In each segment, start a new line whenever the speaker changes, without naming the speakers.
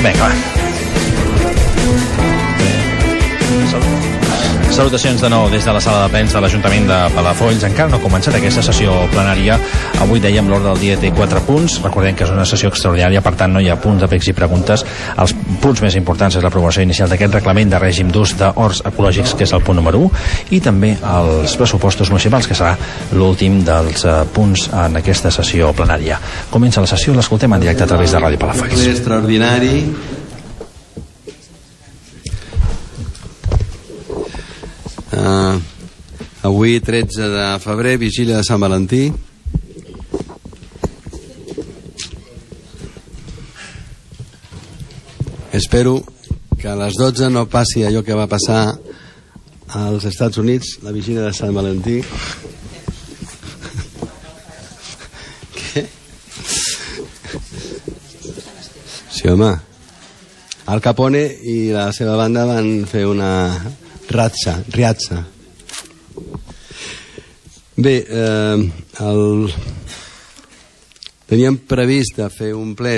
Vinga, va. Salutacions de nou des de la sala de plens de l'Ajuntament de Palafolls. Encara no ha començat aquesta sessió plenària. Avui dèiem l'ordre del dia té 4 punts. Recordem que és una sessió extraordinària, per tant no hi ha punts de pregs i preguntes. Els punts més importants és l'aprovació inicial d'aquest reglament de règim d'ús d'horts ecològics, que és el punt número 1, i també els pressupostos municipals, que serà l'últim dels punts en aquesta sessió plenària. Comença la sessió, l'escoltem en directe a través de Ràdio Palafolls.
Ple extraordinari. Avui 13 de febrer, vigília de Sant Valentí. Espero que a les 12 no passi allò que va passar als Estats Units, la vigília de Sant Valentí. Què? Sí, home. Al Capone i la seva banda van fer una riatxa. Bé, teníem previst de fer un ple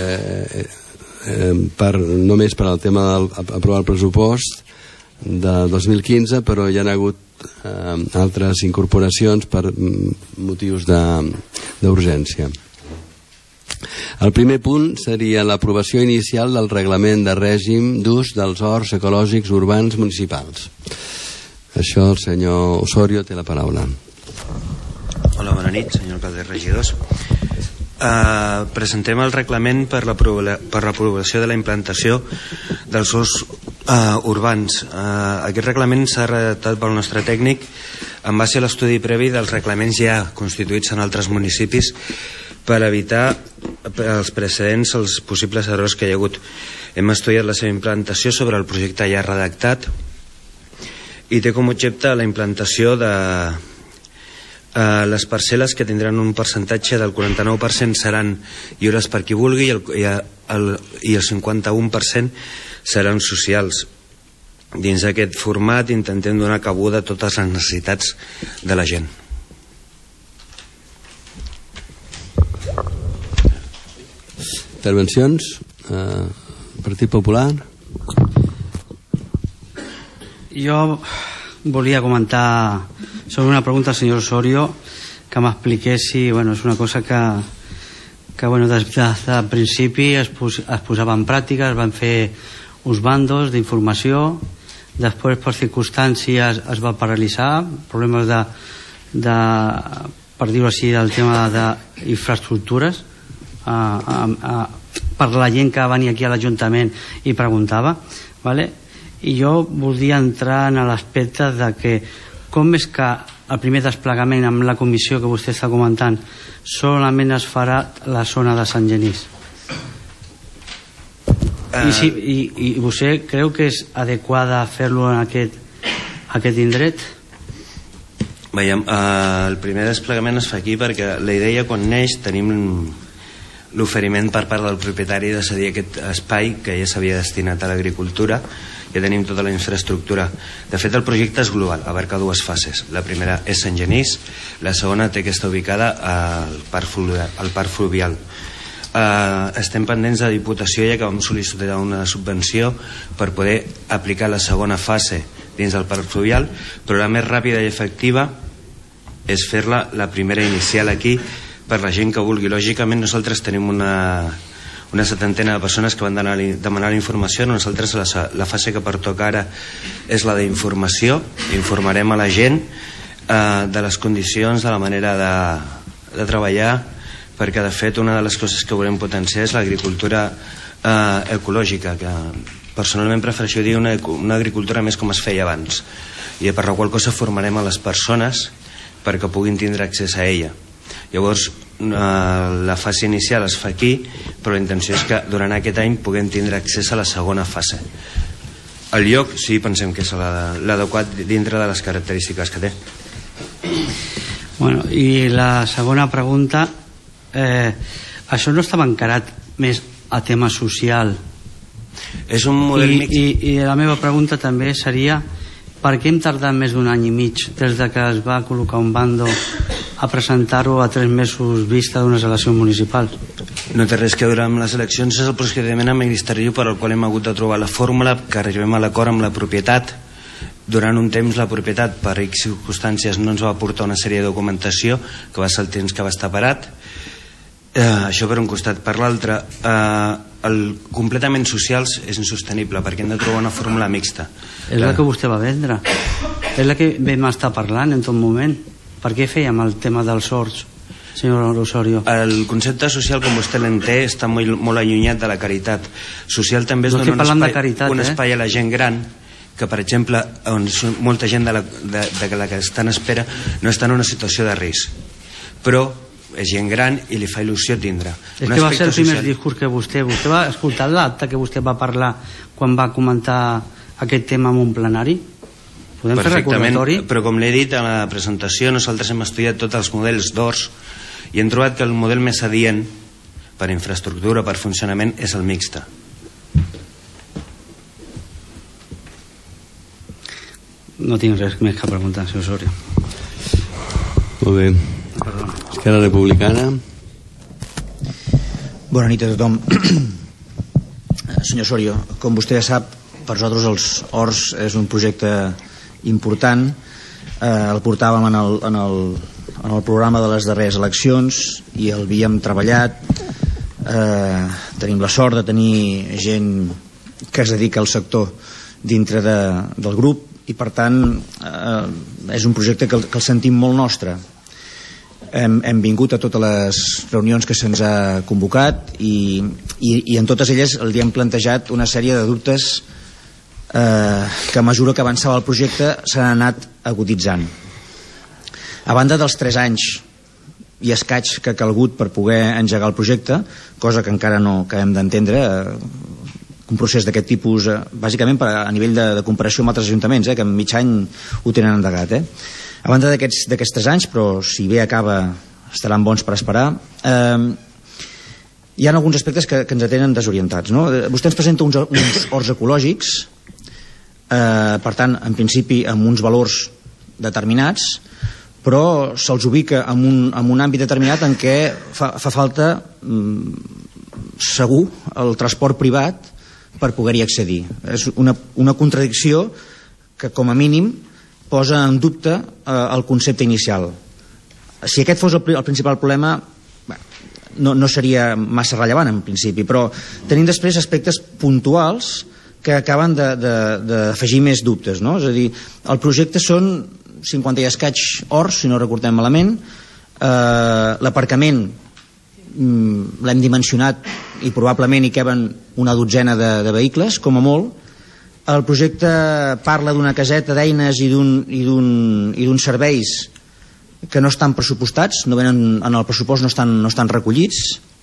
només per al tema d'aprovar el pressupost de 2015, però hi ha hagut altres incorporacions per motius d'urgència. El primer punt seria l'aprovació inicial del reglament de règim d'ús dels horts ecològics urbans municipals. Això el senyor Osorio té la paraula.
Hola, bona nit, senyor alcalde i regidors. Presentem el reglament per l'aprovació de la implantació dels horts urbans. Aquest reglament s'ha redactat pel nostre tècnic en base a l'estudi previ dels reglaments ja constituïts en altres municipis per evitar els precedents, els possibles errors que hi ha hagut. Hem estudiat la seva implantació sobre el projecte ja redactat i té com a objecte la implantació de les parcel·les que tindran un percentatge del 49% seran lliures per qui vulgui i el 51% seran socials. Dins d'aquest format intentem donar cabuda a totes les necessitats de la gent.
Intervencions? Partit Popular?
Jo volia comentar sobre una pregunta al senyor Osorio, que m'expliqués si, és una cosa que des del principi es posava en pràctica, es van fer uns bandos d'informació, després per circumstàncies es va paralitzar, problemes per dir-ho així, del tema d'infraestructures, per la gent que venia aquí a l'Ajuntament i preguntava, i jo volia entrar en l'aspecte de que com és que el primer desplegament amb la comissió que vostè està comentant solament es farà la zona de Sant Genís. I vostè creu que és adequada fer-lo en aquest indret?
Veiem, el primer desplegament es fa aquí perquè la idea quan neix tenim l'oferiment per part del propietari de cedir aquest espai que ja s'havia destinat a l'agricultura. Ja tenim tota la infraestructura. De fet, el projecte és global, abarca dues fases. La primera és Sant Genís, la segona té que estar ubicada al parc fluvial. Estem pendents de Diputació, ja que vam sol·licitar una subvenció per poder aplicar la segona fase dins del parc fluvial, però la més ràpida i efectiva és fer-la la primera inicial aquí per la gent que vulgui. Lògicament nosaltres tenim una setantena de persones que van demanar la informació. Nosaltres la fase que pertoca ara és la d'informació. Informarem a la gent de les condicions, de la manera de treballar, perquè de fet una de les coses que volem potenciar és l'agricultura ecològica, que personalment prefereixo dir una agricultura més com es feia abans, i per la qual cosa formarem a les persones perquè puguin tindre accés a ella. Llavors la fase inicial es fa aquí, però la intenció és que durant aquest any puguem tindre accés a la segona fase. El lloc sí pensem que és l'adequat dintre de les característiques que té.
I la segona pregunta, això no estava encarat més a tema social?
És un model mixt.
I la meva pregunta també seria per què hem tardat més d'un any i mig des de que es va col·locar un bando a presentar-ho a 3 mesos vista d'unes eleccions municipals?
No té res que veure amb les eleccions, és el procediment administratiu per al qual hem hagut de trobar la fórmula que arribem a l'acord amb la propietat. Durant un temps la propietat, per X circumstàncies, no ens va aportar una sèrie de documentació, que va ser el temps que va estar parat. Això per un costat. Per l'altre, el completament socials és insostenible, perquè hem de trobar una fórmula mixta.
És la que vostè va vendre, és la que vam estar parlant en tot moment. Per què fèiem el tema dels sords, senyor Osorio?
El concepte social, com vostè l'entén, està molt allunyat de la caritat. Social també es dona un espai a la gent gran, que per exemple on molta gent de la que està en espera no està en una situació de risc, però és gent gran i li fa il·lusió tindre.
És que va ser el primer discurs que vostè va escoltar l'acte que vostè va parlar quan va comentar aquest tema en un plenari? Podem fer recordatori?
Però com l'he dit a la presentació, nosaltres hem estudiat tots els models d'ORS i hem trobat que el model més adient per infraestructura, per funcionament, és el mixte.
No tinc res més que preguntar, senyor Osorio.
Molt bé. Esquerra Republicana.
Bona nit a tothom. Senyor Osorio, com vostè ja sap, per nosaltres els horts és un projecte important. El portàvem en el programa de les darreres eleccions i el havíem treballat. Tenim la sort de tenir gent que es dedica al sector dintre del grup i per tant és un projecte que el sentim molt nostre. Hem vingut a totes les reunions que se'ns ha convocat i en totes elles li hem plantejat una sèrie de dubtes que a mesura que avançava el projecte s'han anat aguditzant. A banda dels 3 anys i escaig que ha calgut per poder engegar el projecte, cosa que encara no acabem d'entendre, un procés d'aquest tipus, bàsicament a nivell de comparació amb altres ajuntaments, que en mig any ho tenen endegat. A banda d'aquests 3 anys, però si bé acaba estaran bons per esperar, hi ha alguns aspectes que ens tenen desorientats. Vostè ens presenta uns horts ecològics, per tant, en principi, amb uns valors determinats, però se'ls ubica en un àmbit determinat en què fa falta segur el transport privat per poder-hi accedir. És una contradicció que, com a mínim, posa en dubte el concepte inicial. Si aquest fos el principal problema, no seria massa rellevant en principi, però tenim després aspectes puntuals que acaben d'afegir més dubtes. És a dir, el projecte són 50 i escaig horts, si no recordem malament. L'aparcament l'hem dimensionat i probablement hi caben una dotzena de vehicles, com a molt. El projecte parla d'una caseta d'eines i d'uns serveis que no estan pressupostats, no venen en el pressupost, no estan recollits.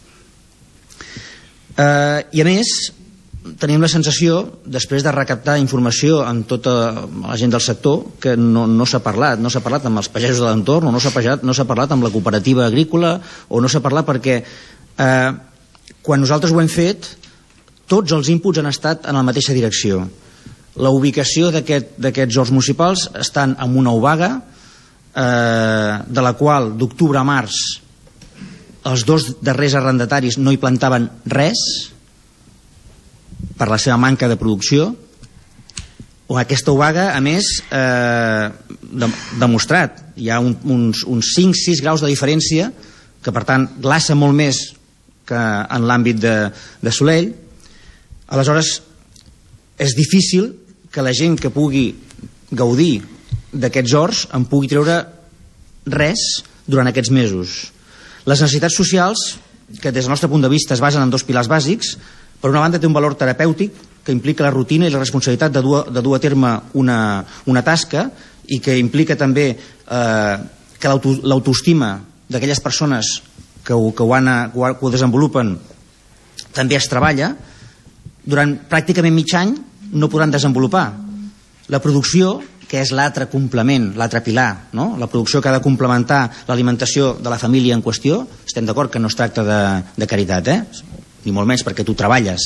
I a més, tenim la sensació, després de recaptar informació amb tota la gent del sector, que no s'ha parlat. No s'ha parlat amb els pagesos de l'entorn, o no s'ha parlat amb la cooperativa agrícola, o no s'ha parlat perquè quan nosaltres ho hem fet, tots els inputs han estat en la mateixa direcció. La ubicació d'aquests horts municipals estan en una obaga de la qual d'octubre a març els 2 darrers arrendataris no hi plantaven res per la seva manca de producció. Aquesta obaga, a més, demostrat, hi ha uns 5-6 graus de diferència, que per tant glaça molt més que en l'àmbit de Solell. Aleshores, és difícil que la gent que pugui gaudir d'aquests horts en pugui treure res durant aquests mesos. Les necessitats socials, que des del nostre punt de vista es basen en 2 pilars bàsics, per una banda té un valor terapèutic que implica la rutina i la responsabilitat de dur a terme una tasca i que implica també que l'autoestima d'aquelles persones que ho desenvolupen també es treballa. Durant pràcticament mig any no podran desenvolupar. La producció, que és l'altre complement, l'altre pilar, la producció que ha de complementar l'alimentació de la família en qüestió, estem d'acord que no es tracta de caritat, ni molt menys perquè tu treballes.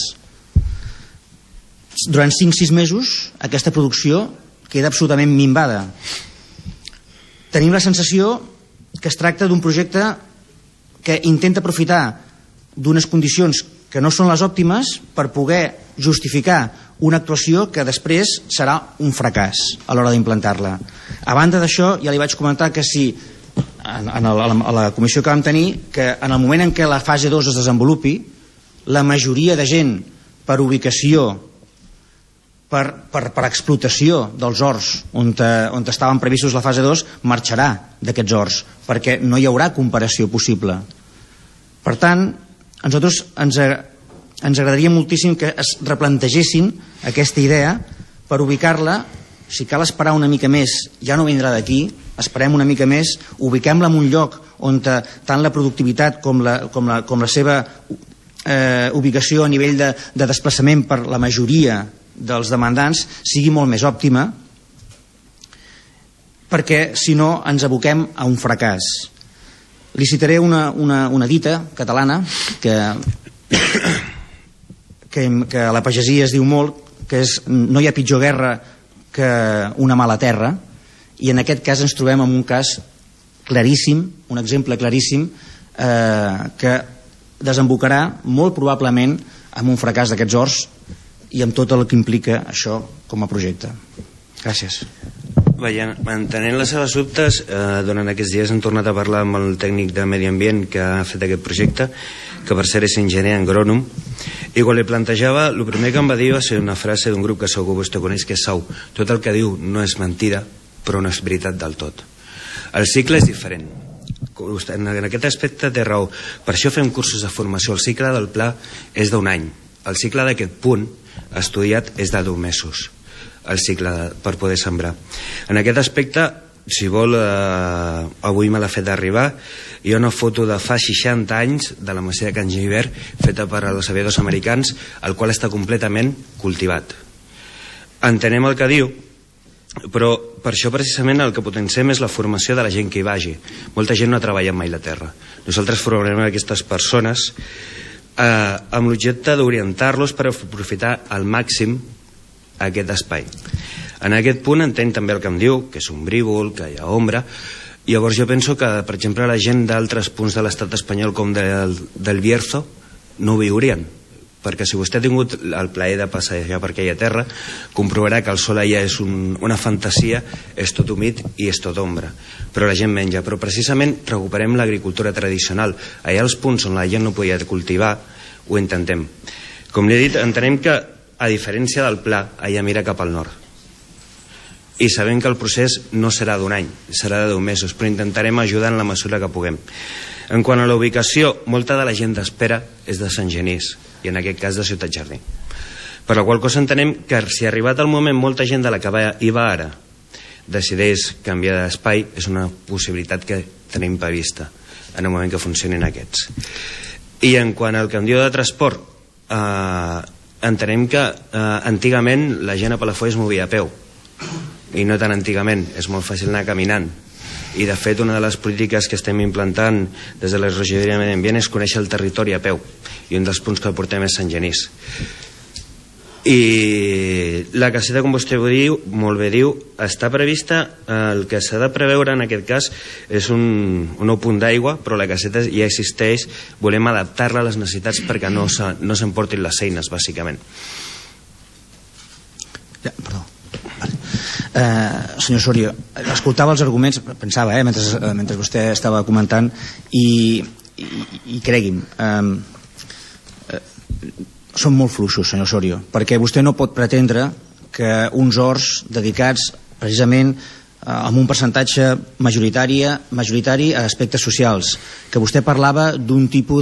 Durant 5-6 mesos aquesta producció queda absolutament minvada. Tenim la sensació que es tracta d'un projecte que intenta aprofitar d'unes condicions que no són les òptimes per poder justificar una actuació que després serà un fracàs a l'hora d'implantar-la. A banda d'això, ja li vaig comentar que si a la comissió que vam tenir, que en el moment en què la fase 2 es desenvolupi, la majoria de gent per ubicació, per explotació dels horts on estaven previstos la fase 2 marxarà d'aquests horts, perquè no hi haurà comparació possible. Per tant, a nosaltres ens agradaria moltíssim que es replantegessin aquesta idea per ubicar-la. Si cal esperar una mica més, ja no vindrà d'aquí, esperem una mica més, ubiquem-la en un lloc on tant la productivitat com la seva ubicació a nivell de desplaçament per la majoria dels demandants sigui molt més òptima, perquè si no ens aboquem a un fracàs. Li citaré una dita catalana que a la pagesia es diu molt, que és: no hi ha pitjor guerra que una mala terra, i en aquest cas ens trobem en un cas claríssim, un exemple claríssim, que desembocarà molt probablement en un fracàs d'aquests horts i amb tot el que implica això com a projecte. Gràcies.
Mantenint les seves dubtes, durant aquests dies hem tornat a parlar amb el tècnic de Medi Ambient que ha fet aquest projecte, que per ser és enginyer agrònom, i quan li plantejava, el primer que em va dir va ser una frase d'un grup que segur que vostè coneix, que és SAU: tot el que diu no és mentida, però no és veritat del tot. El cicle és diferent. En aquest aspecte té raó. Per això fem cursos de formació. El cicle del pla és d'un any. El cicle d'aquest punt estudiat és de 2 mesos, el cicle per poder sembrar. En aquest aspecte, si vol, avui me l'ha fet arribar, hi ha una foto de fa 60 anys de la masia de Can Givert, feta per als aviadors americans, el qual està completament cultivat. Entenem el que diu, però per això precisament el que potenciem és la formació de la gent que hi vagi. Molta gent no ha treballat mai la terra. Nosaltres formarem aquestes persones amb l'objecte d'orientar-los per aprofitar al màxim aquest espai. En aquest punt entenc també el que em diu, que és ombrívol, que hi ha ombra. Llavors jo penso que, per exemple, la gent d'altres punts de l'estat espanyol, com del Bierzo, no ho viurien, perquè si vostè ha tingut el plaer de passejar per aquella terra, comprovarà que el sol allà és una fantasia, és tot humit i és tot ombra, però la gent menja. Però precisament recuperem l'agricultura tradicional. Allà als punts on la gent no podia cultivar, ho intentem. Com li he dit, entenem que, a diferència del pla, allà mira cap al nord, i sabem que el procés no serà d'un any, serà de 2 mesos, però intentarem ajudar en la mesura que puguem. En quant a la ubicació, molta de la gent d'espera és de Sant Genís, i en aquest cas de Ciutat Jardí. Per la qual cosa entenem que si ha arribat el moment, molta gent de la que hi va ara decideix canviar d'espai, és una possibilitat que tenim prevista en el moment que funcionin aquests. I en quant al que em diu de transport, entenem que antigament la gent a Palafolls es movia a peu, i no tan antigament, és molt fàcil anar caminant, i de fet una de les polítiques que estem implantant des de la regidoria de Medi Ambient és conèixer el territori a peu, i un dels punts que portem és Sant Genís. I la caseta, com vostè molt bé diu, està prevista. El que s'ha de preveure en aquest cas és un nou punt d'aigua, però la caseta ja existeix, volem adaptar-la a les necessitats perquè no s'emportin les eines, bàsicament.
Perdó. Senyor Sorio, escoltava els arguments, pensava, mentre vostè estava comentant, i cregui'm, són molt fluixos, senyor Sorio, perquè vostè no pot pretendre que uns horts dedicats precisament amb un percentatge majoritari a aspectes socials, que vostè parlava d'un tipus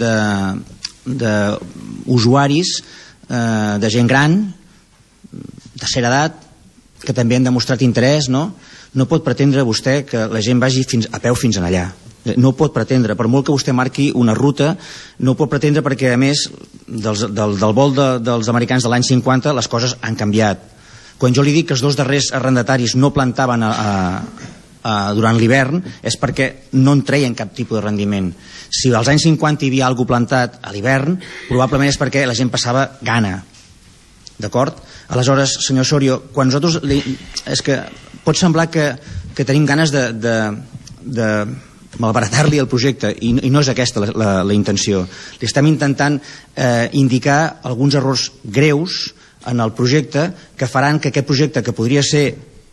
d'usuaris, de gent gran, de tercera edat, que també han demostrat interès, no pot pretendre vostè que la gent vagi a peu fins allà. No pot pretendre, per molt que vostè marqui una ruta, no pot pretendre, perquè a més del vol dels americans de l'any 50 les coses han canviat. Quan jo li dic que els 2 darrers arrendataris no plantaven durant l'hivern és perquè no en treien cap tipus de rendiment. Si als anys 50 hi havia alguna plantat a l'hivern, probablement és perquè la gent passava gana. D'acord? Aleshores, senyor Sorio, quan nosaltres és que pot semblar que tenim ganes de malbaratar-li el projecte, i no és aquesta la intenció. Li estem intentant indicar alguns errors greus en el projecte que faran que aquest projecte, que podria ser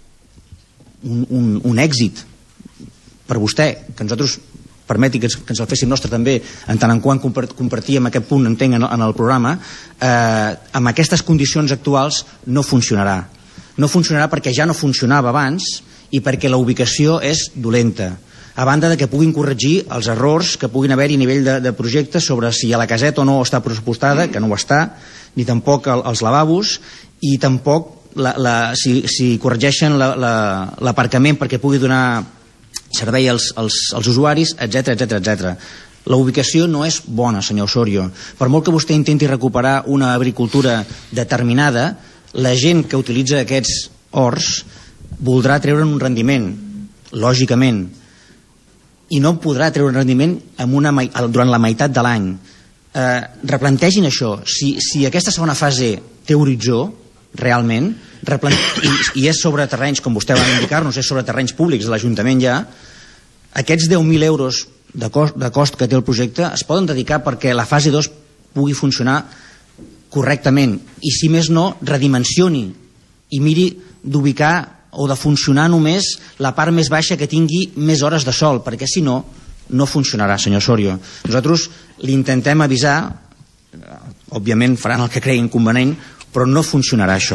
un èxit per vostè, que nosaltres permeti que ens el féssim nostre també, en tant en quant compartíem aquest punt, entenc, en el programa, amb aquestes condicions actuals no funcionarà. No funcionarà perquè ja no funcionava abans i perquè la ubicació és dolenta, a banda de que puguin corregir els errors que puguin haver-hi a nivell de projecte sobre si a la caseta o no està pressupostada, que no ho està, ni tampoc els lavabos, i tampoc si corregeixen l'aparcament perquè pugui donar servei als usuaris, etc. La ubicació no és bona, senyor Osorio. Per molt que vostè intenti recuperar una agricultura determinada, la gent que utilitza aquests horts voldrà treure'n un rendiment, lògicament, i no podrà treure un rendiment durant la meitat de l'any. Replantegin això. Si aquesta segona fase té horitzó, realment, i és sobre terrenys, com vostè va indicar-nos, és sobre terrenys públics de l'Ajuntament ja, aquests 10.000 euros de cost que té el projecte es poden dedicar perquè la fase 2 pugui funcionar correctament, i si més no, redimensioni i miri d'ubicar o de funcionar només la part més baixa que tingui més hores de sol, perquè si no, no funcionarà, senyor Osorio. Nosaltres l'intentem avisar, òbviament faran el que creguin convenient, però no funcionarà això.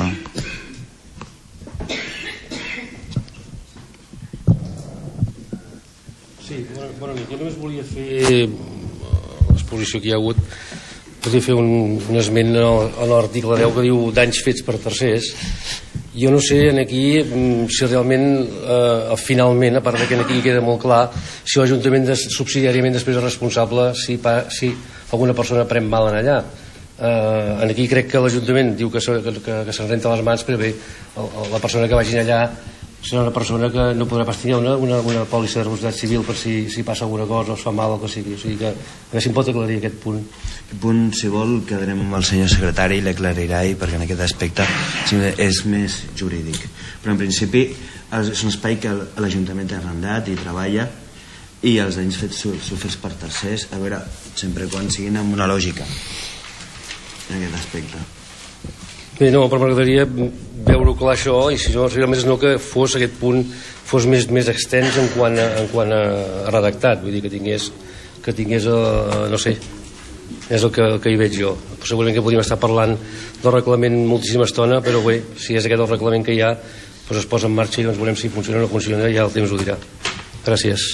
Sí, bona nit. Jo només volia fer l'exposició que hi ha hagut, volia fer un esment a l'article 10 que diu danys fets per tercers. Jo no sé aquí si realment finalment, a part que aquí queda molt clar, si l'Ajuntament subsidiàriament després és responsable si alguna persona pren mal en allà. Aquí crec que l'Ajuntament diu que se'n renta les mans, però bé, la persona que vagin allà serà una persona que no podrà pas tenir una pòlissa de responsabilitat civil per si passa alguna cosa o es fa mal o el que sigui. O sigui que si em pot aclarir aquest punt.
Aquest punt, si vol, quedarem amb el senyor secretari i l'aclarirà, perquè en aquest aspecte és més jurídic. Però en principi és un espai que l'Ajuntament té arrendat i treballa, i els danys fets soferts per tercers, a veure, sempre quan siguin amb una lògica en aquest aspecte.
Bé, no, però m'agradaria veure clar això, i si no, més no que aquest punt fos més extens en quant a redactat, vull dir que tingués no sé, és el que hi veig jo. Segurament que podríem estar parlant del reglament moltíssima estona, però bé, si és aquest el reglament que hi ha, doncs es posa en marxa i doncs veurem si funciona o no funciona, i ja el temps ho dirà. Gràcies.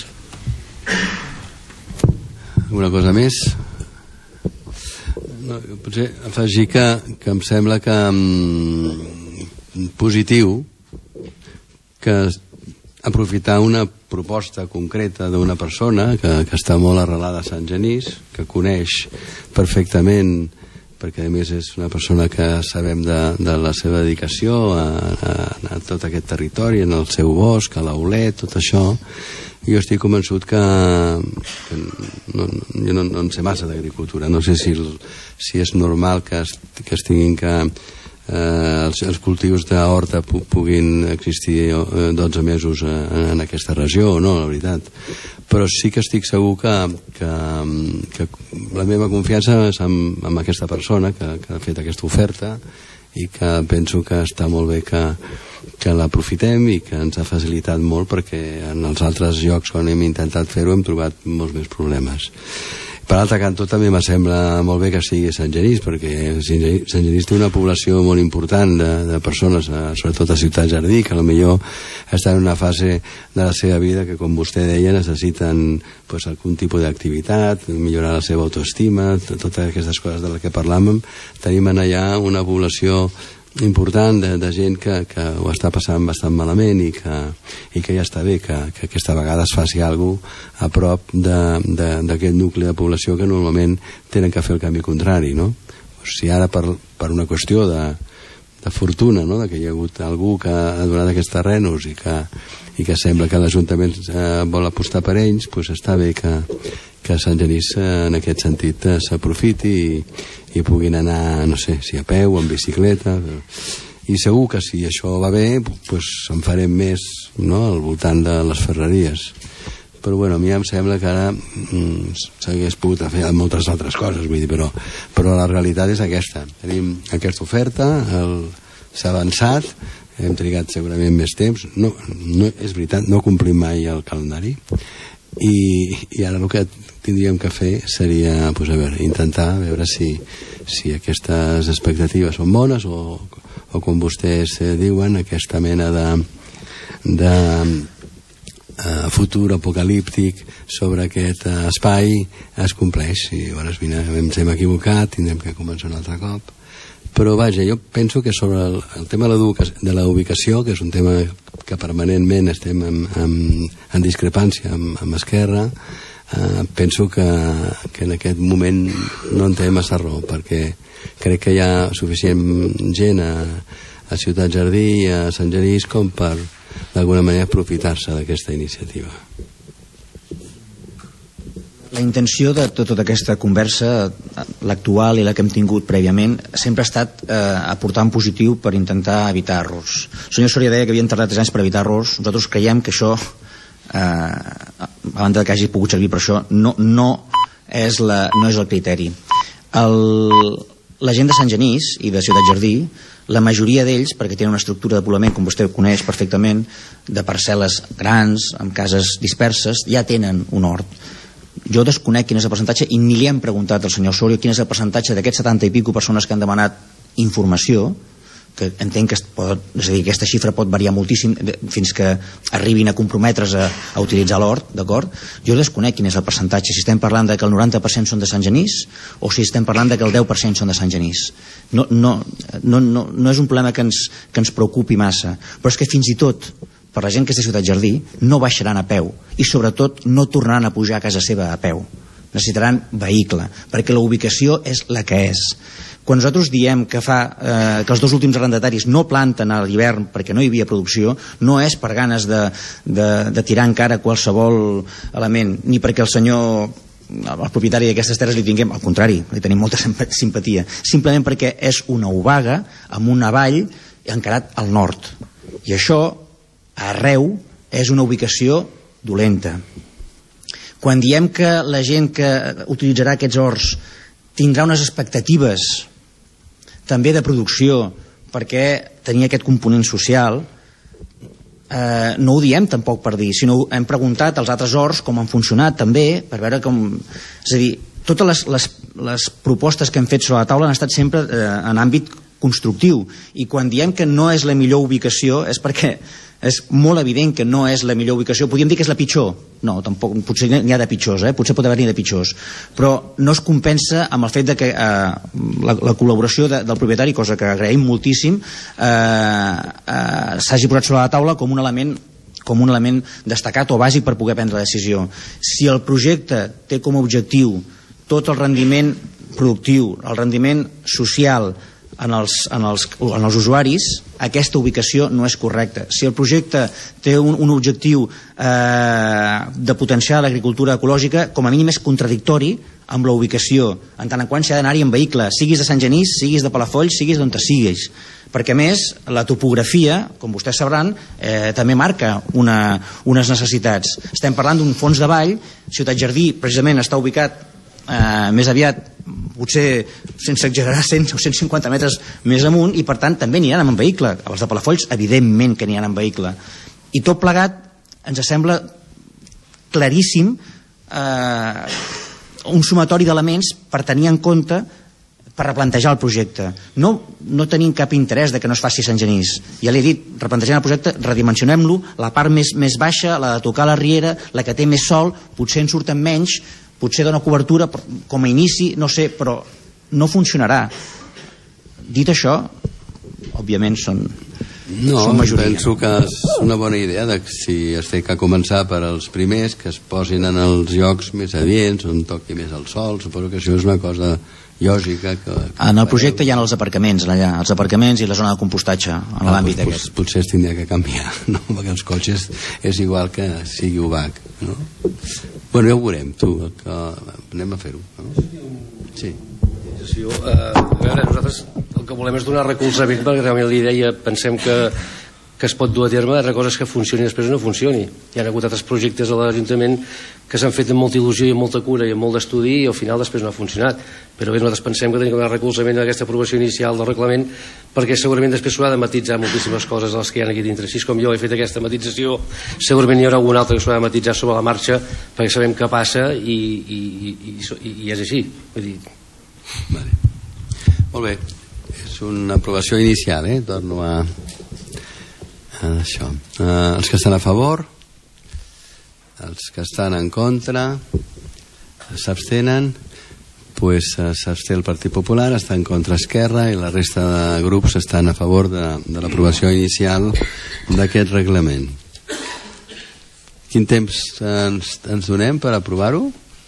Alguna cosa més? No, potser afegir que em sembla que positiu que aprofitar una proposta concreta d'una persona que està molt arrelada a Sant Genís, que coneix perfectament, perquè a més és una persona que sabem de la seva dedicació a tot aquest territori, en el seu bosc, a l'Aulet, tot això. Jo estic convençut que jo no en sé massa d'agricultura, no sé si és normal que es tinguin que els cultius d'horta puguin existir 12 mesos en aquesta regió o no, la veritat, però sí que estic segur que la meva confiança és amb aquesta persona que ha fet aquesta oferta, i que penso que està molt bé que l'aprofitem i que ens ha facilitat molt, perquè en els altres llocs on hem intentat fer-ho hem trobat molts més problemes. Per altre cantó també me sembla molt bé que sigui Sant Genís, perquè Sant Genís té una població molt important de persones, sobretot a Ciutat Jardí, que potser estan en una fase de la seva vida que, com vostè deia, necessiten algun tipus d'activitat, millorar la seva autoestima, totes aquestes coses de les que parlàvem. Tenim allà una població important de gent que ho està passant bastant malament i que ja està bé que aquesta vegada es faci alguna cosa a prop d'aquest nucli de població que normalment tenen que fer el canvi contrari, no? Si ara per una qüestió de fortuna, no? De que hi ha hagut algú que ha donat aquests terrenos i que sembla que l'Ajuntament vol apostar per ells, doncs està bé que Sant Genís en aquest sentit s'aprofiti i puguin anar, no sé, si a peu o en bicicleta, i segur que si això va bé doncs en farem més, no?, al voltant de les ferreries, però bueno, a mi em sembla que ara s'hagués pogut fer moltes altres coses, vull dir, però la realitat és aquesta. Tenim aquesta oferta, s'ha avançat, hem trigat segurament més temps, no, és veritat, no complim mai el calendari, i ara el que tindríem que fer seria pues, intentar veure si aquestes expectatives són bones o com vostès diuen, aquesta mena de futur apocalíptic sobre aquest espai es compleix. I llavors, mira, ens hem equivocat, tindrem que començar un altre cop. Però vaja, jo penso que sobre el tema de la ubicació, que és un tema que permanentment estem en discrepància amb Esquerra, penso que en aquest moment no en té massa raó, perquè crec que hi ha suficient gent a Ciutat Jardí i a Sant Genís com per d'alguna manera aprofitar-se d'aquesta iniciativa.
La intenció de tota aquesta conversa, l'actual i la que hem tingut prèviament, sempre ha estat aportar en positiu per intentar evitar errors. El senyor Soria deia que havien tardat 3 anys per evitar errors. Nosaltres creiem que això, a banda que hagi pogut servir per això, no és el criteri. La gent de Sant Genís i de Ciutat Jardí, la majoria d'ells, perquè tenen una estructura de poblament, com vostè coneix perfectament, de parcel·les grans, amb cases disperses, ja tenen un hort. Jo desconec quin és el percentatge, i ni li hem preguntat al senyor Osorio quin és el percentatge d'aquests 70 i pico persones que han demanat informació, que entenc que és a dir, aquesta xifra pot variar moltíssim fins que arribin a comprometre's a utilitzar l'hort, d'acord? Jo desconec quin és el percentatge, si estem parlant de que el 90% són de Sant Genís o si estem parlant de que el 10% són de Sant Genís. No és un problema que ens preocupi massa, però és que fins i tot per la gent que és de Ciutat Jardí no baixaran a peu i sobretot no tornaran a pujar a casa seva a peu, necessitaran vehicle, perquè la ubicació és la que és. Quan nosaltres diem que els 2 últims arrendataris no planten a l'hivern perquè no hi havia producció, no és per ganes de tirar encara qualsevol element, ni perquè el propietari d'aquestes terres li tinguem, al contrari, li tenim molta simpatia, simplement perquè és una obaga amb una vall encarat al nord, i això arreu és una ubicació dolenta. Quan diem que la gent que utilitzarà aquests horts tindrà unes expectatives també de producció perquè tenia aquest component social, no ho diem tampoc per dir, sinó hem preguntat als altres horts com han funcionat també, per veure com... És a dir, totes les propostes que hem fet sobre la taula han estat sempre en àmbit constructiu, i quan diem que no és la millor ubicació és perquè és molt evident que no és la millor ubicació. Podríem dir que és la pitjor, no, tampoc, potser n'hi ha de pitjors, potser pot haver-n'hi de pitjors, però no es compensa amb el fet de que la col·laboració del propietari, cosa que agraïm moltíssim, s'hagi posat sobre la taula com un element destacat o bàsic per poder prendre la decisió. Si el projecte té com a objectiu tot el rendiment productiu, el rendiment social en els usuaris, aquesta ubicació no és correcta. Si el projecte té un objectiu de potenciar l'agricultura ecològica, com a mínim és contradictori amb la ubicació, en tant en quant s'ha d'anar-hi en vehicle, siguis de Sant Genís, siguis de Palafolls, siguis d'on siguis, perquè a més la topografia, com vostès sabran, també marca unes necessitats. Estem parlant d'un fons de vall. Ciutat Jardí precisament està ubicat més aviat, potser sense exagerar, 100 o 150 metres més amunt, i per tant també n'hi ha amb vehicle. Els de Palafolls evidentment que n'hi ha amb vehicle, i tot plegat ens sembla claríssim un sumatori d'elements per tenir en compte, per replantejar el projecte. No tenim cap interès de que no es faci Sant Genís, ja l'he dit, replantejant el projecte, redimensionem-lo, la part més baixa, la de tocar la riera, la que té més sol, potser en surten menys, potser dona cobertura com a inici, no sé, però no funcionarà. Dit això, òbviament són majoria.
Penso que és una bona idea de que si es té que començar per als primers, que es posin en els llocs més adients, on toqui més el sol. Suposo que això és una cosa lògica.
En el projecte hi ha els aparcaments allà, els aparcaments i la zona de compostatge en l'àmbit aquest.
Potser es tindria que canviar, no? Perquè els cotxes és igual que sigui obac, no? Bueno, ja ho veurem, anem a fer-ho, no? Sí. A veure, nosaltres el que volem és donar recolzament, perquè realment l'idea pensem que
que es pot dur a terme, altra cosa és que funcioni i després no funcioni. Hi ha hagut altres projectes a l'Ajuntament que s'han fet amb molta il·lusió i amb molta cura i amb molt d'estudi i al final després no ha funcionat. Però bé, nosaltres pensem que tenim que donar recolzament a aquesta aprovació inicial del reglament, perquè segurament després s'haurà de matitzar moltíssimes coses de les que hi ha aquí dintre. Així com jo he fet aquesta matització, segurament hi haurà alguna altra que s'haurà de matitzar sobre la marxa, perquè sabem què passa i és així. Vull dir...
Vale. Molt bé, és una aprovació inicial, torno a això. Els que estan a favor, els que estan en contra, s'abstenen, pues s'absté el Partit Popular, està en contra Esquerra i la resta de grups estan a favor de l'aprovació inicial d'aquest reglament. Quin temps ens donem per aprovar-ho?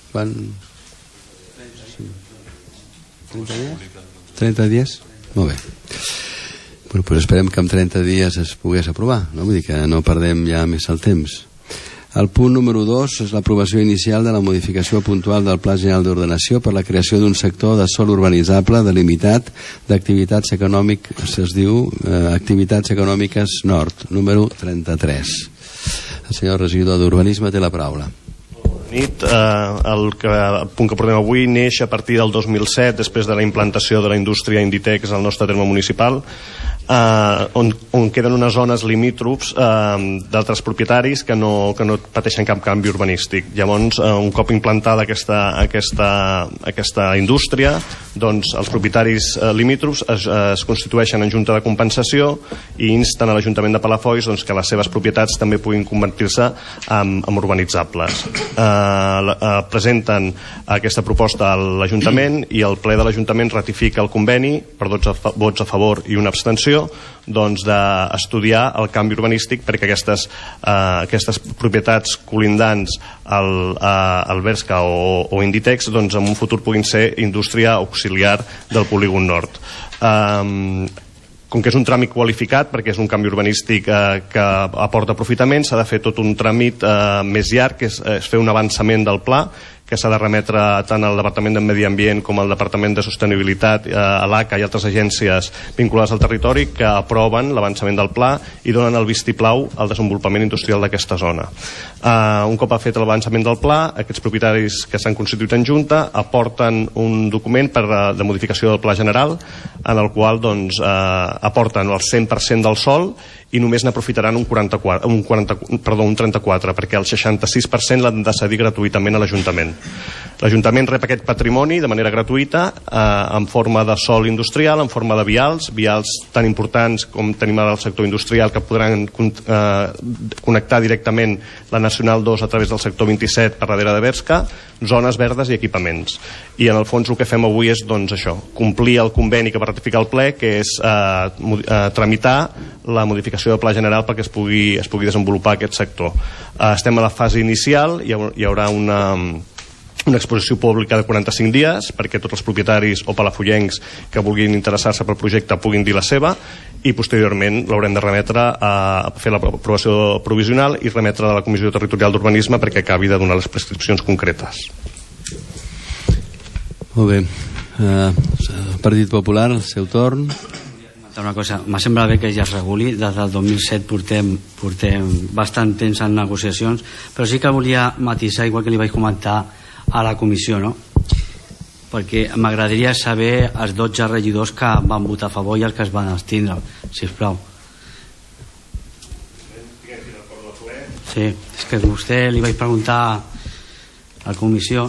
30 dies? Molt bé. Bueno, pues esperem que en 30 dies es pogués aprovar, no? Vull dir que no perdem ja més el temps. El punt número 2 és l'aprovació inicial de la modificació puntual del Pla General d'Ordenació per la creació d'un sector de sòl urbanitzable delimitat d'activitats econòmiques, es diu Activitats Econòmiques Nord, número 33. El senyor regidor d'Urbanisme té la paraula.
Nit, el punt que portem avui neix a partir del 2007, després de la implantació de la indústria Inditex al nostre terme municipal, on queden unes zones limítrofs d'altres propietaris que no pateixen cap canvi urbanístic. Llavors, un cop implantada aquesta indústria, doncs els propietaris limítrofs es constitueixen en junta de compensació i insten a l'Ajuntament de Palafolls que les seves propietats també puguin convertir-se en urbanitzables. Presenten aquesta proposta a l'Ajuntament i el ple de l'Ajuntament ratifica el conveni per 12 vots a favor i una abstenció d'estudiar el canvi urbanístic perquè aquestes propietats colindants al Bershka o Inditex en un futur puguin ser indústria auxiliar del polígon nord. Com que és un tràmit qualificat, perquè és un canvi urbanístic que aporta aprofitament, s'ha de fer tot un tràmit més llarg, que és fer un avançament del pla, que s'ha de remetre tant al Departament de Medi Ambient com al Departament de Sostenibilitat, a l'ACA i altres agències vinculades al territori que aproven l'avançament del pla i donen el vistiplau al desenvolupament industrial d'aquesta zona. Un cop ha fet l'avançament del pla, aquests propietaris que s'han constituït en junta aporten un document de modificació del pla general en el qual aporten el 100% del sòl i només n'aprofitaran un 34%, perquè el 66% l'han de cedir gratuïtament a l'Ajuntament. L'Ajuntament rep aquest patrimoni de manera gratuïta en forma de sòl industrial, en forma de vials tan importants com tenim ara al sector industrial, que podran connectar directament la Nacional 2 a través del sector 27 per darrere de Bershka, zones verdes i equipaments. I en el fons el que fem avui és això, complir el conveni que va ratificar el ple, que és tramitar la modificació del pla general perquè es pugui desenvolupar aquest sector. Estem a la fase inicial, hi haurà una exposició pública de 45 dies perquè tots els propietaris o palafollencs que vulguin interessar-se pel projecte puguin dir la seva i posteriorment l'haurem de remetre a fer l'aprovació provisional i remetre a la Comissió Territorial d'Urbanisme perquè acabi de donar les prescripcions concretes.
Molt bé. Partit Popular, el seu torn.
Una cosa, m'ha semblat bé que ja es reguli. Des del 2007 portem bastant temps en negociacions, però sí que volia matisar, igual que li vaig comentar a la comissió, no? Perquè m'agradaria saber els 12 regidors que van votar a favor i els que es van abstindre, sisplau. Sí, és que vostè li vaig preguntar a la comissió.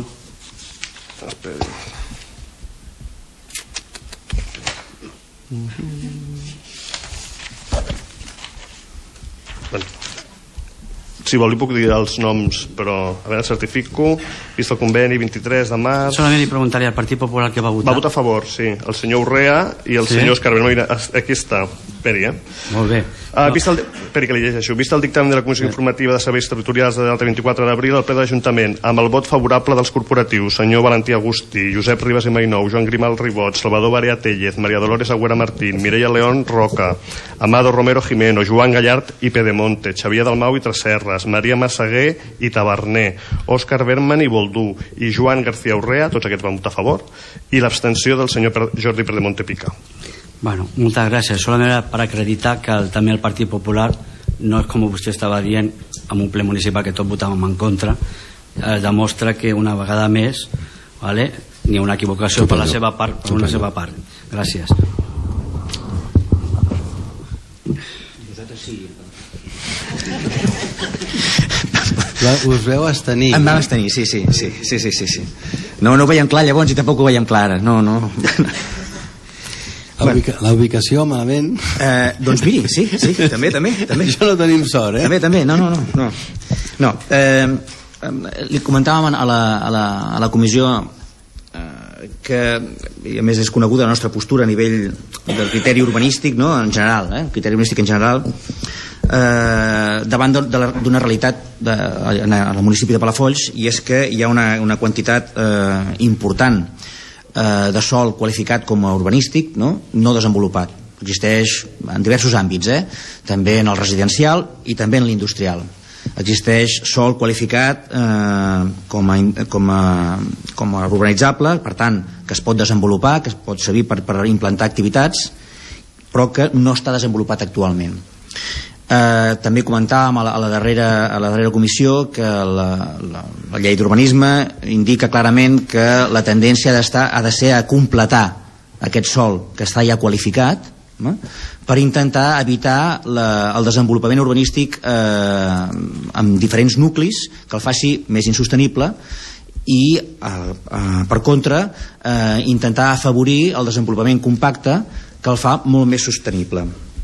Si vol li puc dir els noms, però a veure, certifico. Vist el conveni 23 de març.
Solament li preguntaria al Partit Popular que va votar.
Va votar a favor, sí, el senyor Urrea i el senyor Escarvent. Aquí està, esperi,
Molt bé.
Esperi que li llegeixo. Vist el dictamen de la Comissió Informativa de Serveis Territorials de data 24 d'abril, el ple de l'Ajuntament, amb el vot favorable dels corporatius, senyor Valentí Agustí, Josep Ribas i Mainou, Joan Grimal Ribot, Salvador Barea Tellez, Maria Dolores Agüera Martín, Mireia León Roca, Amado Romero Jimeno, Joan Gallart i Pedemonte, Xavier Dalmau i Tresserras, Maria Massaguer i Taverner, Òscar Berman i Boldú i Joan García Urrea, tots aquests van votar a favor, i l'abstenció del senyor Jordi Pedemonte Pica.
Bueno, muchas gracias. Solamente para acreditar que també el Partit Popular no és com vostè estava dient en un ple municipal que tots votàvem en contra. Demostra que una vegada més, vale, n'hi ha una equivocació per la seva part, per una seva part. Gràcies.
Us veu abstenir?
Em vam abstenir, sí. No ho veiem clar llavors i tampoc ho veiem clar ara. No.
La ubicació, malament?
Doncs miri, sí, també.
Això no tenim sort,
També, no. Li comentàvem a la comissió que, a més, és coneguda la nostra postura a nivell del criteri urbanístic, no? En general, criteri urbanístic en general, davant d'una realitat al municipi de Palafolls, i és que hi ha una quantitat important de sòl qualificat com a urbanístic no desenvolupat. Existeix en diversos àmbits, també en el residencial i també en l'industrial. Existeix sòl qualificat com a urbanitzable, per tant, que es pot desenvolupar, que es pot servir per implantar activitats, però que no està desenvolupat actualment. També comentàvem a la darrera comissió que la llei d'urbanisme indica clarament que la tendència ha de ser a completar aquest sòl que està ja qualificat per intentar evitar el desenvolupament urbanístic amb diferents nuclis que el faci més insostenible i, per contra, intentar afavorir el desenvolupament compacte que el fa molt més sostenible.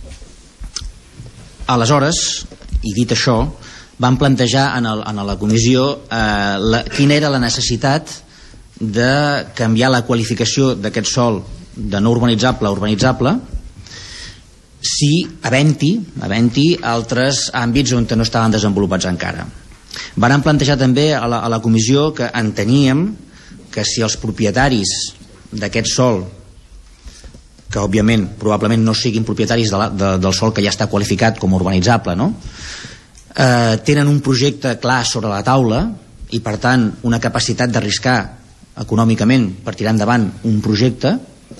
Aleshores, i dit això, vam plantejar en la comissió quina era la necessitat de canviar la qualificació d'aquest sòl de no urbanitzable a urbanitzable si havent-hi altres àmbits on no estaven desenvolupats encara. Vàrem plantejar també a la comissió que enteníem que si els propietaris d'aquest sòl, que òbviament probablement no siguin propietaris del sòl que ja està qualificat com a urbanitzable, tenen un projecte clar sobre la taula i per tant una capacitat d'arriscar econòmicament per tirar endavant un projecte,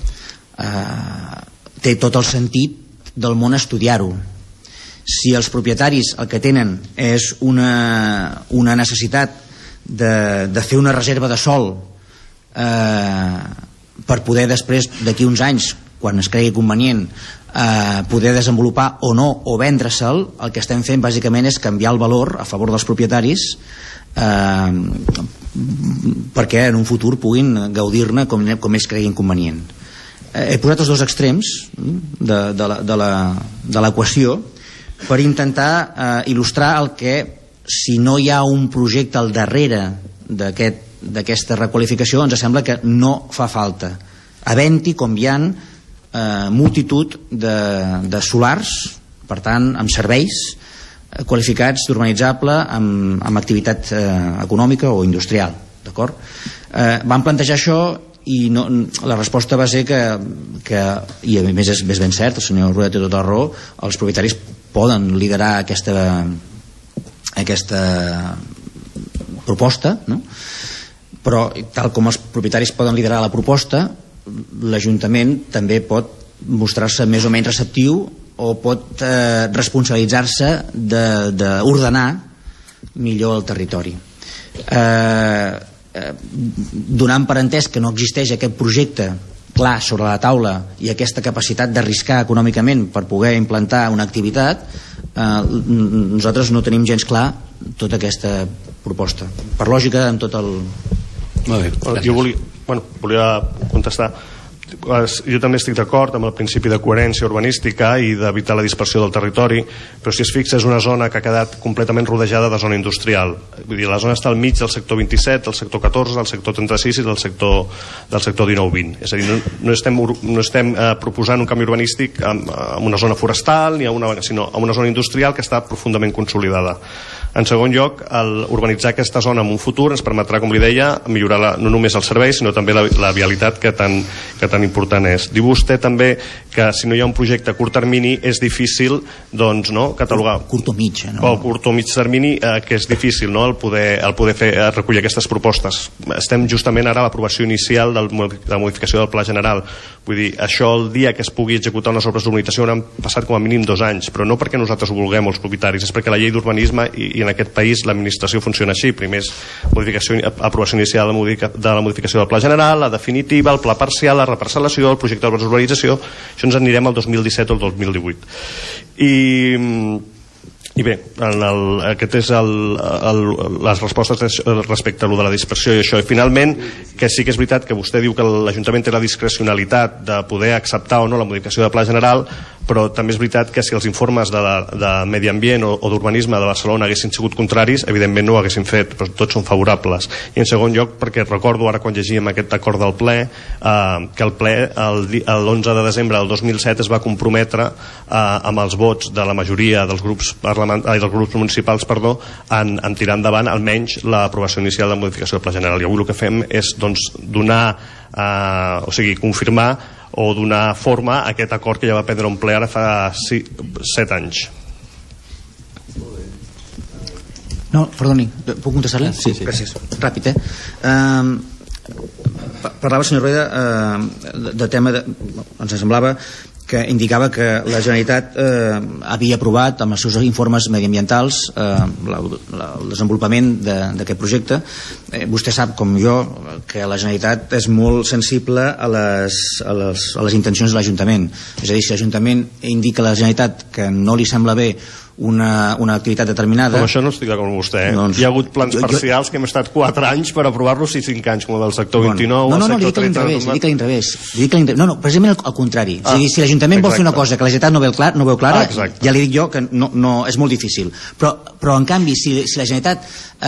té tot el sentit del món estudiar-ho. Si els propietaris el que tenen és una necessitat de fer una reserva de sòl per poder després, d'aquí uns anys, quan es cregui convenient, poder desenvolupar o no, o vendre-se'l, el que estem fent bàsicament és canviar el valor a favor dels propietaris perquè en un futur puguin gaudir-ne com ells creguin convenient. He posat els dos extrems de l'equació per intentar il·lustrar el que, si no hi ha un projecte al darrere d'aquesta requalificació, ens sembla que no fa falta, havent-hi com hi ha multitud de solars, per tant amb serveis qualificats d'urbanitzable amb activitat econòmica o industrial, d'acord? Vam plantejar això i la resposta va ser que i a més és ben cert, el senyor Rueda té tota la raó, els propietaris poden liderar aquesta proposta, no? Però tal com els propietaris poden liderar la proposta, l'Ajuntament també pot mostrar-se més o menys receptiu o pot responsabilitzar-se d'ordenar millor el territori, donant per entès que no existeix aquest projecte clar sobre la taula i aquesta capacitat d'arriscar econòmicament per poder implantar una activitat. Nosaltres no tenim gens clar tota aquesta proposta, per lògica en tot el...
Molt bé. Jo volia contestar. Jo també estic d'acord amb el principi de coherència urbanística i d'evitar la dispersió del territori, però si es fixa és una zona que ha quedat completament rodejada de zona industrial. Vull dir, la zona està al mig del sector 27, del sector 14, del sector 36 i del sector 19-20. És a dir, no estem proposant un canvi urbanístic en una zona forestal sinó en una zona industrial que està profundament consolidada. En segon lloc, urbanitzar aquesta zona en un futur ens permetrà, com li deia, millorar no només els serveis, sinó també la vialitat que tant que tan important és. Diu vostè també que si no hi ha un projecte a curt termini és difícil, doncs, no, catalogar...
Curt o mig, no?
O curt o mig termini, que és difícil, no?, el poder fer, recollir aquestes propostes. Estem justament ara a l'aprovació inicial de la modificació del Pla General. Vull dir, això el dia que es pugui executar unes obres d'urbanització hauran passat com a mínim 2 anys, però no perquè nosaltres ho vulguem, els propietaris, és perquè la llei d'urbanisme i en aquest país l'administració funciona així. Primer és aprovació inicial de la modificació del Pla General, la definitiva, el pla parcial, la reparcel·lació, el projecte d'urbanització. Això ens en anirem al 2017 o al 2018. I bé, aquest és les respostes respecte a lo de la dispersió i això. I finalment, que sí que és veritat que vostè diu que l'Ajuntament té la discrecionalitat de poder acceptar o no la modificació de Pla General, però també és veritat que si els informes de Medi Ambient o d'Urbanisme de Barcelona haguessin sigut contraris, evidentment no ho haguessin fet, però tots són favorables. I en segon lloc, perquè recordo ara quan llegíem aquest acord del ple, que el ple l'11 de desembre del 2007 es va comprometre amb els vots de la majoria dels grups municipals en tirar endavant almenys l'aprovació inicial de la modificació del Pla General. I avui el que fem és donar, confirmar o donar forma a aquest acord que ja va prendre un ple ara fa 7 anys.
No, perdoni, puc contestar-li?
Sí.
Gràcies. Ràpid, Parlava el senyor Rueda de tema ens semblava que indicava que la Generalitat havia aprovat amb els seus informes mediambientals el desenvolupament d'aquest projecte. Vostè sap, com jo, que la Generalitat és molt sensible a les intencions de l'Ajuntament. És a dir, si l'Ajuntament indica a la Generalitat que no li sembla bé una activitat determinada...
Com això no estic d'acord amb vostè. Doncs, hi ha hagut plans parcials que hem estat 4 anys per aprovar-los i 5 anys, com el del sector 29... No,
li dic a l'inrevés. No, precisament al contrari. És a dir, si l'Ajuntament vol fer una cosa que la Generalitat no veu clara, ja li dic jo que no és molt difícil. Però en canvi, si la Generalitat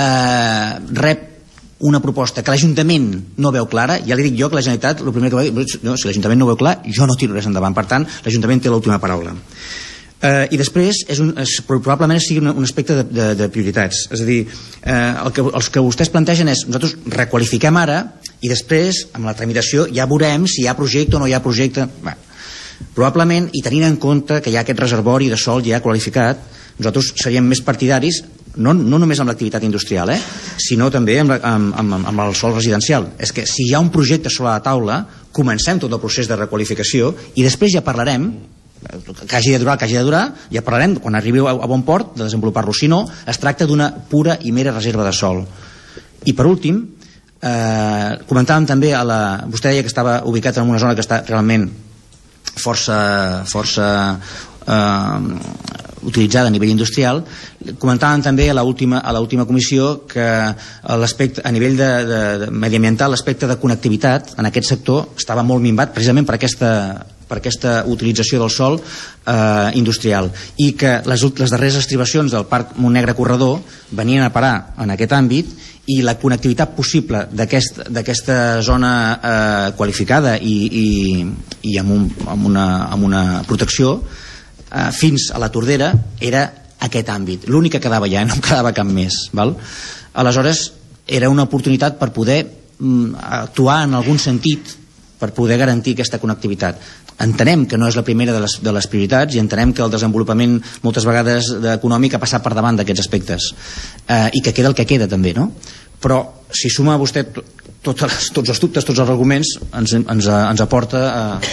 rep una proposta que l'Ajuntament no veu clara, ja li dic jo que la Generalitat, el primer que va dir, no, si l'Ajuntament no veu clar, jo no tiro res endavant. Per tant, l'Ajuntament té l'última paraula. I després probablement sigui un aspecte de prioritats. És a dir, els que vostès plantegen és nosaltres requalifiquem ara i després amb la tramitació ja veurem si hi ha projecte o no hi ha projecte. Probablement, i tenint en compte que hi ha aquest reservori de sòl ja qualificat, nosaltres seríem més partidaris no només amb l'activitat industrial, sinó també amb el sòl residencial. És que si hi ha un projecte sobre la taula, comencem tot el procés de requalificació i després ja parlarem que hagi de durar, ja parlarem quan arribi a bon port de desenvolupar-lo. Si no, es tracta d'una pura i mera reserva de sòl. I per últim, comentàvem també vostè deia que estava ubicat en una zona que està realment força utilitzada a nivell industrial. Comentàvem també a l'última comissió que a nivell de mediambiental l'aspecte de connectivitat en aquest sector estava molt minvat precisament per aquesta utilització del sòl industrial i que les darreres estribacions del Parc Montnegre Corredor venien a parar en aquest àmbit i la connectivitat possible d'aquesta zona qualificada i amb una protecció fins a la Tordera era aquest àmbit. L'únic que quedava ja, no quedava cap més. Aleshores, era una oportunitat per poder actuar en algun sentit per poder garantir aquesta connectivitat. Entenem que no és la primera de les prioritats i entenem que el desenvolupament moltes vegades econòmic ha passat per davant d'aquests aspectes i que queda el que queda també, no? Però si suma vostè tots els dubtes, tots els arguments, ens aporta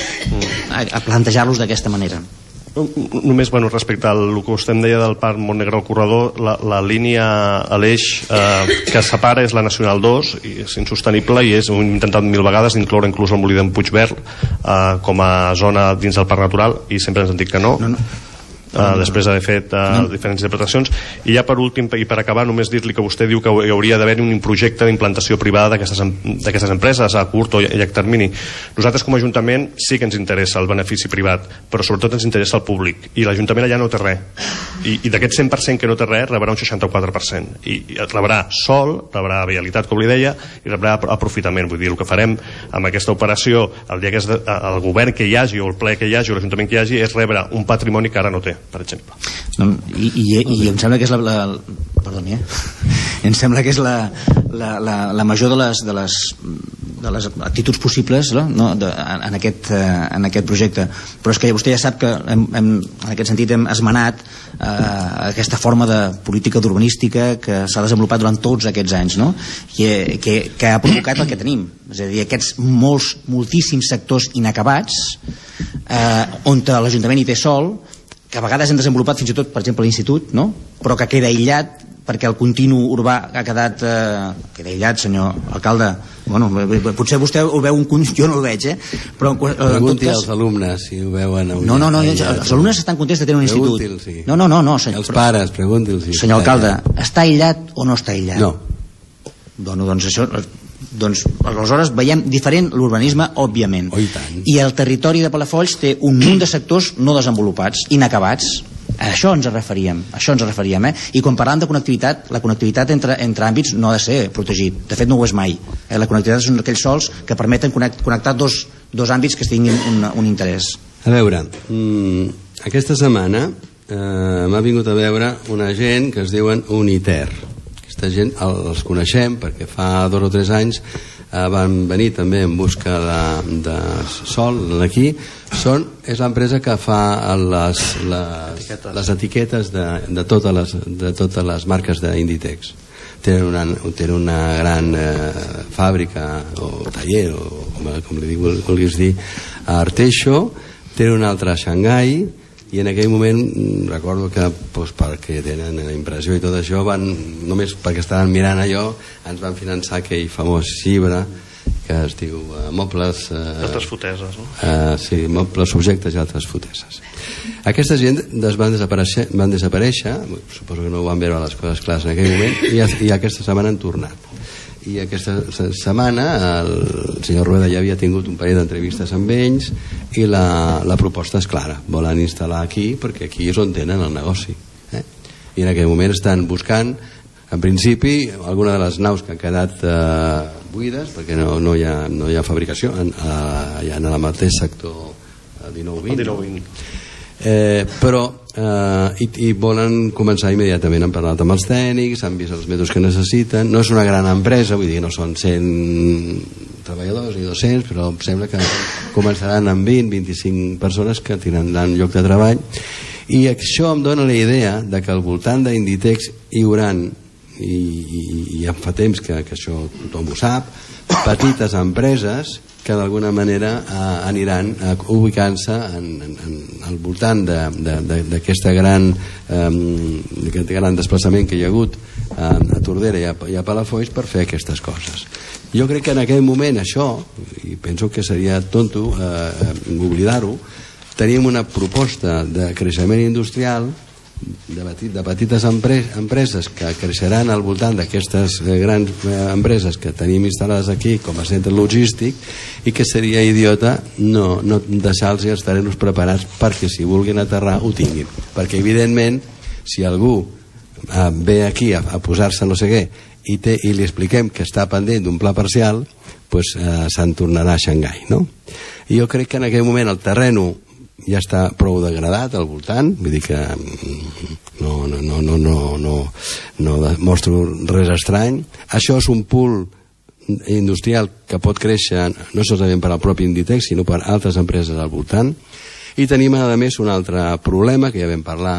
a plantejar-los d'aquesta manera.
Només respecte al que vostè em deia del Parc Montnegre al Corredor, la línia a l'eix que separa és la Nacional 2 i és insostenible i ho hem intentat 1000 vegades d'incloure inclús el molí d'en Puigverd com a zona dins del Parc Natural i sempre ens han dit que no. Després d'haver fet diferents interpretacions. I ja per últim i per acabar només dir-li que vostè diu que hi hauria d'haver un projecte d'implantació privada d'aquestes empreses a curt o llarg termini. Nosaltres com a Ajuntament sí que ens interessa el benefici privat, però sobretot ens interessa el públic i l'Ajuntament allà no té res i d'aquest 100% que no té res rebrà un 64% i rebrà sol, rebrà vialitat com li deia i rebrà aprofitament. Vull dir, el que farem amb aquesta operació el dia que el govern que hi hagi o el ple que hi hagi o l'Ajuntament que hi hagi és rebre un patrimoni que ara no té, per exemple.
I em sembla que és perdoni, em sembla que és la major de les les actituds possibles, no? en aquest projecte. Però és que vostè ja sap que en aquest sentit hem esmenat aquesta forma de política urbanística que s'ha desenvolupat durant tots aquests anys, no? que ha provocat el que tenim, és a dir, aquests moltíssims sectors inacabats on l'Ajuntament hi té sol, que a vegades hem desenvolupat fins i tot, per exemple, l'institut, no? Però que queda aïllat perquè el continu urbà ha quedat aïllat, senyor alcalde. Bueno, potser vostè ho veu jo no ho veig, però
pregunti als alumnes si ho veuen.
No, els alumnes estan contents de tenir un institut.
Sí.
No, senyor,
els pares, pregunti'ls si
senyor alcalde, està aïllat o no està aïllat?
No.
Doncs això, aleshores veiem diferent l'urbanisme, òbviament.
Oh, i tant.
I el territori de Palafolls té un munt de sectors no desenvolupats, inacabats. A això ens referíem, I quan parlàvem de connectivitat, la connectivitat entre àmbits no ha de ser protegit, de fet no ho és mai. La connectivitat són aquells sols que permeten connectar dos àmbits que tinguin un interès.
A veure, aquesta setmana m'ha vingut a veure una gent que es diuen Uniter. Aquesta gent els coneixem perquè fa 2 o 3 anys van venir també en busca de sol aquí. És l'empresa que fa les etiquetes de totes les marques d'Inditex. Tenen una gran fàbrica o taller, o com li vulguis dir, a Arteixo. Tenen una altra a Xangai, i en aquell moment recordo que perquè tenen la impressió i tot això, només perquè estaven mirant allò, ens van finançar aquell famós llibre que es diu Mobles
altres foteses, no?
Sí, Mobles, objectes i altres foteses. Aquesta gent van desaparèixer, suposo que no van veure les coses clares en aquell moment, i aquesta setmana han tornat. I aquesta setmana el senyor Rueda ja havia tingut un parell d'entrevistes amb ells, i la proposta és clara: volen instal·lar aquí perquè aquí és on tenen el negoci, i en aquell moment estan buscant, en principi, alguna de les naus que han quedat buides perquè no hi ha fabricació ja en el mateix sector 19-20, però i volen començar immediatament. Han parlat amb els tècnics, han vist els metres que necessiten. No és una gran empresa, vull dir, no són 100 treballadors ni 200, però em sembla que començaran amb 20-25 persones que tindran lloc de treball, i això em dona la idea de que al voltant d'Inditex hi haurà, i ja fa temps que això tothom ho sap, petites empreses que d'alguna manera aniran ubicant-se al voltant d'aquest gran desplaçament que hi ha hagut a Tordera i a Palafolls per fer aquestes coses. Jo crec que en aquell moment això, i penso que seria tonto oblidar-ho, teníem una proposta de creixement industrial de petites empreses que creixeran al voltant d'aquestes grans empreses que tenim instal·lades aquí com a centre logístic, i que seria idiota no deixar-los els terrenys preparats perquè si vulguin aterrar ho tinguin, perquè evidentment si algú ve aquí a posar-se no sé què i li expliquem que està pendent d'un pla parcial, doncs se'n tornarà a Xangai, no? I jo crec que en aquell moment el terreny ja està prou degradat al voltant, vull dir que no mostro res estrany. Això és un pool industrial que pot créixer no solament per al propi Inditex sinó per altres empreses al voltant. I tenim a més un altre problema que ja vam parlar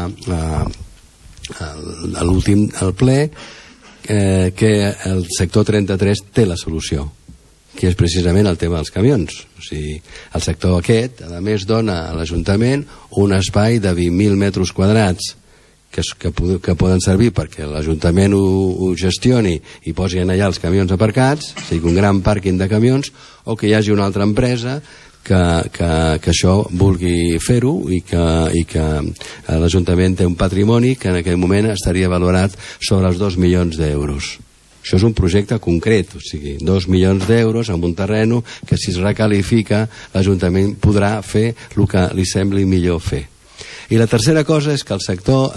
a l'últim ple, que el sector 33 té la solució, que és precisament el tema dels camions. O sigui, el sector aquest, a més, dona a l'Ajuntament un espai de 20.000 metres quadrats que poden servir perquè l'Ajuntament ho gestioni i posi allà els camions aparcats, o sigui, un gran pàrquing de camions, o que hi hagi una altra empresa que això vulgui fer-ho i que l'Ajuntament té un patrimoni que en aquell moment estaria valorat sobre els 2 milions d'euros. Això és un projecte concret, o sigui, 2 milions d'euros en un terreny que si es recalifica l'Ajuntament podrà fer el que li sembli millor fer. I la tercera cosa és que el sector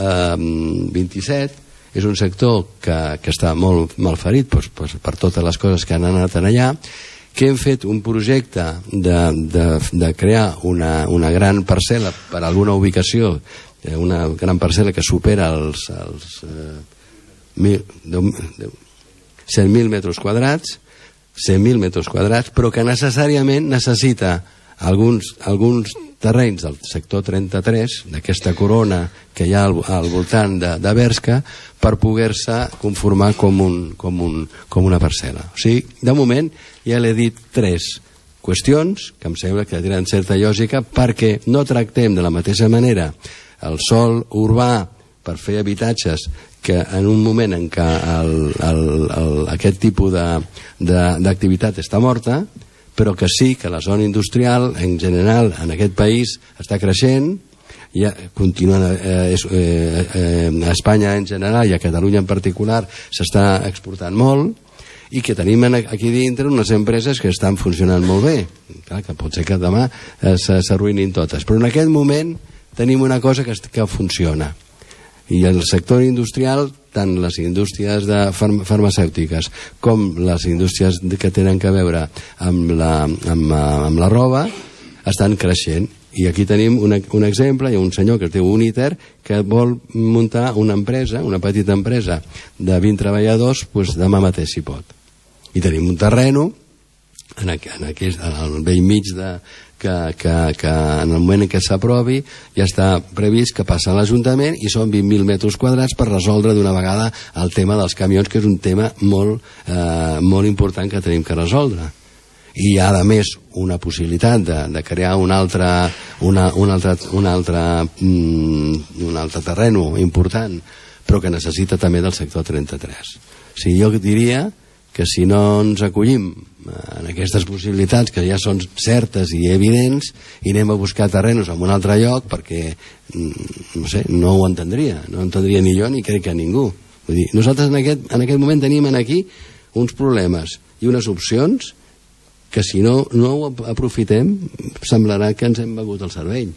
27 és un sector que està molt malferit per totes les coses que han anat allà, que hem fet un projecte de crear una gran parcel·la per a alguna ubicació, una gran parcel·la que supera els 100.000 metres quadrats, 100.000 metres quadrats, però que necessàriament necessita alguns terrenys del sector 33, d'aquesta corona que hi ha al voltant de Bershka, per poder-se conformar com una parcel·la. O sigui, de moment ja l'he dit 3 qüestions que em sembla que tenen certa lògica, perquè no tractem de la mateixa manera el sòl urbà per fer habitatges, que en un moment en què aquest tipus d'activitat està morta, però que sí que la zona industrial en general en aquest país està creixent, ja continua a Espanya en general i a Catalunya en particular s'està exportant molt, i que tenim aquí dintre unes empreses que estan funcionant molt bé. Clar, que pot ser que demà s'arruïnin totes, però en aquest moment tenim una cosa que funciona. I el sector industrial, tant les indústries farmacèutiques com les indústries que tenen a veure amb la roba, estan creixent. I aquí tenim un exemple, hi ha un senyor que es diu Uniter, que vol muntar una empresa, una petita empresa de 20 treballadors, doncs demà mateix s'hi pot. I tenim un terreno al vell mig que en el moment en què s'aprovi ja està previst que passa a l'Ajuntament, i són 20.000 metres quadrats per resoldre d'una vegada el tema dels camions, que és un tema molt important que tenim que resoldre. I hi ha a més una possibilitat de crear un altre terreno important, però que necessita també del sector 33. O sigui, jo diria que si no ens acollim en aquestes possibilitats que ja són certes i evidents, i anem a buscar terrenos en un altre lloc, perquè no ho entendria, no entendria ni jo ni crec que ningú. Vull dir, nosaltres en aquest moment tenim aquí uns problemes i unes opcions que si no ho aprofitem semblarà que ens hem begut el cervell.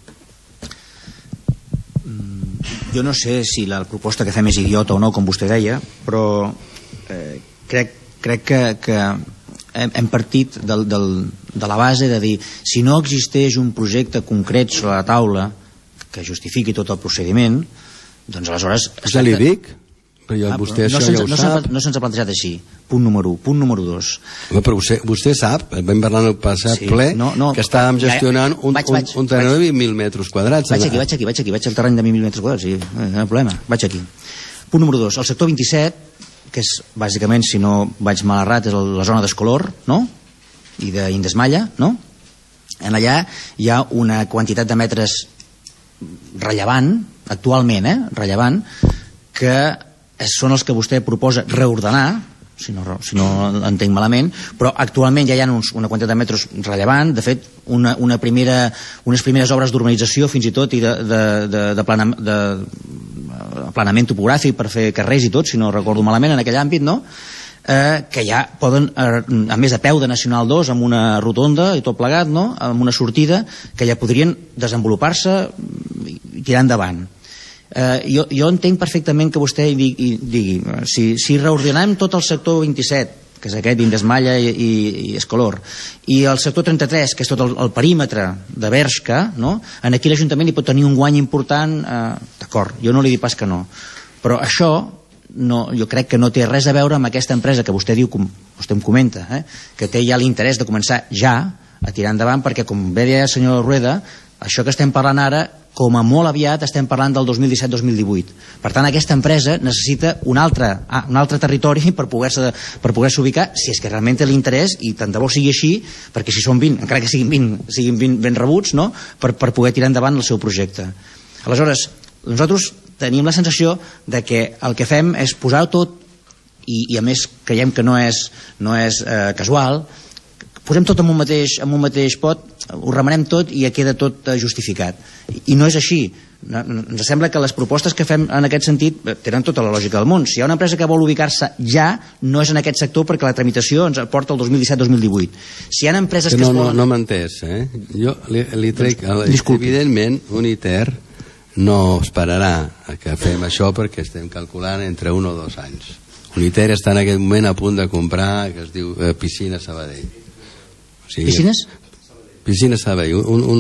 Jo no sé si la proposta que fem és idiota o no, com vostè deia, però crec que hem partit de la base de dir, si no existeix un projecte concret sobre la taula que justifiqui tot el procediment, doncs aleshores...
Ja li dic, però vostè això ja ho sap.
No se'ns ha plantejat així, punt número 1. Punt número 2.
Però vostè sap, vam parlar en el passat ple, que estàvem gestionant un terreny de 20.000 metres quadrats.
Vaig aquí, vaig al terreny de 20.000 metres quadrats, no hi ha problema, vaig aquí. Punt número 2, el sector 27, que és bàsicament, si no vaig mal errat, és la zona d'Escolor, no? I d'Indesmalla, no? En allà hi ha una quantitat de metres rellevant, actualment, rellevant, que són els que vostè proposa reordenar, si no entenc malament, però actualment ja hi ha una quantitat de metres rellevant. De fet, unes primeres obres d'urbanització, fins i tot, i de planament topogràfic per fer carrers i tot, si no recordo malament, en aquell àmbit, no? Que ja poden, a més a peu de Nacional 2, amb una rotonda i tot plegat, no? Amb una sortida, que ja podrien desenvolupar-se i tirar endavant. Jo entenc perfectament que vostè digui, si reordenem tot el sector 27, que és aquest d'Indesmalla i Escolor, i el sector 33, que és tot el perímetre de Bershka, no? Aquí l'Ajuntament hi pot tenir un guany important, d'acord, jo no li dic pas que no, però això jo crec que no té res a veure amb aquesta empresa que vostè diu, com vostè em comenta, que té ja l'interès de començar ja a tirar endavant, perquè com bé deia el senyor Rueda, això que estem parlant ara, com a molt aviat estem parlant del 2017-2018. Per tant, aquesta empresa necessita un altre territori per poder-se ubicar, si és que realment té l'interès, i tant de bo sigui així, perquè si són 20, encara que siguin 20 ben rebuts, no? per poder tirar endavant el seu projecte. Aleshores, nosaltres tenim la sensació de que el que fem és posar-ho tot, i a més creiem que no és casual, posem tot en un mateix pot, ho remenem tot i ja queda tot justificat. I no és així. Ens sembla que les propostes que fem en aquest sentit tenen tota la lògica del món. Si hi ha una empresa que vol ubicar-se ja, no és en aquest sector, perquè la tramitació ens porta al 2017-2018. Si hi ha empreses que es volen...
No m'ha entès, Jo li trec... Evidentment, un ITER no esperarà que fem això, perquè estem calculant entre 1 o 2 anys. Un ITER està en aquest moment a punt de comprar, que es diu Piscina Sabadell.
Piscines?
Piscina servei,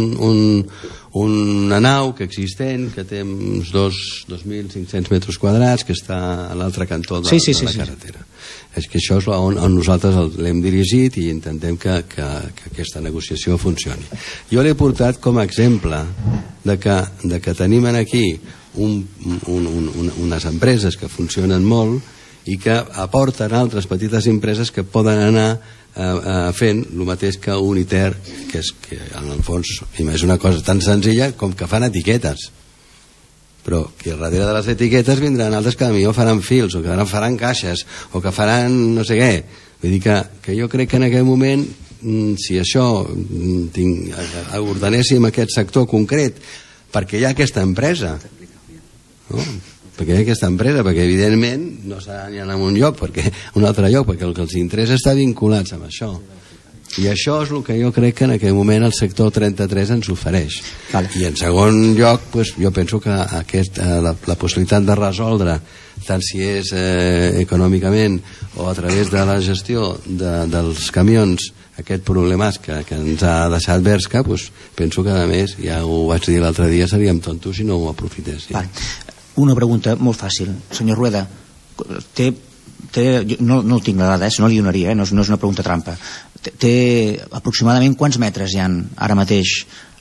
una nau que existent, que té uns 2.500 metres quadrats, que està a l'altre cantó de la carretera. És que això és on nosaltres l'hem dirigit i intentem que aquesta negociació funcioni. Jo l'he portat com a exemple de que tenim aquí unes empreses que funcionen molt i que aporten altres petites empreses que poden anar fent el mateix que un ITER, que en el fons és una cosa tan senzilla com que fan etiquetes, però que darrere de les etiquetes vindran altres que potser faran fils o que faran caixes o que faran no sé què. Vull dir que jo crec que en aquell moment, si això ordenéssim aquest sector concret, perquè hi ha aquesta empresa, no? Perquè hi ha aquesta empresa, perquè evidentment no s'aniran a un lloc, un altre lloc, perquè el que els interessa està vinculats amb això. I això és el que jo crec que en aquell moment el sector 33 ens ofereix. I en segon lloc, jo penso que la possibilitat de resoldre, tant si és econòmicament o a través de la gestió dels camions, aquest problemàs que ens ha deixat Bershka, penso que a més, ja ho vaig dir l'altre dia, seríem tontos si no ho aprofitéssim.
Una pregunta molt fàcil. Senyor Rueda, no el tinc la dada, si no li donaria, no és una pregunta trampa. Té aproximadament quants metres hi ha ara mateix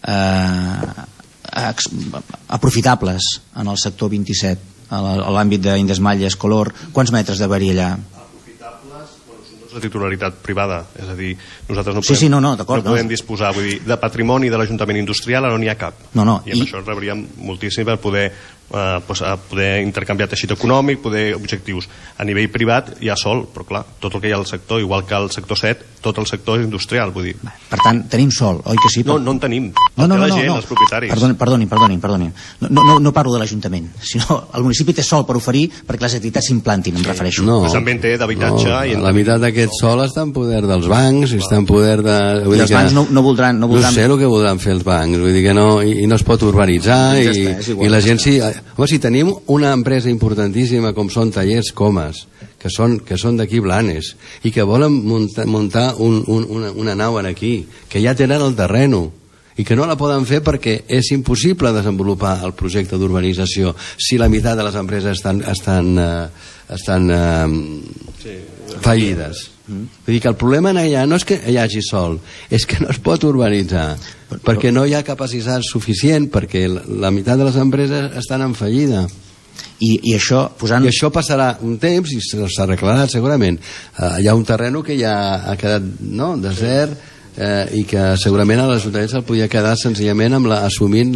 aprofitables en el sector 27, a l'àmbit d'Indesmalles, Color? Quants metres d'haver-hi allà?
De titularitat privada, és a dir, nosaltres
no
podem disposar, vull dir, de patrimoni de l'Ajuntament Industrial ara no n'hi ha cap, i amb això rebríem moltíssim per poder intercanviar teixit econòmic, poder objectius. A nivell privat hi ha sol, però clar, tot el que hi ha al sector, igual que al sector 7, tot el sector és industrial, vull dir.
Per tant, tenim sol, oi que sí?
No en tenim, la gent, els propietaris.
Perdoni. No parlo de l'Ajuntament, sinó el municipi té sol per oferir perquè les activitats s'implantin, em refereixo.
No,
també en té d'habitatge.
La meitat d'aquest sol està en poder dels bancs, està en poder de...
I els bancs no voldran...
No sé el que voldran fer els bancs, vull dir que no, i no es pot urbanitzar, i la gent sí... Home, si tenim una empresa importantíssima com són Tallers Comas, que són d'aquí Blanes, i que volen muntar una nau aquí, que ja tenen el terreno, i que no la poden fer perquè és impossible desenvolupar el projecte d'urbanització si la meitat de les empreses estan fallides. Vull dir que el problema allà no és que hi hagi sol, és que no es pot urbanitzar, perquè no hi ha capacitat suficient, perquè la meitat de les empreses estan en fallida.
I això
passarà un temps i s'arreglarà segurament. Hi ha un terreno que ja ha quedat desert, i que segurament a l'Ajuntament se'l podia quedar senzillament assumint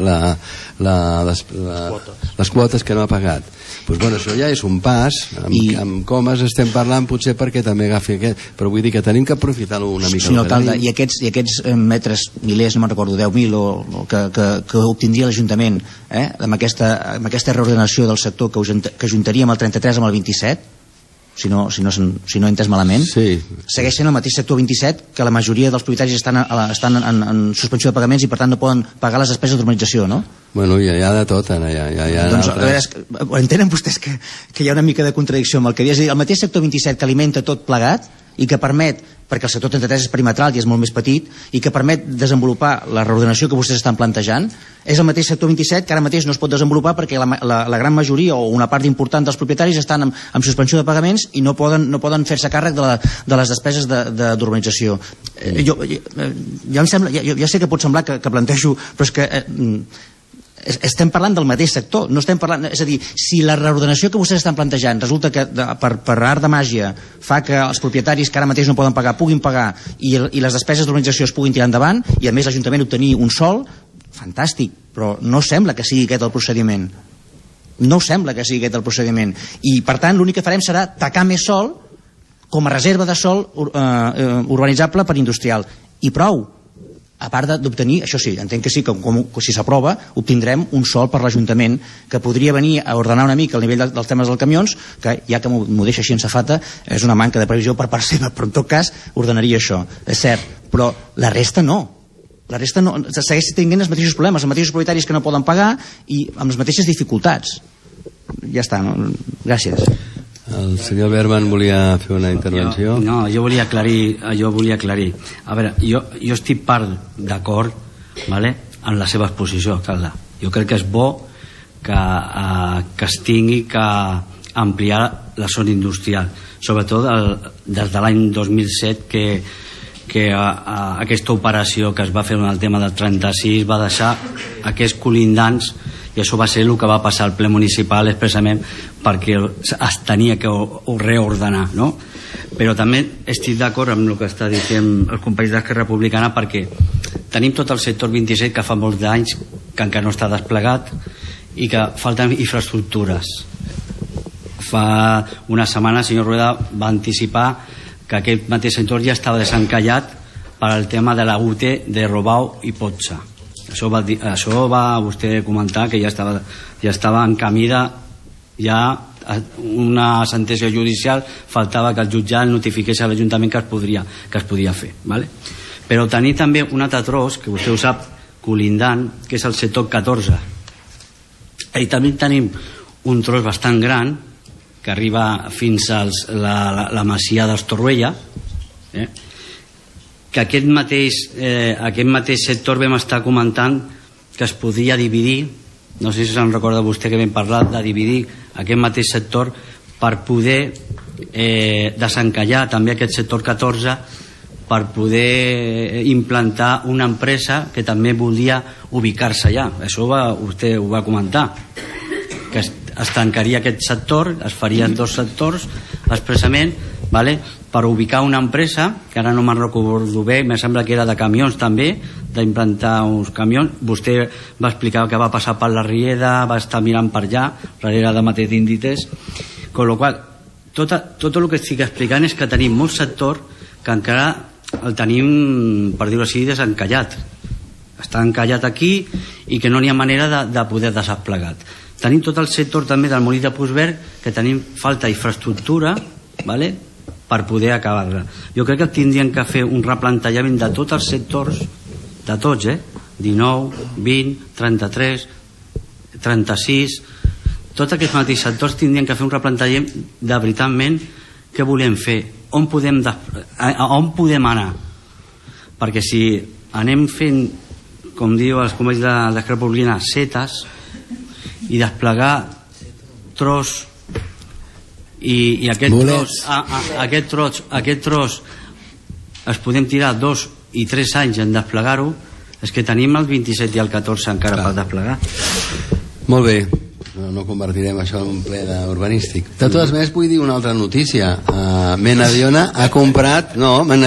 les quotes que no ha pagat. Això ja és un pas. Amb Comas estem parlant potser perquè també agafi aquest, però vull dir que tenim que aprofitar-lo una mica.
Senyor alcalde, i aquests metres, milers, no me'n recordo, 10.000 que obtindria l'Ajuntament amb aquesta reordenació del sector que juntaríem el 33 amb el 27, si no he entès malament, segueix sent el mateix sector 27, que la majoria dels propietaris estan en suspensió de pagaments i per tant no poden pagar les despeses d'urbanització, no?
Bueno, hi ha de tot, Anna.
Entenen vostès que hi ha una mica de contradicció amb el que dius? El mateix sector 27 que alimenta tot plegat i que permet, perquè el sector 33 és perimetral i és molt més petit, i que permet desenvolupar la reordenació que vostès estan plantejant, és el mateix sector 27 que ara mateix no es pot desenvolupar perquè la gran majoria o una part important dels propietaris estan en suspensió de pagaments i no poden fer-se càrrec de les despeses d'urbanització. Jo sé que pot semblar que plantejo, però és que estem parlant del mateix sector, no estem parlant, és a dir, si la reordenació que vostès estan plantejant resulta que per art de màgia fa que els propietaris que ara mateix no poden pagar puguin pagar i les despeses d'urbanització es puguin tirar endavant i a més l'Ajuntament obtenir un sòl, fantàstic, però no sembla que sigui aquest el procediment. No sembla que sigui aquest el procediment. I per tant l'únic que farem serà tacar més sòl com a reserva de sòl urbanitzable per industrial. I prou. A part d'obtenir, això sí, entenc que sí, que si s'aprova obtindrem un sòl per l'Ajuntament que podria venir a ordenar una mica el nivell dels temes dels camions, que ja que m'ho deixa així en safata és una manca de previsió per part seva, però en tot cas ordenaria això, és cert, però la resta no, segueix tenint els mateixos problemes, els mateixos propietaris que no poden pagar i amb les mateixes dificultats. Ja està, no? Gràcies.
El senyor Berman volia fer una intervenció.
Jo volia aclarir. A veure, jo estic part d'acord, vale, en la seva exposició, alcalde. Jo crec que és bo que es tingui que ampliar la zona industrial, sobretot des de l'any 2007 que aquesta operació que es va fer en el tema del 36 va deixar aquests colindants, i això va ser el que va passar al ple municipal expressament perquè es tenia que reordenar, no? Però també estic d'acord amb el que està dient el company d'Esquerra Republicana, perquè tenim tot el sector 27 que fa molts d'anys que encara no està desplegat i que falten infraestructures. Fa una setmana el senyor Rueda va anticipar que aquest mateix sector ja estava desencallat per al tema de la UTE de Robau i Potsa. Això va vostè comentar que ja estava en camí de ja una sentència judicial, faltava que el jutjat notifiqués a l'Ajuntament que es podia fer, ¿vale? Però tenir també un altre tros que vostè ho sap, colindant, que és el sector 14, i també tenim un tros bastant gran que arriba fins a la masia dels Torroella, que aquest mateix sector vam estar comentant que es podia dividir, no sé si se'n recorda vostè que vam parlar de dividir aquest mateix sector per poder desencallar també aquest sector 14 per poder implantar una empresa que també volia ubicar-se allà. Això vostè ho va comentar, que es tancaria aquest sector, es farien dos sectors expressament, vale, per ubicar una empresa que ara no me'n recordo bé, me sembla que era de camions també, d'implantar uns camions. Vostè va explicar que va passar per la Rieda, va estar mirant per allà, darrere de Mateix d'Índites, con lo qual tot el que estic explicant és que tenim molt sector que encara el tenim, per dir-ho així, desencallat. Està encallat aquí i que no n'hi ha manera de poder desplegat. Tenim tot el sector també del Molí de Puigverd, que tenim falta d'infraestructura, vale, per poder acabar-la. Jo crec que tindrien que fer un replantejament de tots els sectors, de tots, 19, 20, 33, 36, tots aquests mateixos sectors tindrien que fer un replantejament de veritablement què volem fer, on podem anar, perquè si anem fent, com diu els companys de l'Esquerra Republicana, setes i desplegar tros i aquest tros es podem tirar 2 i 3 anys en desplegar-ho, és que tenim el 27 i el 14 encara per desplegar.
Molt bé, no convertirem això en un ple urbanístic. De totes maneres vull dir una altra notícia. Menadiona ha comprat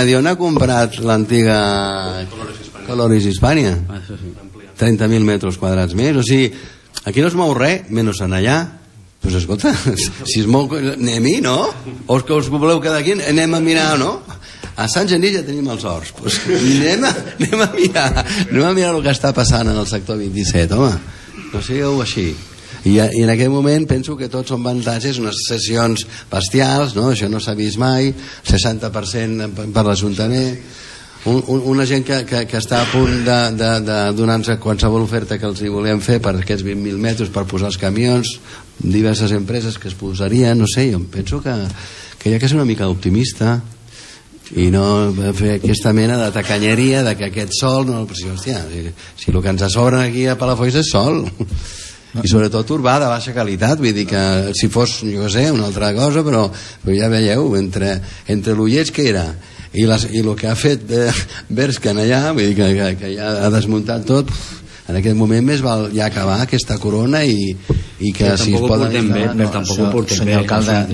l'antiga Colores Hispània, 30.000 metres quadrats més, o sigui, aquí no es mou res, menys en allà. Doncs escolta, si es mou, anem-hi, no? O és que us voleu quedar aquí, anem a mirar, no? A Sant Genís ja tenim els horts, doncs anem a mirar el que està passant en el sector 27, home, no sigueu així. I en aquest moment penso que tots són avantatges, unes sessions bestials, no? Això no s'ha vist mai, 60% per l'Ajuntament, una gent que està a punt de donar-nos qualsevol oferta que els hi volem fer per aquests 20.000 metres per posar els camions, diverses empreses que es posarien, no sé, jo penso que hi ha que ser una mica optimista i no fer aquesta mena de tacanyeria de que aquest sol, no, però hòstia, si el que ens sobra aquí a Palafolls és sol, i sobretot urbà de baixa qualitat, vull dir que si fos, jo què sé, una altra cosa, però ja veieu, entre l'Ullets que era i el que ha fet Bersken allà, vull dir que ja ha desmuntat tot, en aquest moment més val ja acabar aquesta corona i que si es poden...
Senyor alcalde,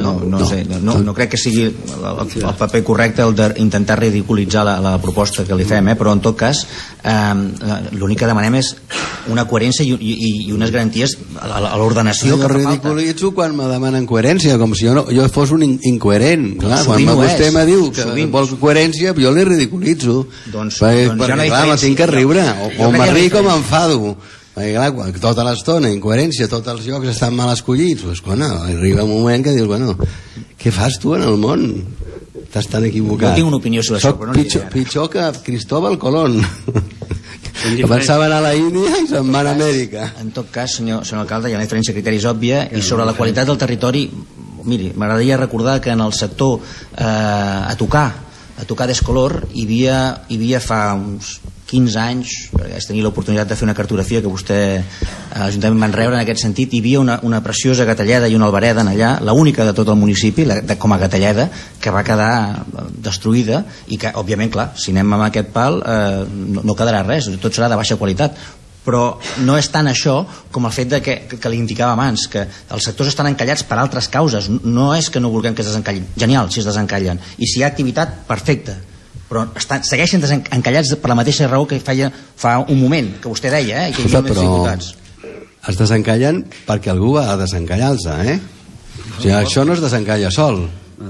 no crec que sigui el paper correcte el d'intentar ridiculitzar la proposta que li fem, però en tot cas l'únic que demanem és una coherència i unes garanties a l'ordenació que fa falta.
Jo ridiculitzo quan me demanen coherència, com si jo fos un incoherent. Quan vostè me diu que vol coherència, jo li ridiculitzo, perquè clar, me tinc que riure o me ric o m'enfado. Tota l'estona, incoherència, tots els llocs estan mal escollits, doncs quan arriba un moment que dius, bueno, què fas tu en el món? Estàs tan equivocat.
Jo tinc una opinió sobre això, però no li diré.
Pitjor que Cristóbal Colón, que pensava anar a la Índia i se'n va a Amèrica.
En tot cas, senyor alcalde, hi ha una diferència de criteris òbvia, i sobre la qualitat del territori miri, m'agradaria recordar que en el sector a tocar d'Escolor hi havia fa uns 15 anys, vaig tenir l'oportunitat de fer una cartografia que vostè a l'Ajuntament van rebre en aquest sentit, hi havia una preciosa gatelleda i una albereda allà, l'única de tot el municipi com a gatelleda, que va quedar destruïda i que, òbviament, clar, si anem amb aquest pal no quedarà res, tot serà de baixa qualitat, però no és tant això com el fet de que li indicava abans, que els sectors estan encallats per altres causes, no és que no vulguem que es desencallin, genial si es desencallen, i si hi ha activitat, perfecte, però segueixen encallats per la mateixa raó que feia fa un moment, que vostè deia, i que hi havia més dificultats.
Es desencallen perquè algú va a desencallar-los, O sigui, això no es desencalla sol.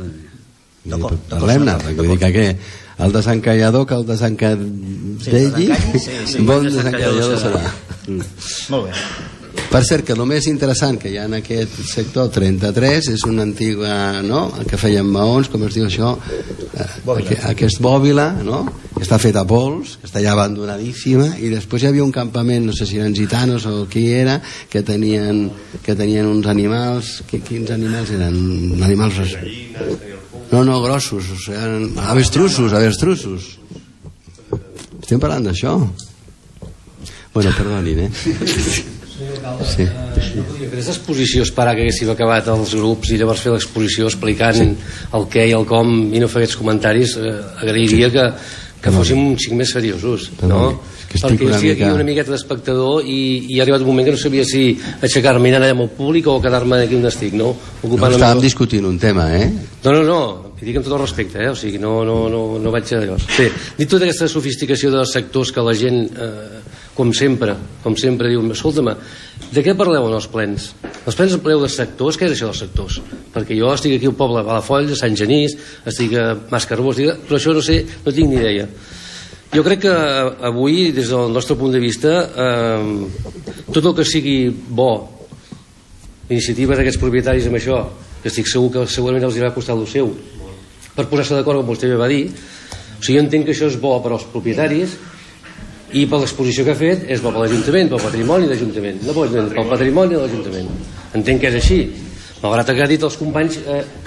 Parlem-ne, vull dir que el desencallador que el desencallegui, bon desencallador serà.
Molt bé.
Per cert, que el més interessant que hi ha en aquest sector 33 és una antiga, no?, que feien maons, com es diu això, aquest bòbila, no?, que està fet a pols, que està ja abandonadíssima, i després hi havia un campament, no sé si eren gitanos o qui era, que tenien uns animals. Quins animals eren? Animals... No, grossos, o sigui, avestrussos. Estem parlant d'això? Bueno, perdonin, Sí.
No podia fer aquesta exposició, esperar que haguéssim acabat els grups i llavors fer l'exposició explicant el què i el com i no fer aquests comentaris. Agrairia que fóssim un xic més seriosos, no? Perquè jo estic aquí una miqueta d'espectador i ha arribat un moment que no sabia si aixecar-me i anar allà amb el públic o quedar-me aquí on estic, no?
Estàvem discutint un tema,
No, i dic amb tot el respecte, o sigui, no vaig a llavors. Bé, dit tota aquesta sofisticació de sectors que la gent, com sempre diu, escolta'm, de què parleu en els plens? Els plens en parleu de sectors? Què és això dels sectors? Perquè jo estic aquí al poble de Palafolls, a Sant Genís, estic a Mascarbó, però això no sé, no tinc ni idea. Jo crec que avui, des del nostre punt de vista, tot el que sigui bo, iniciatives d'aquests propietaris amb això, que estic segur que segurament els va costar el seu, per posar-se d'acord com vostè va dir, o sigui, jo entenc que això és bo per als propietaris i per l'exposició que ha fet és bo per l'Ajuntament, pel patrimoni de l'Ajuntament, no pel patrimoni de l'Ajuntament. Entenc que és així, malgrat que ha dit els companys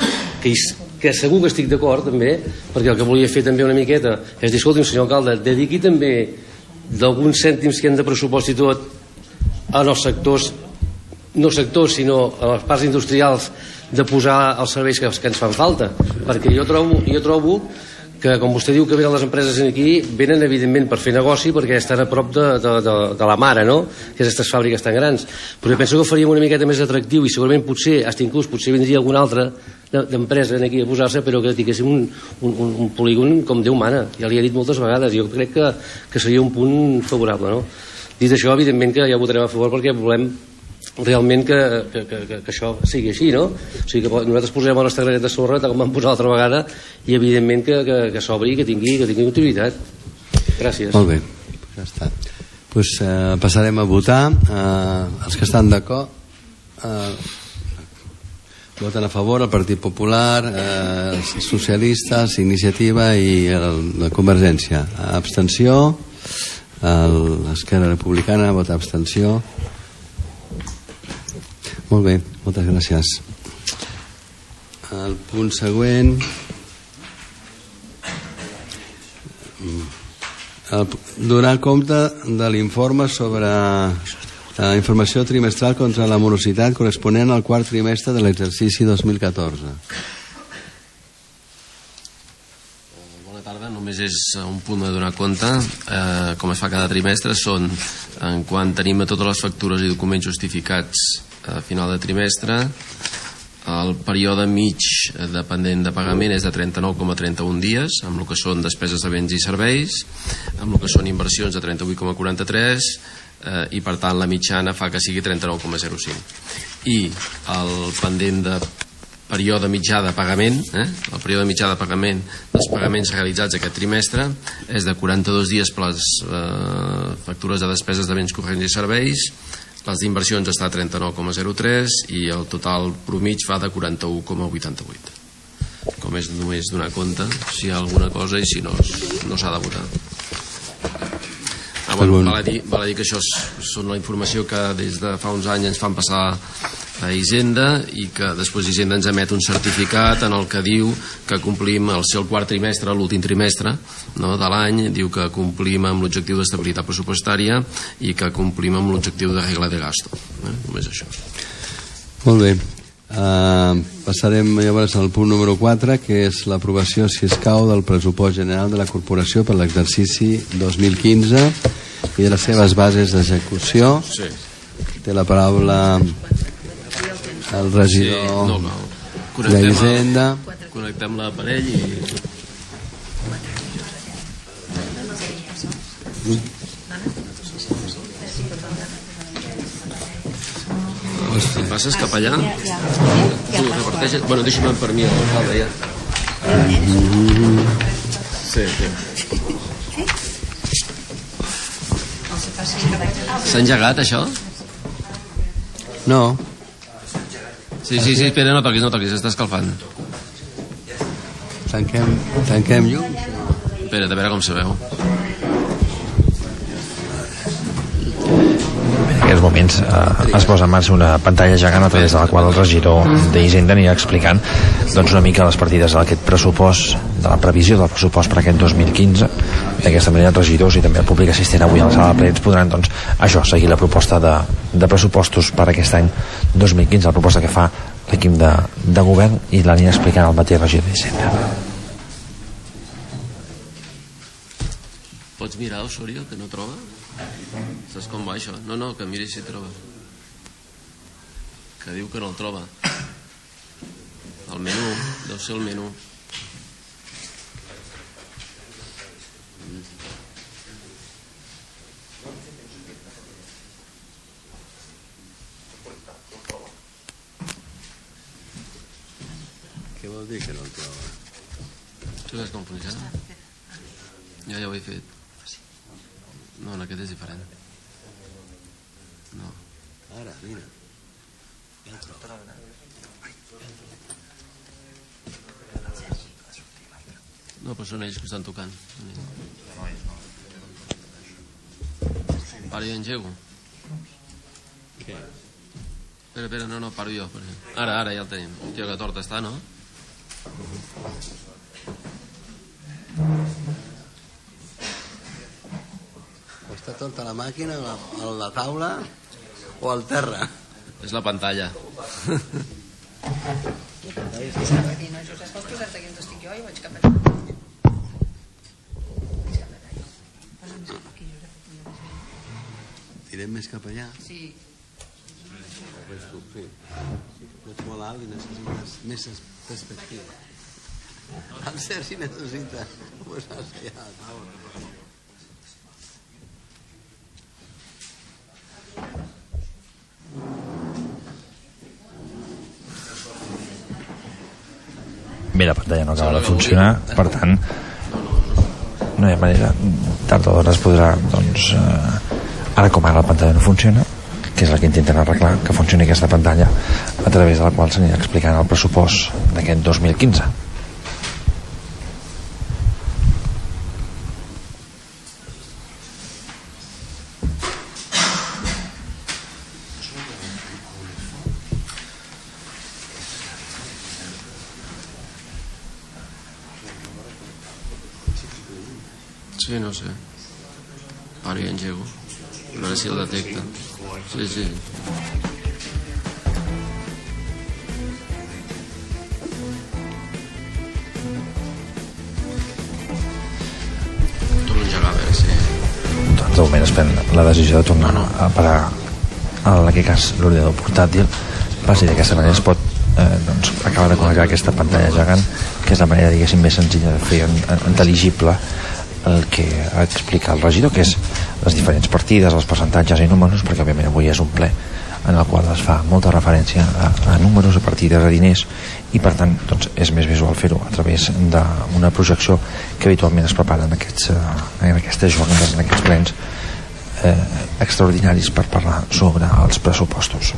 que segur que estic d'acord també, perquè el que volia fer també una miqueta és dir, escolti'm, senyor alcalde, dediqui també d'alguns cèntims que hem de pressupost i tot en els sectors, no sectors sinó a les parts industrials, de posar els serveis que ens fan falta, perquè jo trobo que, com vostè diu que venen les empreses aquí, venen evidentment per fer negoci perquè estan a prop de la mare, no?, que és aquestes fàbriques tan grans, però jo penso que ho faríem una miqueta més atractiu i segurament potser vindria alguna altra d'empresa aquí a posar-se, però que tinguéssim un polígon com Déu mana. Ja li he dit moltes vegades, jo crec que seria un punt favorable, no? Dit això, evidentment que ja ho votarem a favor perquè volem realment que això sigui així, no? O sigui que nosaltres posarem el nostre granet de sorra com vam posar l'altra vegada i evidentment que s'obri i que tingui utilitat. Gràcies.
Molt bé, ja està. Pues, passarem a votar. Els que estan d'acord voten a favor, el Partit Popular, els socialistes, Iniciativa i la Convergència. Abstenció, l'Esquerra Republicana vota abstenció. Molt bé, moltes gràcies. El punt següent, donar compte de l'informe sobre la informació trimestral contra la morositat corresponent al quart trimestre de l'exercici 2014.
Bona tarda, només és un punt de donar compte. Com es fa cada trimestre són, en quan tenim totes les factures i documents justificats a final de trimestre, el període mig dependent de pagament és de 39,31 dies, amb el que són despeses de béns i serveis, amb el que són inversions de 38,43, i per tant la mitjana fa que sigui 39,05. I el pendent de període mitjà de pagament, el període mitjà de pagament dels pagaments realitzats aquest trimestre és de 42 dies per les factures de despeses de béns corrents i serveis. Les d'inversions està a 39,03 i el total promig fa de 41,88. Com és només donar compte si hi ha alguna cosa i si no s'ha de votar. val a dir que això són la informació que des de fa uns anys ens fan passar a Hisenda, i que després Hisenda ens emet un certificat en el que diu que complim el quart trimestre, l'últim trimestre, no, de l'any, diu que complim amb l'objectiu d'estabilitat pressupostària i que complim amb l'objectiu de regla de gasto. Només això.
Molt bé. Passarem llavors al punt número 4, que és l'aprovació, si escau, del pressupost general de la corporació per l'exercici 2015 i de les seves bases d'execució.
Sí.
Té la paraula el regidor d'Hisenda.
Connectem l'aparell i... Et passes cap allà? Tu reparteixes? Bueno, deixa'm per mi l'alcalde ja. Sí. S'ha engegat això?
No.
Sí, espera, no toquis, està escalfant.
Tanquem llum?
Espera't, a veure com se veu.
En aquests moments es posa en marxa una pantalla gegant a través de la qual el regidor d'Hisenda anirà explicant doncs, una mica les partides d'aquest pressupost, de la previsió del pressupost per aquest 2015. D'aquesta manera els regidors i també el públic assistent avui a la sala de plens podran doncs, seguir la proposta de pressupostos per aquest any 2015, la proposta que fa l'equip de govern, i l'anirà explicant el mateix regidor d'Hisenda.
Pots mirar, Osorio, que no troba? Saps com va això? No, que miri si troba. Que diu que no el troba. El menú, deu ser el menú.
Què vol dir que no el troba?
Tu saps com funciona? Jo ja ho he fet. No, en aquest és diferent. No.
Ara, mira. Ja el trobo.
No, però són ells que estan tocant. Paro jo engego.
Què?
Espera, no, paro jo. Ara ja el tenim. Hòstia, que torta està, no?
Està torta la màquina, a la taula o al terra?
És la pantalla.
Aquí no, Josep, pots posar-te aquí on estic jo i vaig cap allà.
Tirem més cap allà?
Sí.
Sí. Ets molt alt i necessites més perspectiva. El Sergi necessita posar-se allà a la taula.
Bé, la pantalla no acaba de funcionar, per tant no hi ha manera, tard o d'hora es podrà doncs, ara com ara la pantalla no funciona, que és la que intenten arreglar, que funcioni aquesta pantalla a través de la qual s'anirà explicant el pressupost d'aquest 2015.
Sí, no sé. Paro i engego. A veure si el detecta. Sí. Torno a engegar, a veure si...
Doncs de moment es pren la decisió de tornar a parar en aquest cas l'ordinador portàtil, i d'aquesta manera es pot doncs, acabar de connectar aquesta pantalla gegant, que és la manera, diguéssim, més senzilla de fer intel·ligible el que explica el regidor, que és les diferents partides, els percentatges i números, perquè òbviament avui és un ple en el qual es fa molta referència a números, a partides, a diners, i per tant doncs, és més visual fer-ho a través d'una projecció que habitualment es prepara en aquestes jornades, en aquests plens extraordinaris per parlar sobre els pressupostos.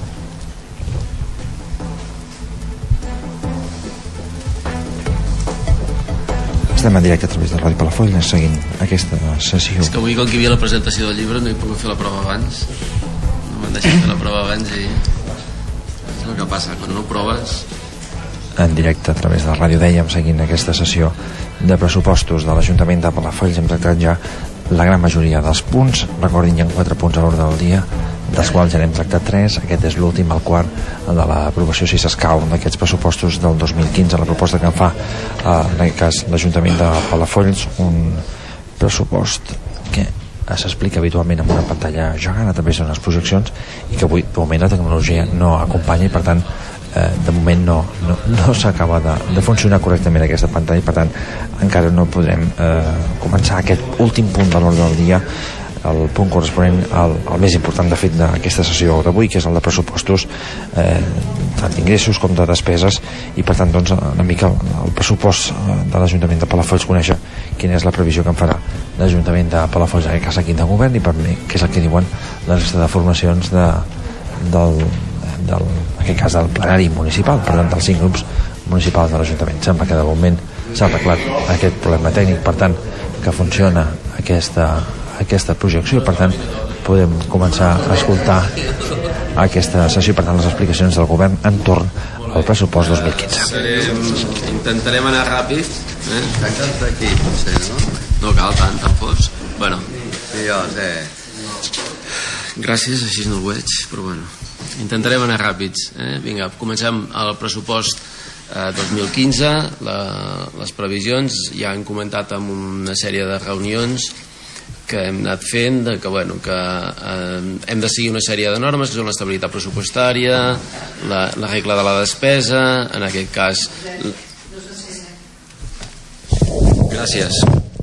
Estem en directe a través de Ràdio Palafolls seguint aquesta sessió.
És que avui, com que hi havia la presentació del llibre, no he pogut fer la prova abans. No m'han deixat fer la prova abans i és el que passa, quan no proves.
En directe a través de la ràdio, dèiem, seguint aquesta sessió de pressupostos de l'Ajuntament de Palafolls. Hem tractat ja la gran majoria dels punts. Recordin, hi ha 4 punts a l'ordre del dia, dels quals ja n'hem tractat 3. Aquest és l'últim, el quart, el de l'aprovació, si s'escau, d'aquests pressupostos del 2015, la proposta que en fa en aquest cas l'Ajuntament de Palafolls, un pressupost que s'explica habitualment amb una pantalla gegant a través d'unes projeccions i que avui, de moment, la tecnologia no acompanya i, per tant, de moment no s'acaba de funcionar correctament aquesta pantalla, per tant encara no podrem començar aquest últim punt de l'ordre del dia, el punt corresponent al més important, de fet, d'aquesta sessió d'avui, que és el de pressupostos, tant d'ingressos com de despeses, i per tant, doncs, una mica el pressupost de l'Ajuntament de Palafolls, conèixer quina és la previsió que en farà l'Ajuntament de Palafolls, en aquest cas aquí de govern, i per mi, què és el que diuen la resta de formacions en aquest cas del plenari municipal, per tant dels 5 grups municipals de l'Ajuntament. Sembla que de moment s'ha arreglat aquest problema tècnic, per tant que funciona aquesta projecció, per tant podem començar a escoltar aquesta sessió, per tant les explicacions del govern entorn al pressupost 2015.
Intentarem anar ràpid, d'aquí potser, no cal tant fos. Bueno, gràcies, així no el veig, però bueno, intentarem anar ràpids. Vinga, comencem el pressupost 2015. Les previsions ja han comentat en una sèrie de reunions que hem anat fent, que hem de seguir una sèrie de normes, que són l'estabilitat pressupostària, la regla de la despesa, en aquest cas... Gràcies.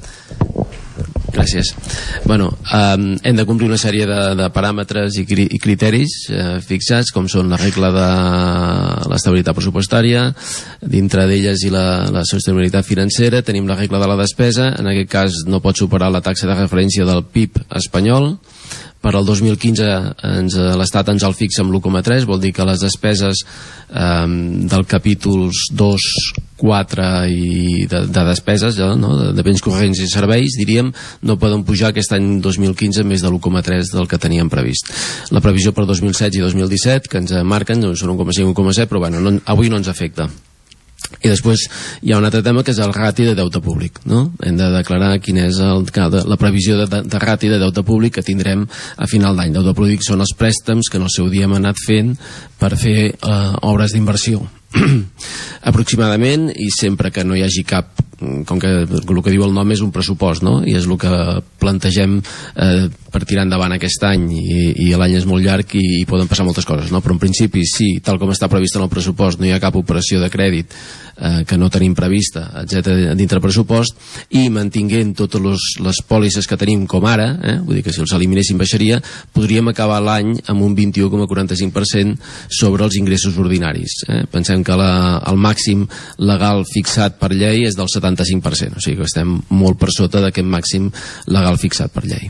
Bueno, hem de complir una sèrie de paràmetres i criteris fixats, com són la regla de l'estabilitat pressupostària, dintre d'elles i la sostenibilitat financera. Tenim la regla de la despesa, en aquest cas no pot superar la taxa de referència del PIB espanyol. Per al 2015 l'Estat ens el fixa amb l'1,3, vol dir que les despeses del capítols 2, 4 i de despeses, de béns corrents i serveis, diríem, no poden pujar aquest any 2015 més de l'1,3 del que teníem previst. La previsió per 2016 i 2017 que ens marquen són 1,5 i 1,7, però bueno, avui no ens afecta. I després hi ha un altre tema, que és el rati de deute públic, no? Hem de declarar quina és la previsió de rati de deute públic que tindrem a final d'any. Deute públic són els préstecs que en el seu dia hem anat fent per fer obres d'inversió. Aproximadament, i sempre que no hi hagi cap, com que el que diu el nom és un pressupost, no? I és el que plantegem per tirar endavant aquest any, i l'any és molt llarg i poden passar moltes coses, no? Però en principi, sí, tal com està previst en el pressupost, no hi ha cap operació de crèdit que no tenim prevista, etc., dintre el pressupost, i mantinguent totes les pòlisses que tenim com ara, vull dir que si els eliminessin baixaria, podríem acabar l'any amb un 21,45% sobre els ingressos ordinaris. Pensem que el màxim legal fixat per llei és del 75%, o sigui que estem molt per sota d'aquest màxim legal fixat per llei.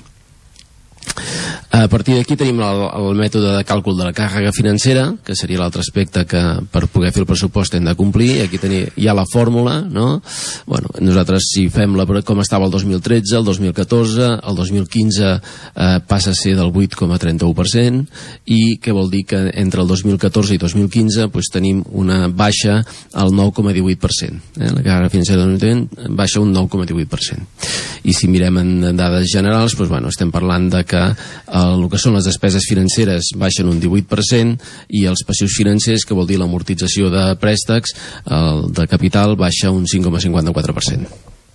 A partir d'aquí tenim el mètode de càlcul de la càrrega financera, que seria l'altre aspecte que per poder fer el pressupost hem de complir. Aquí hi ha la fórmula, no? Bueno, nosaltres si fem com estava el 2013, el 2014, el 2015 passa a ser del 8,31%, i què vol dir que entre el 2014 i 2015 tenim una baixa al 9,18%. La càrrega financera baixa un 9,18%. I si mirem en dades generals, estem parlant de que el que són les despeses financeres baixen un 18%, i els passius financers, que vol dir l'amortització de préstecs, el de capital, baixa un 5,54%.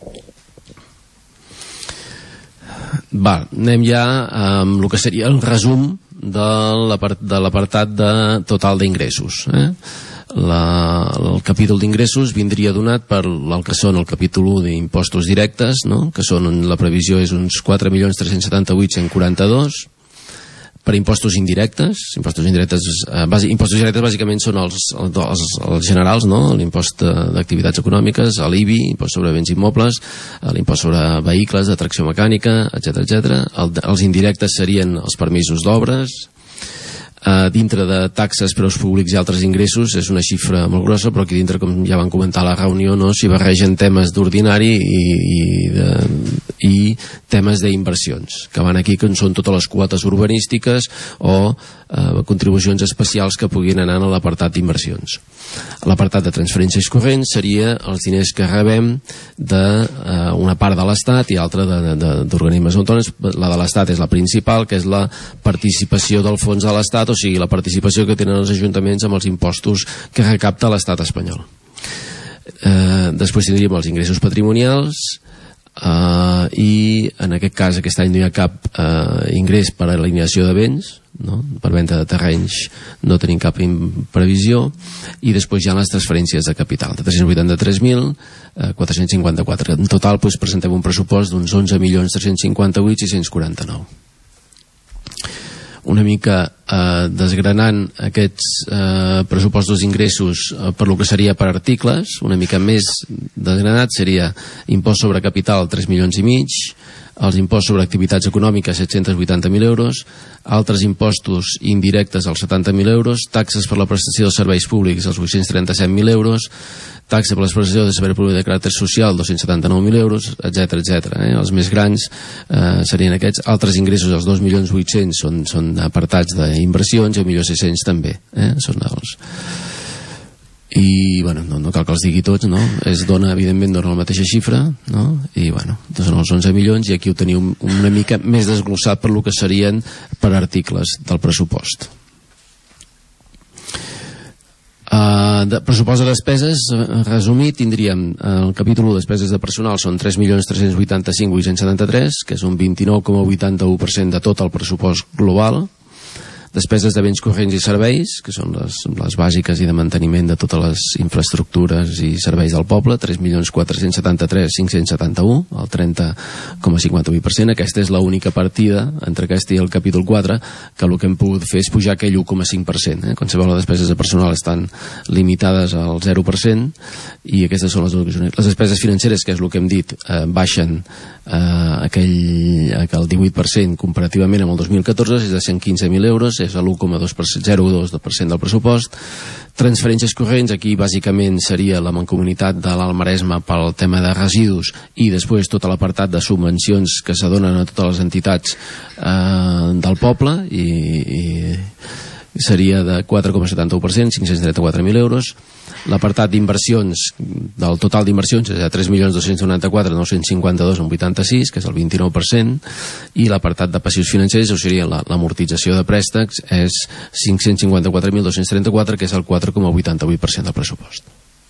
Anem ja amb el que seria el resum de l'apartat de total d'ingressos. El capítol d'ingressos vindria donat per el que són el capítol 1 d'impostos directes, que són, la previsió és uns 4.378.142. Per impostos indirectes bàsicament són els generals, l'impost d'activitats econòmiques, l'IBI, impost sobre béns immobles, l'impost sobre vehicles de tracció mecànica, etc. Els indirectes serien els permisos d'obres. dintre de taxes, preus públics i altres ingressos és una xifra molt grossa, però aquí dintre, com ja van comentar a la reunió, no, s'hi barregen temes d'ordinari i temes d'inversions, que van aquí, que són totes les quotes urbanístiques o contribucions especials que puguin anar a l'apartat d'inversions. L'apartat de transferències corrents seria els diners que rebem d'una part de l'Estat i altra d'organismes autònoms. La de l'Estat és la principal, que és la participació del fons de l'Estat, o sigui, la participació que tenen els ajuntaments amb els impostos que recapta l'Estat espanyol. Després tindríem els ingressos patrimonials, i en aquest cas aquest any no hi ha cap ingrés per eliminació de béns, no? Per venda de terrenys no tenim cap previsió, i després hi ha les transferències de capital de 383.454. En total presentem un pressupost d'uns 11.358.649. Una mica desgranant aquests pressupostos d'ingressos per lo que seria per articles, una mica més desgranat seria impost sobre capital 3,5 milions, els imposts sobre activitats econòmiques 780.000 euros, altres impostos indirectes als 70.000 euros, taxes per la prestació dels serveis públics als 837.000 euros, taxa per la prestació de servei públic de caràcter social 279.000 euros, etc. Els més grans serien aquests. Altres ingressos, els 2.800.000 són apartats d'inversions, i 1.600.000 també són els... I bueno, no cal que els digui tots, no? Evidentment dona la mateixa xifra, no? I bueno, són els 11 milions, i aquí ho teniu una mica més desglossat per lo que serien per articles del pressupost. Pressupost de despeses, resumit, tindríem el capítol 1, despeses de personal, són 3.385.873, que és un 29,81% de tot el pressupost global. Despeses de béns corrents i serveis, que són les bàsiques i de manteniment de totes les infraestructures i serveis del poble, 3.473.571, el 30,58%. Aquesta és l'única partida entre aquesta i el capítol 4 que el que hem pogut fer és pujar aquell 1,5%. Com sabeu, les despeses de personal estan limitades al 0%, i aquestes són les úniques. Les despeses financeres, que és el que hem dit, baixen aquell 18% comparativament amb el 2014, és de 115.000 euros, és l'1,02% del pressupost. Transferències corrents, aquí bàsicament seria la mancomunitat de l'Alt Maresme pel tema de residus, i després tot l'apartat de subvencions que s'adonen a totes les entitats del poble, i seria de 4,71%, 534.000 euros. L'apartat d'inversions, del total d'inversions, és de 3.294.952,86, que és el 29%, i l'apartat de passius financers, o sigui, l'amortització de préstecs, és 554.234, que és el 4,88% del pressupost.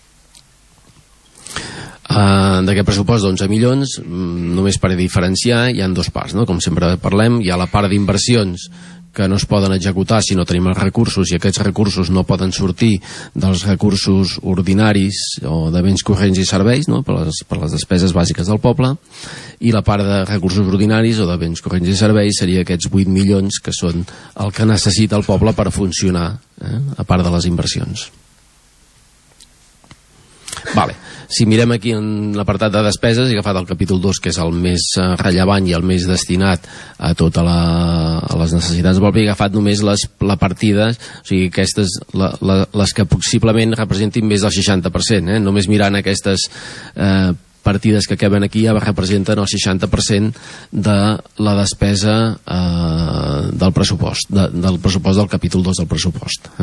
D'aquest pressupost d'11 milions, només per diferenciar, hi ha dues parts, no? Com sempre parlem, hi ha la part d'inversions que no es poden executar si no tenim els recursos, i aquests recursos no poden sortir dels recursos ordinaris o de béns corrents i serveis, no? per les despeses bàsiques del poble, i la part de recursos ordinaris o de béns corrents i serveis seria aquests 8 milions que són el que necessita el poble per funcionar, a part de les inversions. Si mirem aquí en l'apartat de despeses, he agafat el capítol 2, que és el més rellevant i el més destinat a totes les necessitats del poble, he agafat només la partida, o sigui, aquestes, les que possiblement representin més del 60%, només mirant aquestes partides que queden aquí ja representen el 60% de la despesa del pressupost, del capítol 2 del pressupost.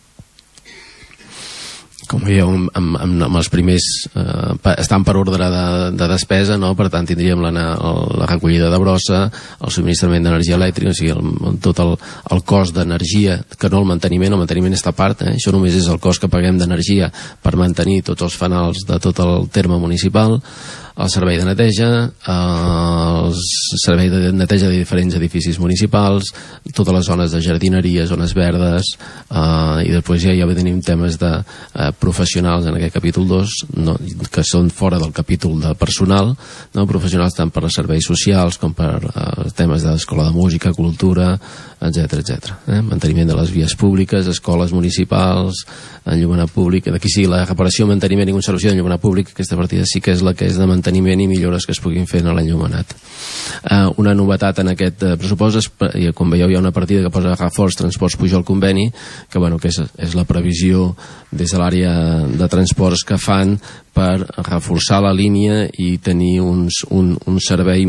Com veieu, amb els primers estan per ordre de despesa, no? Per tant tindríem la recollida de brossa, el subministrament d'energia elèctrica, o sigui, tot el cost d'energia, que no el manteniment està a part, això només és el cost que paguem d'energia per mantenir tots els fanals de tot el terme municipal, el servei de neteja, el servei de neteja de diferents edificis municipals, totes les zones de jardineria, zones verdes, i després ja tenim temes de professionals en aquest capítol 2, que són fora del capítol de personal, professionals tant per als serveis socials com per temes d'escola de música, cultura, etc. Manteniment de les vies públiques, escoles municipals, enllumenat públic. Aquí sí, la reparació, manteniment i conservació d'enllumenat públic, aquesta partida sí que és la que és de manteniment manteniment i millores que es puguin fer en l'enllumenat. Una novetat en aquest pressupost és, com veieu, hi ha una partida que posa reforç Transports Pujol Conveni, que és la previsió des de l'àrea de transports que fan per reforçar la línia i tenir un servei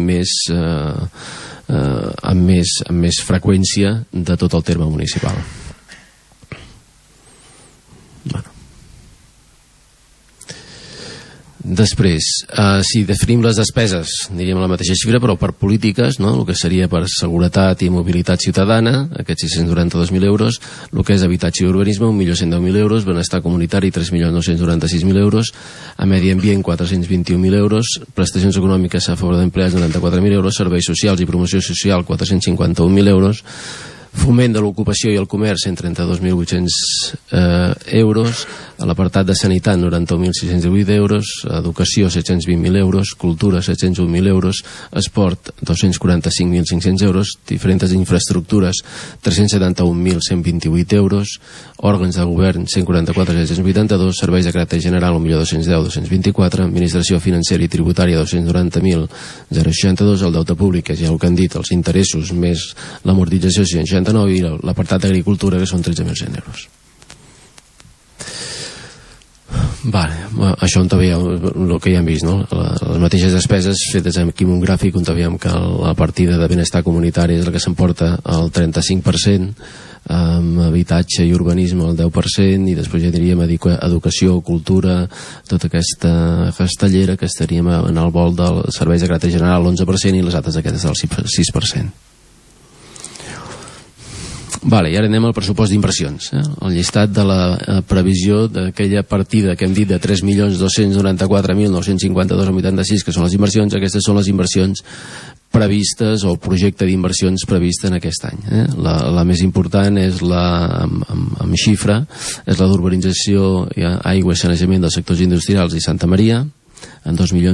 amb més freqüència de tot el terme municipal. Després, si definim les despeses, diríem la mateixa xifra, però per polítiques, no? El que seria per seguretat i mobilitat ciutadana, aquests 692.000 euros, el que és habitatge i urbanisme, 1.110.000 euros, benestar comunitari, 3.996.000 euros, a medi ambient, 421.000 euros, prestacions econòmiques a favor d'empleats, 94.000 euros, serveis socials i promoció social, 451.000 euros, foment de l'ocupació i el comerç, 132.800 euros, a l'apartat de sanitat, 91.618 euros, educació, 720.000 euros, cultura, 701.000 euros, esport, 245.500 euros, diferents infraestructures, 371.128 euros, òrgans de govern, 144.682, serveis de caràcter general, 1.210.224, administració financera i tributària, 290.062, el deute públic, que ja ho que han dit, els interessos més l'amortització, 169, i l'apartat d'agricultura, que són 13.100 euros. Vale, això on veieu el que ja hem vist, no? Les mateixes despeses fetes aquí en un gràfic on veiem que la partida de benestar comunitari és la que s'emporta el 35%, amb habitatge i urbanisme el 10%, i després ja diríem educació, cultura, tota aquesta castellera que estaríem en el vol dels serveis de caràcter general l'11% i les altres aquestes del 6%. Vale, i ara anem al pressupost d'inversions, el llistat de la previsió d'aquella partida que hem dit de 3.294.952,86, que són les inversions. Aquestes són les inversions previstes o el projecte d'inversions previst en aquest any. La més important és amb xifra, és la d'urbanització, aigua i sanejament dels sectors industrials i Santa Maria, en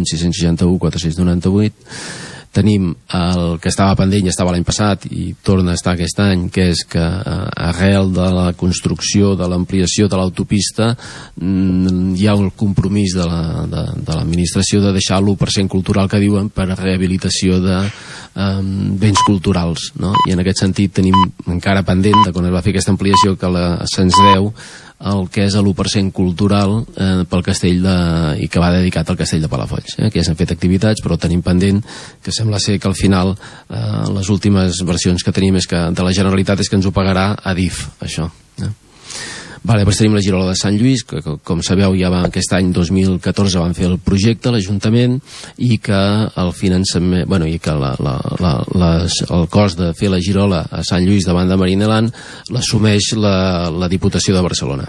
2.661.498. Tenim el que estava pendent i estava l'any passat i torna a estar aquest any, que és que arrel de la construcció, de l'ampliació de l'autopista, hi ha el compromís de l'administració de deixar l'1% cultural que diuen per a rehabilitació de béns culturals, no? I en aquest sentit tenim encara pendent de quan es va fer aquesta ampliació que se'ns deu el que és l'1% cultural pel castell i que va dedicat al castell de Palafolls, que ja s'han fet activitats, però tenim pendent, que sembla ser que al final les últimes versions que tenim és que de la Generalitat és que ens ho pagarà Adif, això. Vale, després tenim la Girola de Sant Lluís, que com sabeu ja aquest any 2014 van fer el projecte l'Ajuntament, i que el finançament, i que el cost de fer la Girola a Sant Lluís davant de Marineland l'assumeix la Diputació de Barcelona.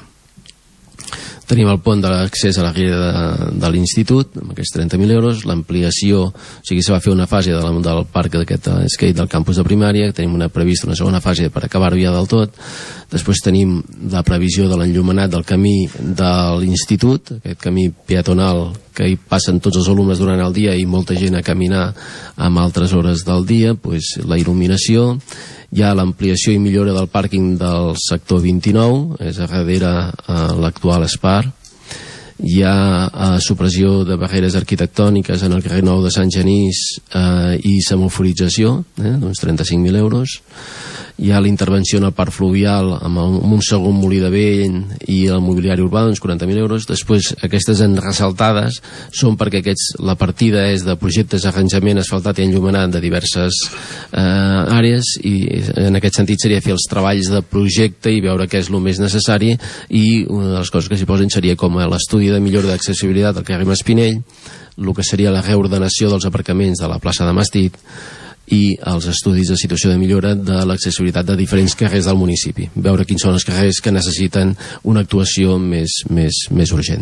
Tenim el pont de l'accés a la guia de l'Institut, amb aquests 30.000 euros, l'ampliació, o sigui, se va fer una fase del parc d'aquest skate del campus de primària, tenim una segona fase per acabar-ho ja del tot. Després tenim la previsió de l'enllumenat del camí de l'Institut, aquest camí peatonal que hi passen tots els alumnes durant el dia i molta gent a caminar amb altres hores del dia, la il·luminació. Hi ha l'ampliació i millora del pàrquing del sector 29, és a darrere l'actual SPAR. Hi ha supressió de barreres arquitectòniques en el carrer Nou de Sant Genís i semaforització, d'uns 35.000 euros. Hi ha la intervenció en el parc fluvial amb un segon molí de vent i el mobiliari urbà, d'uns 40.000 euros. Després, aquestes ressaltades són perquè la partida és de projectes d'arranjament asfaltat i enllumenat de diverses àrees, i en aquest sentit seria fer els treballs de projecte i veure què és el més necessari, i una de les coses que s'hi posen seria com l'estudi de millora d'accessibilitat al carrer Maspinell, el que seria la reordenació dels aparcaments de la plaça de Mastit, i els estudis de situació de millora de l'accessibilitat de diferents carrers del municipi, veure quins són els carrers que necessiten una actuació més urgent.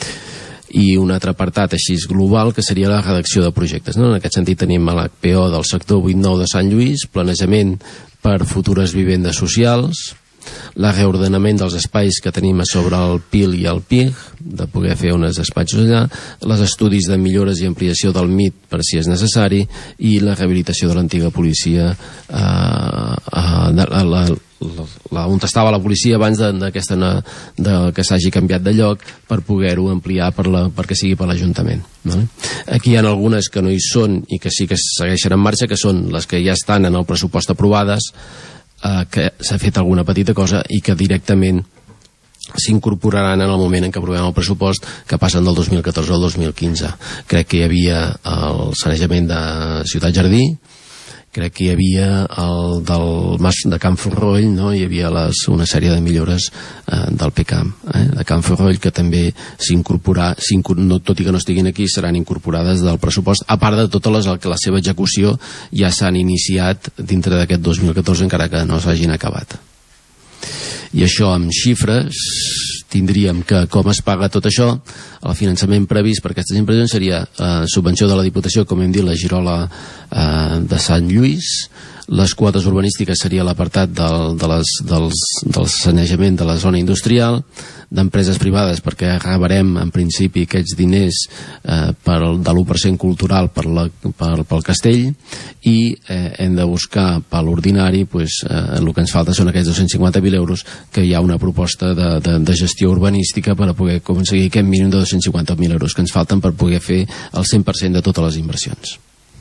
I un altre apartat així global que seria la redacció de projectes, no? En aquest sentit tenim l'HPO del sector 8-9 de Sant Lluís, planejament per futures vivendes socials, el reordenament dels espais que tenim a sobre el PIL i el PIG, de poder fer uns despatxos allà, els estudis de millores i ampliació del MIT per si és necessari, i la rehabilitació de l'antiga policia, on estava la policia abans que s'hagi canviat de lloc, per poder-ho ampliar perquè sigui per l'Ajuntament, vale? Aquí hi ha algunes que no hi són i que sí que segueixen en marxa, que són les que ja estan en el pressupost aprovades, que s'ha fet alguna petita cosa i que directament s'incorporaran en el moment en què aprovem el pressupost, que passen del 2014 al 2015. Crec que hi havia el sanejament de Ciutat Jardí, crec que hi havia el del Mas de Can Forroll, no? Hi havia una sèrie de millores del PCAM, de Can Forroll, que també tot i que no estiguin aquí, seran incorporades del pressupost, a part de totes les que la seva execució ja s'han iniciat dintre d'aquest 2014, encara que no s'hagin acabat. I això amb xifres tindríem que, com es paga tot això, el finançament previst per aquestes inversions seria subvenció de la Diputació, com hem dit, la Girola de Sant Lluís. Les quotes urbanístiques seria l'apartat del sanejament de la zona industrial, d'empreses privades, perquè rebrem en principi aquests diners de l'1% cultural pel castell, i hem de buscar per l'ordinari, el que ens falta són aquests 250.000 euros, que hi ha una proposta de gestió urbanística per a poder aconseguir aquest mínim de 250.000 euros que ens falten per poder fer el 100% de totes les inversions.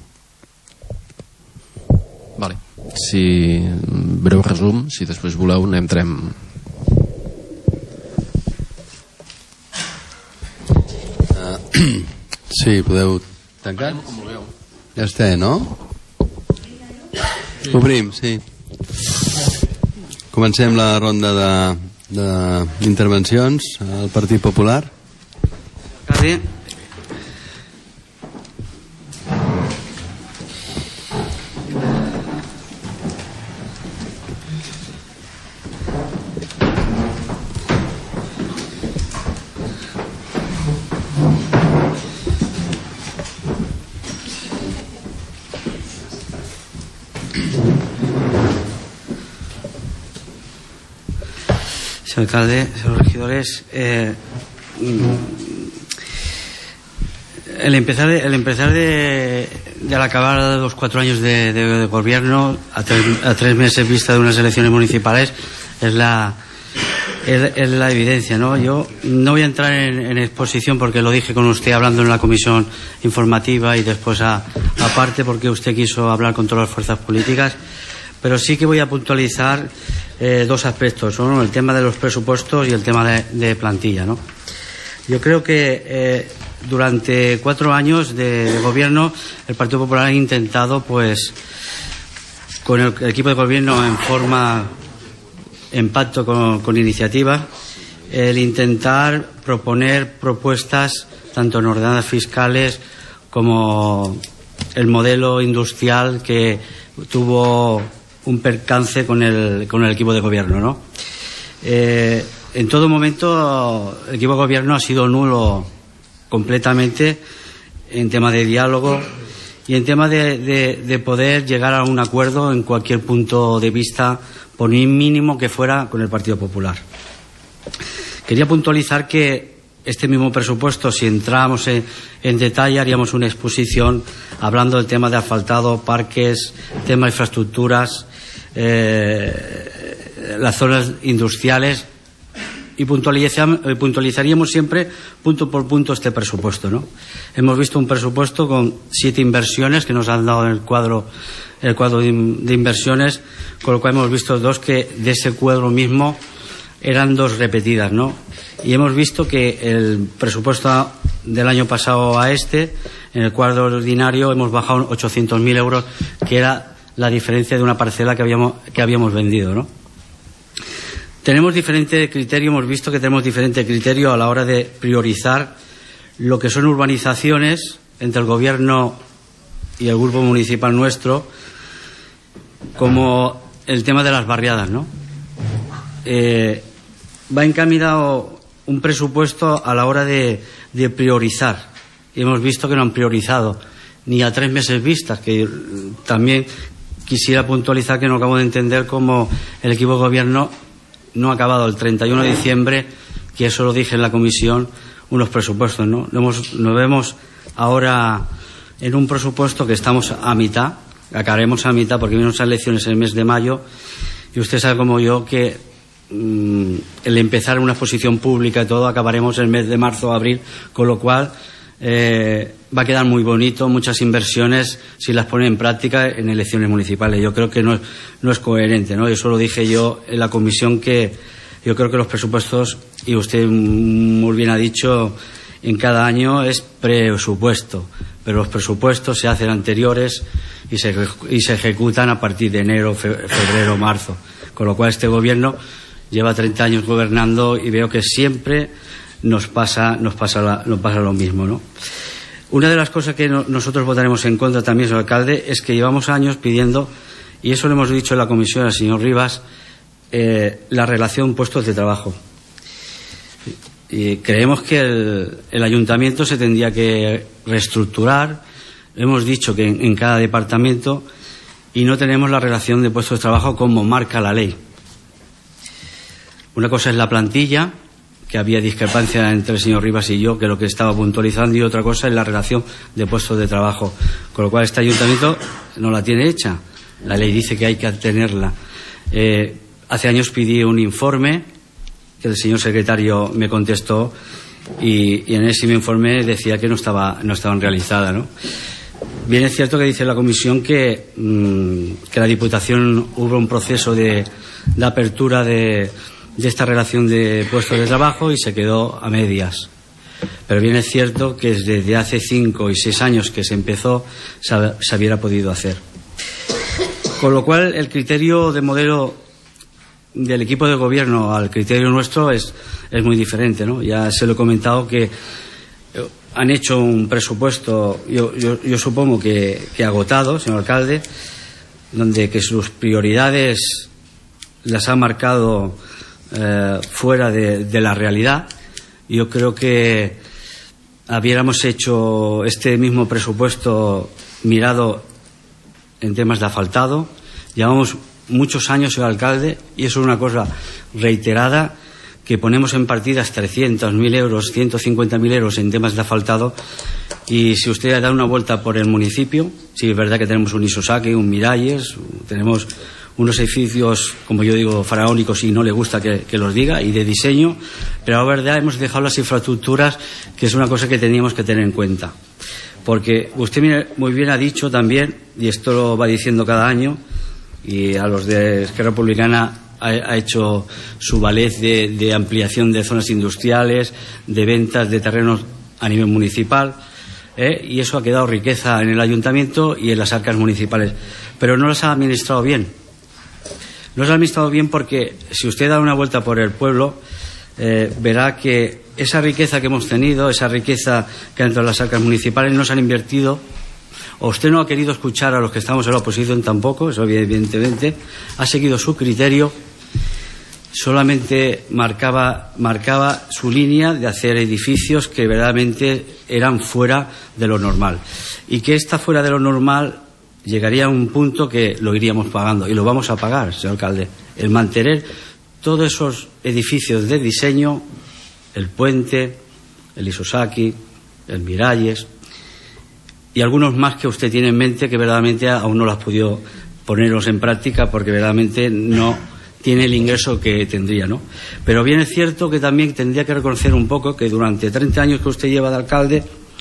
Vale. Si breu resum, si després voleu entrem.
Sí, podeu tancar? Ja està, no? Obrim, sí. Comencem la ronda d'intervencions al Partit Popular.
Sí. Señor alcalde, señores regidores, el empezar de al acabar los 4 años de gobierno a 3 meses vista de unas elecciones municipales es la evidencia, ¿no? Yo no voy a entrar en exposición porque lo dije con usted hablando en la comisión informativa y después aparte porque usted quiso hablar con todas las fuerzas políticas, pero sí que voy a puntualizar 2 aspectos, ¿no? El tema de los presupuestos y el tema de plantilla, ¿no? Yo creo que durante 4 años de gobierno el Partido Popular ha intentado, pues, con el equipo de gobierno en pacto con iniciativa, el intentar proponer propuestas tanto en ordenanzas fiscales como el modelo industrial que tuvo un percance con el equipo de gobierno, ¿no? En todo momento el equipo de gobierno ha sido nulo completamente en tema de diálogo y en tema de poder llegar a un acuerdo en cualquier punto de vista, por mínimo que fuera, con el Partido Popular. Quería puntualizar que este mismo presupuesto, si entramos en detalle, haríamos una exposición hablando del tema de asfaltado, parques, tema de infraestructuras, las zonas industriales, y puntualizaríamos siempre punto por punto este presupuesto, ¿no? Hemos visto un presupuesto con 7 inversiones que nos han dado en el cuadro de inversiones, con lo cual hemos visto 2 que de ese cuadro mismo eran 2 repetidas, ¿no? Y hemos visto que el presupuesto del año pasado a en el cuadro ordinario hemos bajado 800.000 euros, que era la diferencia de una parcela que habíamos vendido, ¿no? Tenemos diferente criterio, hemos visto que tenemos diferente criterio a la hora de priorizar lo que son urbanizaciones entre el gobierno y el grupo municipal nuestro, como el tema de las barriadas, ¿no? Va encaminado un presupuesto a la hora de priorizar, y hemos visto que no han priorizado ni a 3 meses vistas, que también quisiera puntualizar que no acabo de entender cómo el equipo de gobierno no ha acabado el 31 de diciembre, que eso lo dije en la comisión, unos presupuestos, ¿no? Nos vemos ahora en un presupuesto que estamos a mitad, acabaremos a mitad porque vienen unas elecciones en el mes de mayo, y usted sabe como yo que el empezar una exposición pública y todo acabaremos el mes de marzo o abril, con lo cual va a quedar muy bonito, muchas inversiones si las pone en práctica en elecciones municipales. Yo creo que no es coherente, ¿no? Eso lo dije yo en la comisión, que yo creo que los presupuestos, y usted muy bien ha dicho, en cada año es presupuesto, pero los presupuestos se hacen anteriores y se ejecutan a partir de enero, febrero, marzo. Con lo cual este gobierno lleva 30 años gobernando y veo que siempre nos pasa lo mismo, ¿no? Una de las cosas que nosotros votaremos en contra también, señor alcalde, es que llevamos años pidiendo, y eso lo hemos dicho en la comisión al señor Rivas, la relación puestos de trabajo. Y creemos que el ayuntamiento se tendría que reestructurar. Hemos dicho que en cada departamento, y no tenemos la relación de puestos de trabajo como marca la ley. Una cosa es la plantilla, que había discrepancia entre el señor Rivas y yo, que es lo que estaba puntualizando, y otra cosa es la relación de puestos de trabajo. Con lo cual este ayuntamiento no la tiene hecha. La ley dice que hay que tenerla. Hace años pedí un informe que el señor secretario me contestó, y en ese informe decía que no estaban realizadas, ¿no? Bien, es cierto que dice la comisión que la Diputación hubo un proceso de apertura de esta relación de puestos de trabajo y se quedó a medias. Pero bien es cierto que desde hace 5 y 6 años que se empezó se hubiera podido hacer. Con lo cual el criterio de modelo del equipo de gobierno al criterio nuestro es muy diferente, ¿no? Ya se lo he comentado que han hecho un presupuesto, yo supongo que agotado, señor alcalde, donde que sus prioridades las ha marcado fuera de la realidad. Yo creo que hubiéramos hecho este mismo presupuesto mirado en temas de asfaltado. Llevamos muchos años, señor alcalde, y eso es una cosa reiterada, que ponemos en partidas 300.000 euros, 150.000 euros en temas de asfaltado, y si usted da una vuelta por el municipio, sí es verdad que tenemos un Isosaki, un Miralles, tenemos unos edificios, como yo digo, faraónicos, y no le gusta que los diga, y de diseño, pero la verdad hemos dejado las infraestructuras, que es una cosa que teníamos que tener en cuenta. Porque usted muy bien ha dicho también, y esto lo va diciendo cada año, y a los de Esquerra Republicana ha hecho su ballet de ampliación de zonas industriales, de ventas de terrenos a nivel municipal, y eso ha quedado riqueza en el ayuntamiento y en las arcas municipales. Pero no las ha administrado bien. No las ha administrado bien porque si usted da una vuelta por el pueblo, verá que esa riqueza que hemos tenido, esa riqueza que ha entrado en las arcas municipales, no se han invertido. O usted no ha querido escuchar a los que estamos en la oposición tampoco, eso evidentemente, ha seguido su criterio, solamente marcaba su línea de hacer edificios que verdaderamente eran fuera de lo normal. Y que esta fuera de lo normal llegaría a un punto que lo iríamos pagando, y lo vamos a pagar, señor alcalde, el mantener todos esos edificios de diseño, el Puente, el Isosaki, el Miralles, y algunos más que usted tiene en mente que verdaderamente aún no las ha podido ponerlos en práctica porque verdaderamente no tiene el ingreso que tendría, ¿no? Pero bien es cierto que también tendría que reconocer un poco que durante 30 años que usted lleva de alcalde,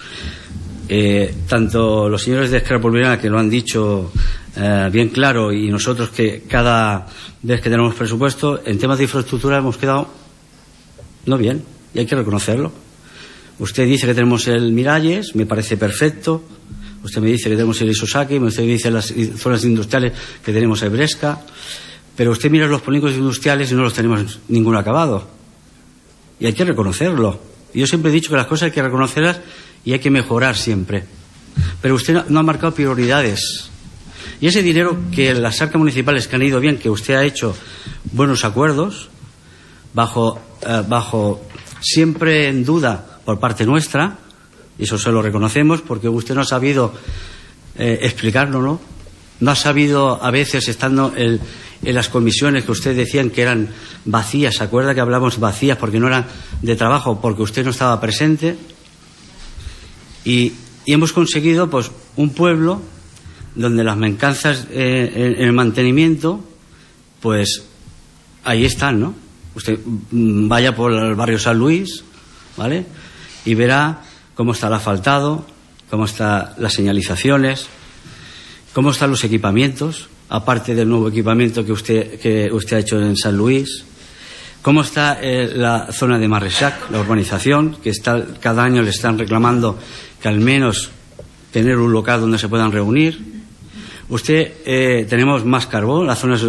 tanto los señores de Esquerra Republicana, que lo han dicho bien claro, y nosotros que cada vez que tenemos presupuesto, en temas de infraestructura hemos quedado no bien, y hay que reconocerlo. Usted dice que tenemos el Miralles, me parece perfecto. Usted me dice que tenemos el Isosaki, usted me dice las zonas industriales que tenemos en Bresca, pero usted mira los polígonos industriales y no los tenemos ninguno acabado. Y hay que reconocerlo. Yo siempre he dicho que las cosas hay que reconocerlas y hay que mejorar siempre. Pero usted no ha marcado prioridades. Y ese dinero que las arcas municipales que han ido bien, que usted ha hecho buenos acuerdos, bajo siempre en duda por parte nuestra, y eso se lo reconocemos, porque usted no ha sabido explicárnoslo, no ha sabido, a veces estando en las comisiones que usted decían que eran vacías, ¿se acuerda que hablamos vacías porque no eran de trabajo, porque usted no estaba presente? Y hemos conseguido pues un pueblo donde las mancanzas en el mantenimiento pues ahí están, ¿no? Usted vaya por el barrio San Luis, ¿vale? Y verá cómo está el asfaltado, cómo están las señalizaciones, cómo están los equipamientos, aparte del nuevo equipamiento que usted ha hecho en San Luis, cómo está la zona de Marresac, la urbanización, que cada año le están reclamando que al menos tener un local donde se puedan reunir. Tenemos más carbón, la zona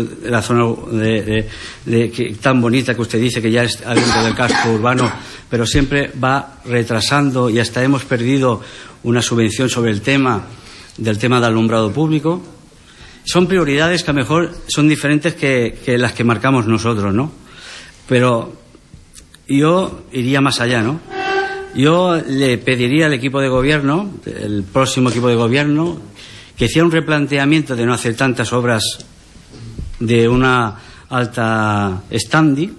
tan bonita que usted dice que ya es dentro del casco urbano, pero siempre va retrasando y hasta hemos perdido una subvención sobre el tema del alumbrado público. Son prioridades que a lo mejor son diferentes que las que marcamos nosotros, ¿no? Pero yo iría más allá, ¿no? Yo le pediría al equipo de gobierno, el próximo equipo de gobierno, que hiciera un replanteamiento de no hacer tantas obras de una alta standing,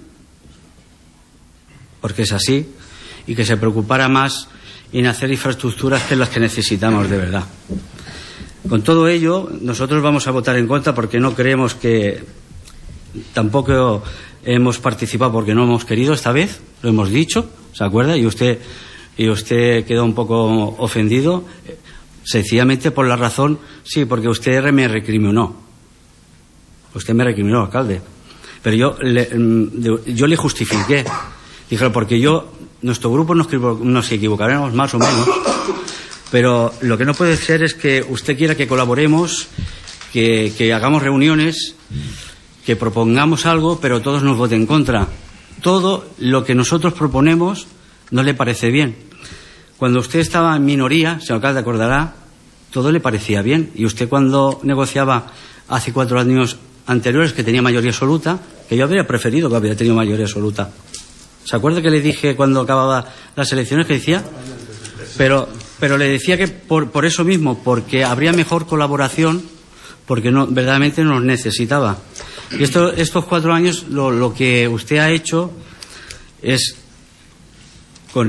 porque es así, y que se preocupara más en hacer infraestructuras que las que necesitamos de verdad. Con todo ello, nosotros vamos a votar en contra porque no creemos que... Tampoco hemos participado porque no hemos querido esta vez, lo hemos dicho, ¿se acuerda? Y usted quedó un poco ofendido, sencillamente por la razón, sí, porque usted me recriminó. Usted me recriminó, alcalde. Pero yo le justifiqué. Dije, porque nuestro grupo nos equivocaremos más o menos, pero lo que no puede ser es que usted quiera que colaboremos, que hagamos reuniones, que propongamos algo, pero todos nos voten en contra. Todo lo que nosotros proponemos no le parece bien. Cuando usted estaba en minoría, señor alcalde, acordará, todo le parecía bien. Y usted cuando negociaba hace 4 años anteriores que tenía mayoría absoluta, que yo habría preferido que hubiera tenido mayoría absoluta. ¿Se acuerda que le dije cuando acababa las elecciones que decía? Pero le decía que por eso mismo, porque habría mejor colaboración, porque verdaderamente nos necesitaba. Y estos 4 años lo que usted ha hecho es con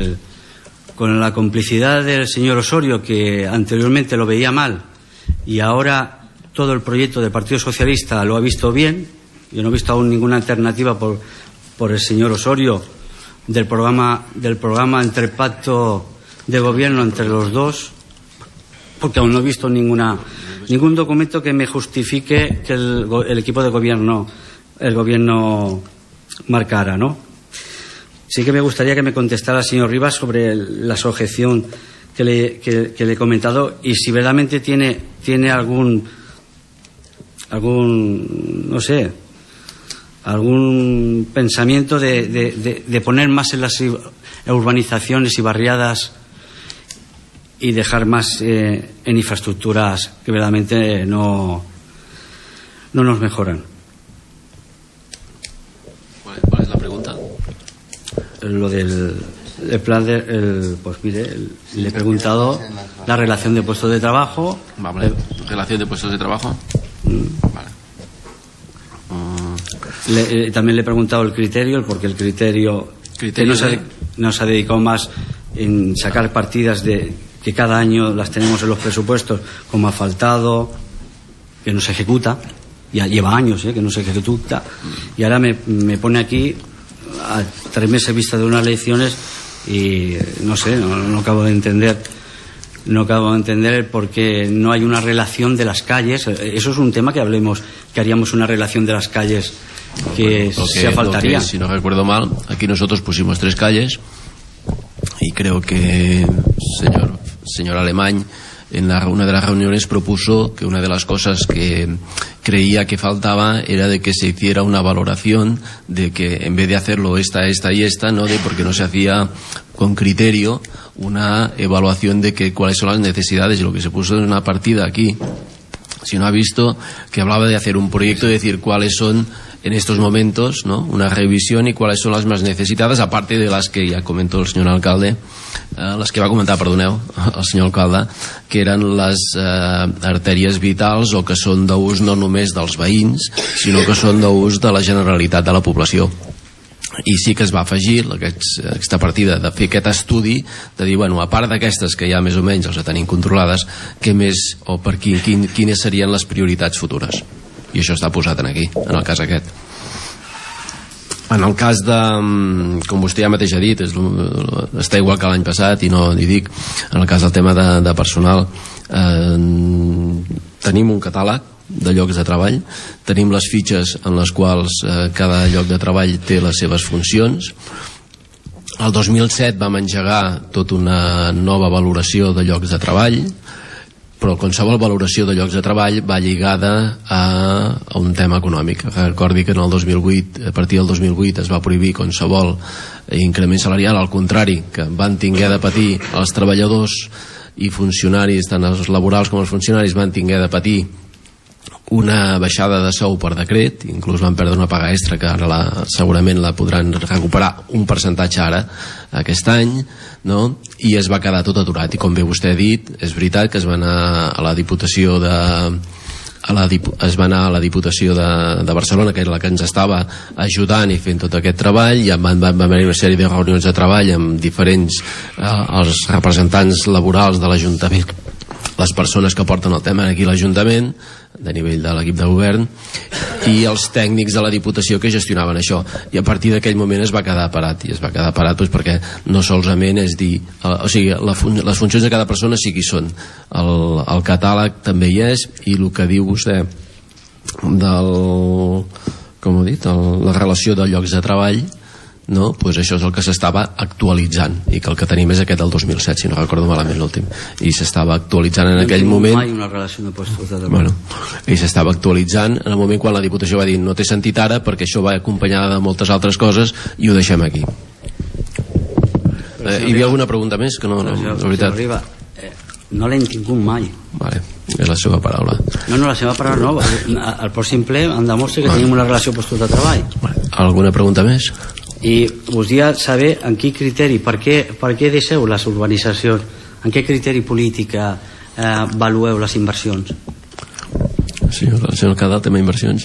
la complicidad del señor Osorio, que anteriormente lo veía mal y ahora todo el proyecto del Partido Socialista lo ha visto bien. Yo no he visto aún ninguna alternativa por el señor Osorio del programa entre el pacto de gobierno entre los dos, porque aún no he visto ningún documento que me justifique que el equipo de gobierno, el gobierno marcara, ¿no? Sí que me gustaría que me contestara el señor Rivas sobre la objeción que le he comentado y si verdaderamente tiene algún no sé, algún pensamiento de poner más en las urbanizaciones y barriadas y dejar más en infraestructuras que verdaderamente no nos mejoran.
¿Cuál es la pregunta?
Lo del plan pues mire, le he preguntado la relación de puestos de trabajo.
Vale. ¿Relación de puestos de trabajo? Vale.
También le he preguntado el criterio, porque el criterio que nos ha dedicado más en sacar partidas que cada año las tenemos en los presupuestos, como asfaltado, que no se ejecuta, ya lleva años que no se ejecuta, y ahora me pone aquí a 3 meses vista de unas elecciones y no sé, no acabo de entender por qué no hay una relación de las calles. Eso es un tema que haríamos una relación de las calles que se faltaría.
Si no recuerdo mal, aquí nosotros pusimos 3 calles y creo que señor Alemany en una de las reuniones propuso que una de las cosas que creía que faltaba era de que se hiciera una valoración de que en vez de hacerlo esta y esta, no, de porque no se hacía con criterio una evaluación de cuáles son las necesidades, y lo que se puso en una partida aquí, si no ha visto, que hablaba de hacer un proyecto y decir cuáles son en estos momentos, ¿no?, una revisión y cuáles son las más necesitadas, aparte de las que ya comentó el señor alcalde, les que va comentar, perdoneu, el senyor alcalde, que eren les artèries vitals o que són d'ús no només dels veïns, sinó que són d'ús de la generalitat de la població. I sí que es va afegir aquesta partida de fer aquest estudi, de dir, bueno, a part d'aquestes que ja més o menys els tenim controlades, què més o per quines serien les prioritats futures. i això està posat aquí, en el cas aquest. En el cas de, com vostè ja mateix ha dit, està igual que l'any passat i no hi dic, en el cas del tema de personal, tenim un catàleg de llocs de treball, tenim les fitxes en les quals cada lloc de treball té les seves funcions. El 2007 vam engegar tota una nova valoració de llocs de treball, però qualsevol valoració de llocs de treball va lligada a un tema econòmic. Recordi que en el 2008, a partir del 2008 es va prohibir qualsevol increment salarial, al contrari, que van tinguer de patir els treballadors i funcionaris, tant els laborals com els funcionaris van tinguer de patir una baixada de sou per decret, inclús van perdre una paga extra que ara segurament la podran recuperar un percentatge ara aquest any, no? I es va quedar tot aturat, i com bé vostè ha dit, és veritat que es va anar a la Diputació a la Diputació de Barcelona, que era la que ens estava ajudant i fent tot aquest treball, i van haver una sèrie de reunions de treball amb diferents els representants laborals de l'Ajuntament, les persones que porten el tema aquí a l'Ajuntament, de nivell de l'equip de govern, i els tècnics de la Diputació que gestionaven això, i a partir d'aquell moment es va quedar parat, i es va quedar parat perquè no solament és dir, o sigui, les funcions de cada persona sí que hi són, el catàleg també hi és, i el que diu vostè del, com ho he dit, la relació de llocs de treball, no? Pues això és el que s'estava actualitzant, i que el que tenim és aquest del 2007, si no recordo malament l'últim, i s'estava actualitzant en aquell moment.
Mai una relació de postos de treball.
Bueno, i s'estava actualitzant en el moment quan la Diputació va dir no té sentit ara perquè això va acompanyada de moltes altres coses i ho deixem aquí. Hi havia alguna pregunta més? Que no, la veritat.
No l'hem tingut mai.
Vale, és la seva paraula.
No, la seva paraula no. El pròxim ple em demostra que tenim una relació de postos de treball.
Alguna pregunta més?
I voldria saber en quin criteri, per què deixeu les urbanitzacions, en què criteri polític valueu les inversions?
Sí, el senyor Cadal, tema inversions.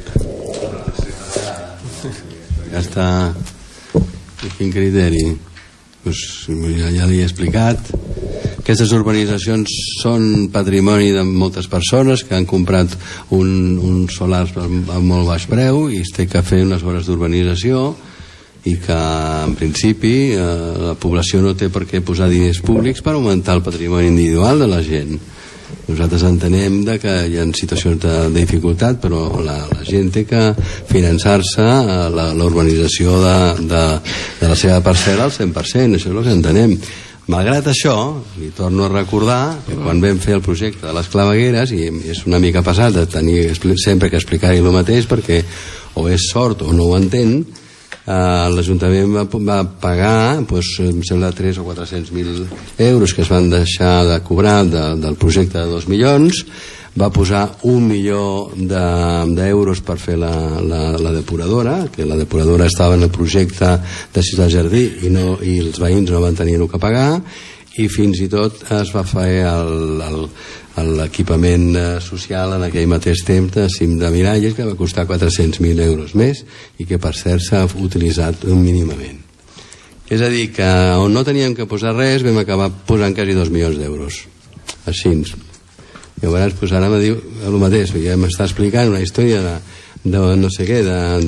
Ja està. Quin criteri? Pues ja li he explicat. Aquestes urbanitzacions són patrimoni de moltes persones que han comprat un solar a molt baix preu i es té que fer unes obres d'urbanització, i que en principi la població no té per què posar diners públics per augmentar el patrimoni individual de la gent. Nosaltres entenem que hi ha situacions de dificultat, però la gent té que finançar-se la urbanització de la seva parcel·la al 100%, això és el que entenem. Malgrat això, li torno a recordar que quan vam fer el projecte de les clavegueres, i és una mica pesat de tenir sempre que explicar-hi el mateix perquè o és sort o no ho entén, l'Ajuntament va pagar em sembla 300 o 400.000 euros que es van deixar de cobrar del projecte de 2 milions, va posar 1 milió d'euros per fer la depuradora, que la depuradora estava en el projecte de Ciutat Jardí i els veïns no van tenir-ho que pagar, i fins i tot es va fer l'equipament social en aquell mateix temps de cim de Miralles, que va costar 400.000 euros més i que per cert s'ha utilitzat mínimament. És a dir, que on no teníem que posar res vam acabar posant quasi 2 milions d'euros així. Llavors ara me diu el mateix, ja m'està explicant una història de no sé què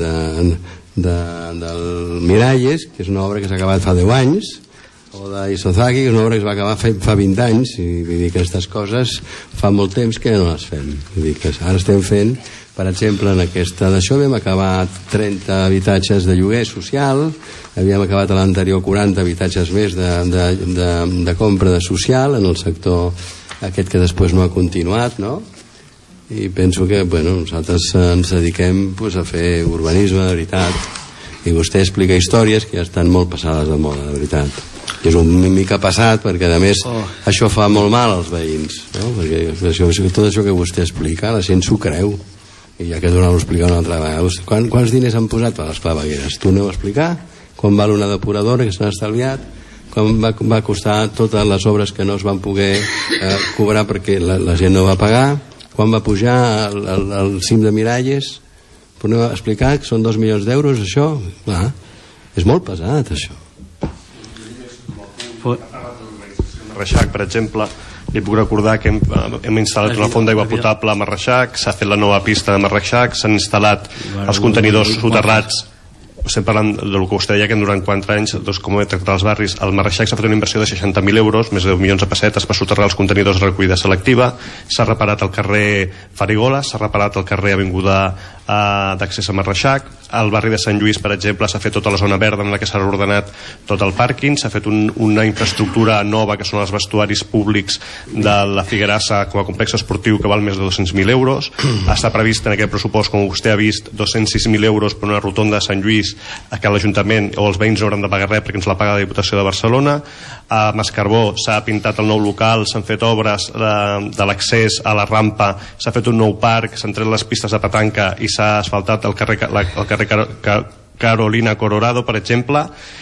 del Miralles, que és una obra que s'ha acabat fa 10 anys, o d'Isozaki, que és una obra que es va acabar fa 20 anys, i vull dir que aquestes coses fa molt temps que no les fem. Vull dir que ara estem fent, per exemple, en aquesta d'això vam acabar 30 habitatges de lloguer social, havíem acabat a l'anterior 40 habitatges més de compra de social en el sector aquest que després no ha continuat, no? I penso que nosaltres ens dediquem a fer urbanisme de veritat, i vostè explica històries que ja estan molt passades de moda, de veritat, que és una mica passat perquè a més això fa molt mal als veïns, no? Perquè tot això que vostè explica la gent s'ho creu, i ja que donar-ho a explicar una altra vegada. Quants diners han posat per les clavegueres? Tu aneu a explicar quan val una depuradora que s'han estalviat, quan va costar totes les obres que no es van poder cobrar perquè la gent no va pagar, quan va pujar al cim de Miralles. Podeu explicar que són 2 milions d'euros això? Clar, és molt pesat això.
Reixac, per exemple, li puc recordar que hem instal·lat una font d'aigua potable a Marreixac, s'ha fet la nova pista de Marreixac, s'han instal·lat els contenidors soterrats. Estem parlant del que vostè deia, que durant 4 anys, com he tractat els barris, al Marreixac s'ha fet una inversió de 60.000 euros, més de 10 milions de pessetes per soterrar els contenidors de recollida selectiva, s'ha reparat el carrer Farigola, s'ha reparat el carrer Avinguda d'accés a Marreixac, al barri de Sant Lluís, per exemple, s'ha fet tota la zona verda en la que s'ha reordenat tot el pàrquing, s'ha fet una infraestructura nova que són els vestuaris públics de la Figuerassa com a complex esportiu que val més de 200.000 euros. Està previst en aquest pressupost, com vostè ha vist, 206.000 euros per una rotonda de Sant Lluís que l'Ajuntament o els veïns no hauran de pagar res perquè ens la paga la Diputació de Barcelona. A Mascarbó s'ha pintat el nou local, s'han fet obres de l'accés a la rampa, s'ha fet un nou parc, s'han tret les pistes de petanca i s'ha asfaltat el carrer Carolina Colorado, per exemple.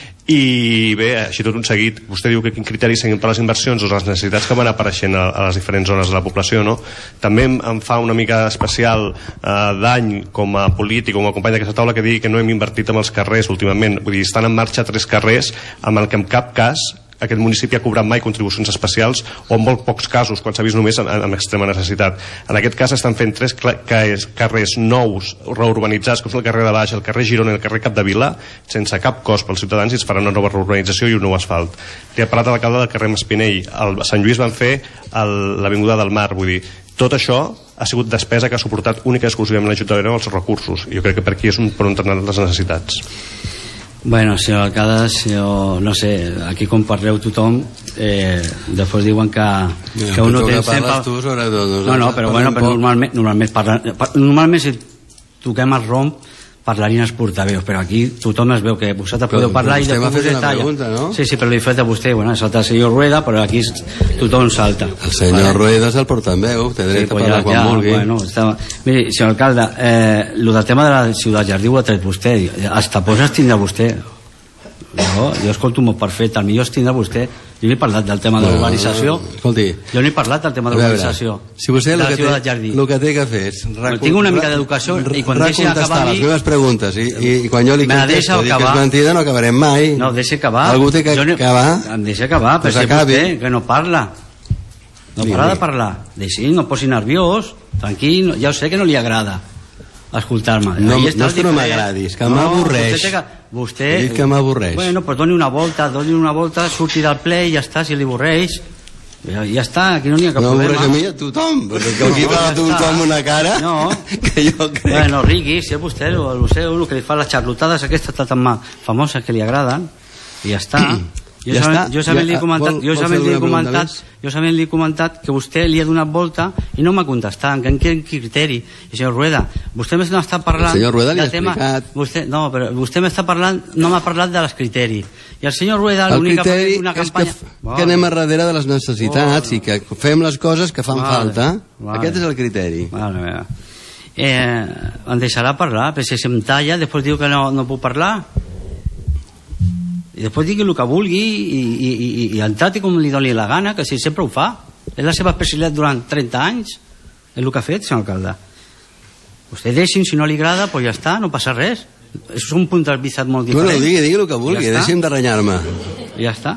I bé, així tot un seguit. Vostè diu que quin criteri seguim per les inversions o les necessitats que van apareixent a les diferents zones de la població, no? També em fa una mica especial d'any com a polític, com a company d'aquesta taula, que digui que no hem invertit en els carrers últimament. Vull dir, estan en marxa 3 carrers amb el que en cap cas aquest municipi ha cobrat mai contribucions especials, o en molt pocs casos, quan s'ha vist només en extrema necessitat. En aquest cas estan fent 3 carrers nous, reurbanitzats, com són el carrer de Baix, el carrer Girona i el carrer Capdevila, sense cap cost pels ciutadans, i es farà una nova reurbanització i un nou asfalt. Li ha parlat a l'alcalde del carrer Maspinell, al Sant Lluís van fer l'Avinguda del Mar. Vull dir, tot això ha sigut despesa que ha suportat única i exclusivament l'Ajuntament amb els recursos. Jo crec que per aquí és per on tenen les necessitats.
Bueno, senyor alcalde, no sé, aquí com parleu tothom, després diuen que uno té sempre... No, però bueno, normalment si toquem el romp parlarien els portaveus, però aquí tothom es veu que vosaltres podeu parlar i després vostè talla. Sí, però li he fet a vostè, bueno, salta el senyor Rueda, però aquí tothom salta.
El senyor Rueda és el portaveu, té dret a parlar quan vulgui.
Miri, senyor alcalde, el del tema de la Ciutat Jardí ho ha tret vostè, els tapons els tindrà vostè. Jo escolto molt perfecte, el millor es tindrà vostè. Jo no he parlat del tema de l'urbanització.
Escolti,
jo no he parlat del tema de l'urbanització.
Si vostè el que té que fer és
tinc una mica d'educació i quan deixi acabar
les meves preguntes i quan jo li contesto dic que és mentida, no acabarem mai.
No, deixi acabar.
Algú té que acabar.
Em deixi acabar, però si vostè que no parla. No para de parlar. Deixi, no posi nerviós, tranquil, ja ho sé que no li agrada escoltar-me.
No és que no m'agradis, que m'avorreix.
Vostè...
He dit que m'avorreix.
Bueno, doncs doni una volta, surti del ple i ja està, si li avorreix. Ja està, aquí no n'hi ha cap problema.
No m'avorreix a mi a tothom, perquè aquí fa a tothom una cara que jo crec...
Bueno, rigui, si és vostè, el que li fa les xarlotades aquestes tan famoses que li agraden, i ja està. Jo també li he comentat que vostè li ha donat volta i no m'ha contestat. En quin criteri? I senyor Rueda, vostè m'està parlant...
El senyor Rueda li ha explicat...
No, però vostè m'està parlant, no m'ha parlat dels criteris. I el senyor Rueda l'únic que fa és una campanya...
Que anem a darrere de les necessitats i que fem les coses que fan falta. Aquest és el criteri.
Em deixarà parlar, però si em talla, després diu que no puc parlar. I després digui el que vulgui i en trati com li doni la gana, que si sempre ho fa. És la seva especialitat durant 30 anys. És el que ha fet, senyor alcalde. Vostè deixi'm, si no li agrada, doncs ja està, no passa res. És un punt de vista molt diferent.
Bueno, digui el que vulgui, deixi'm de renyar-me.
Ja està.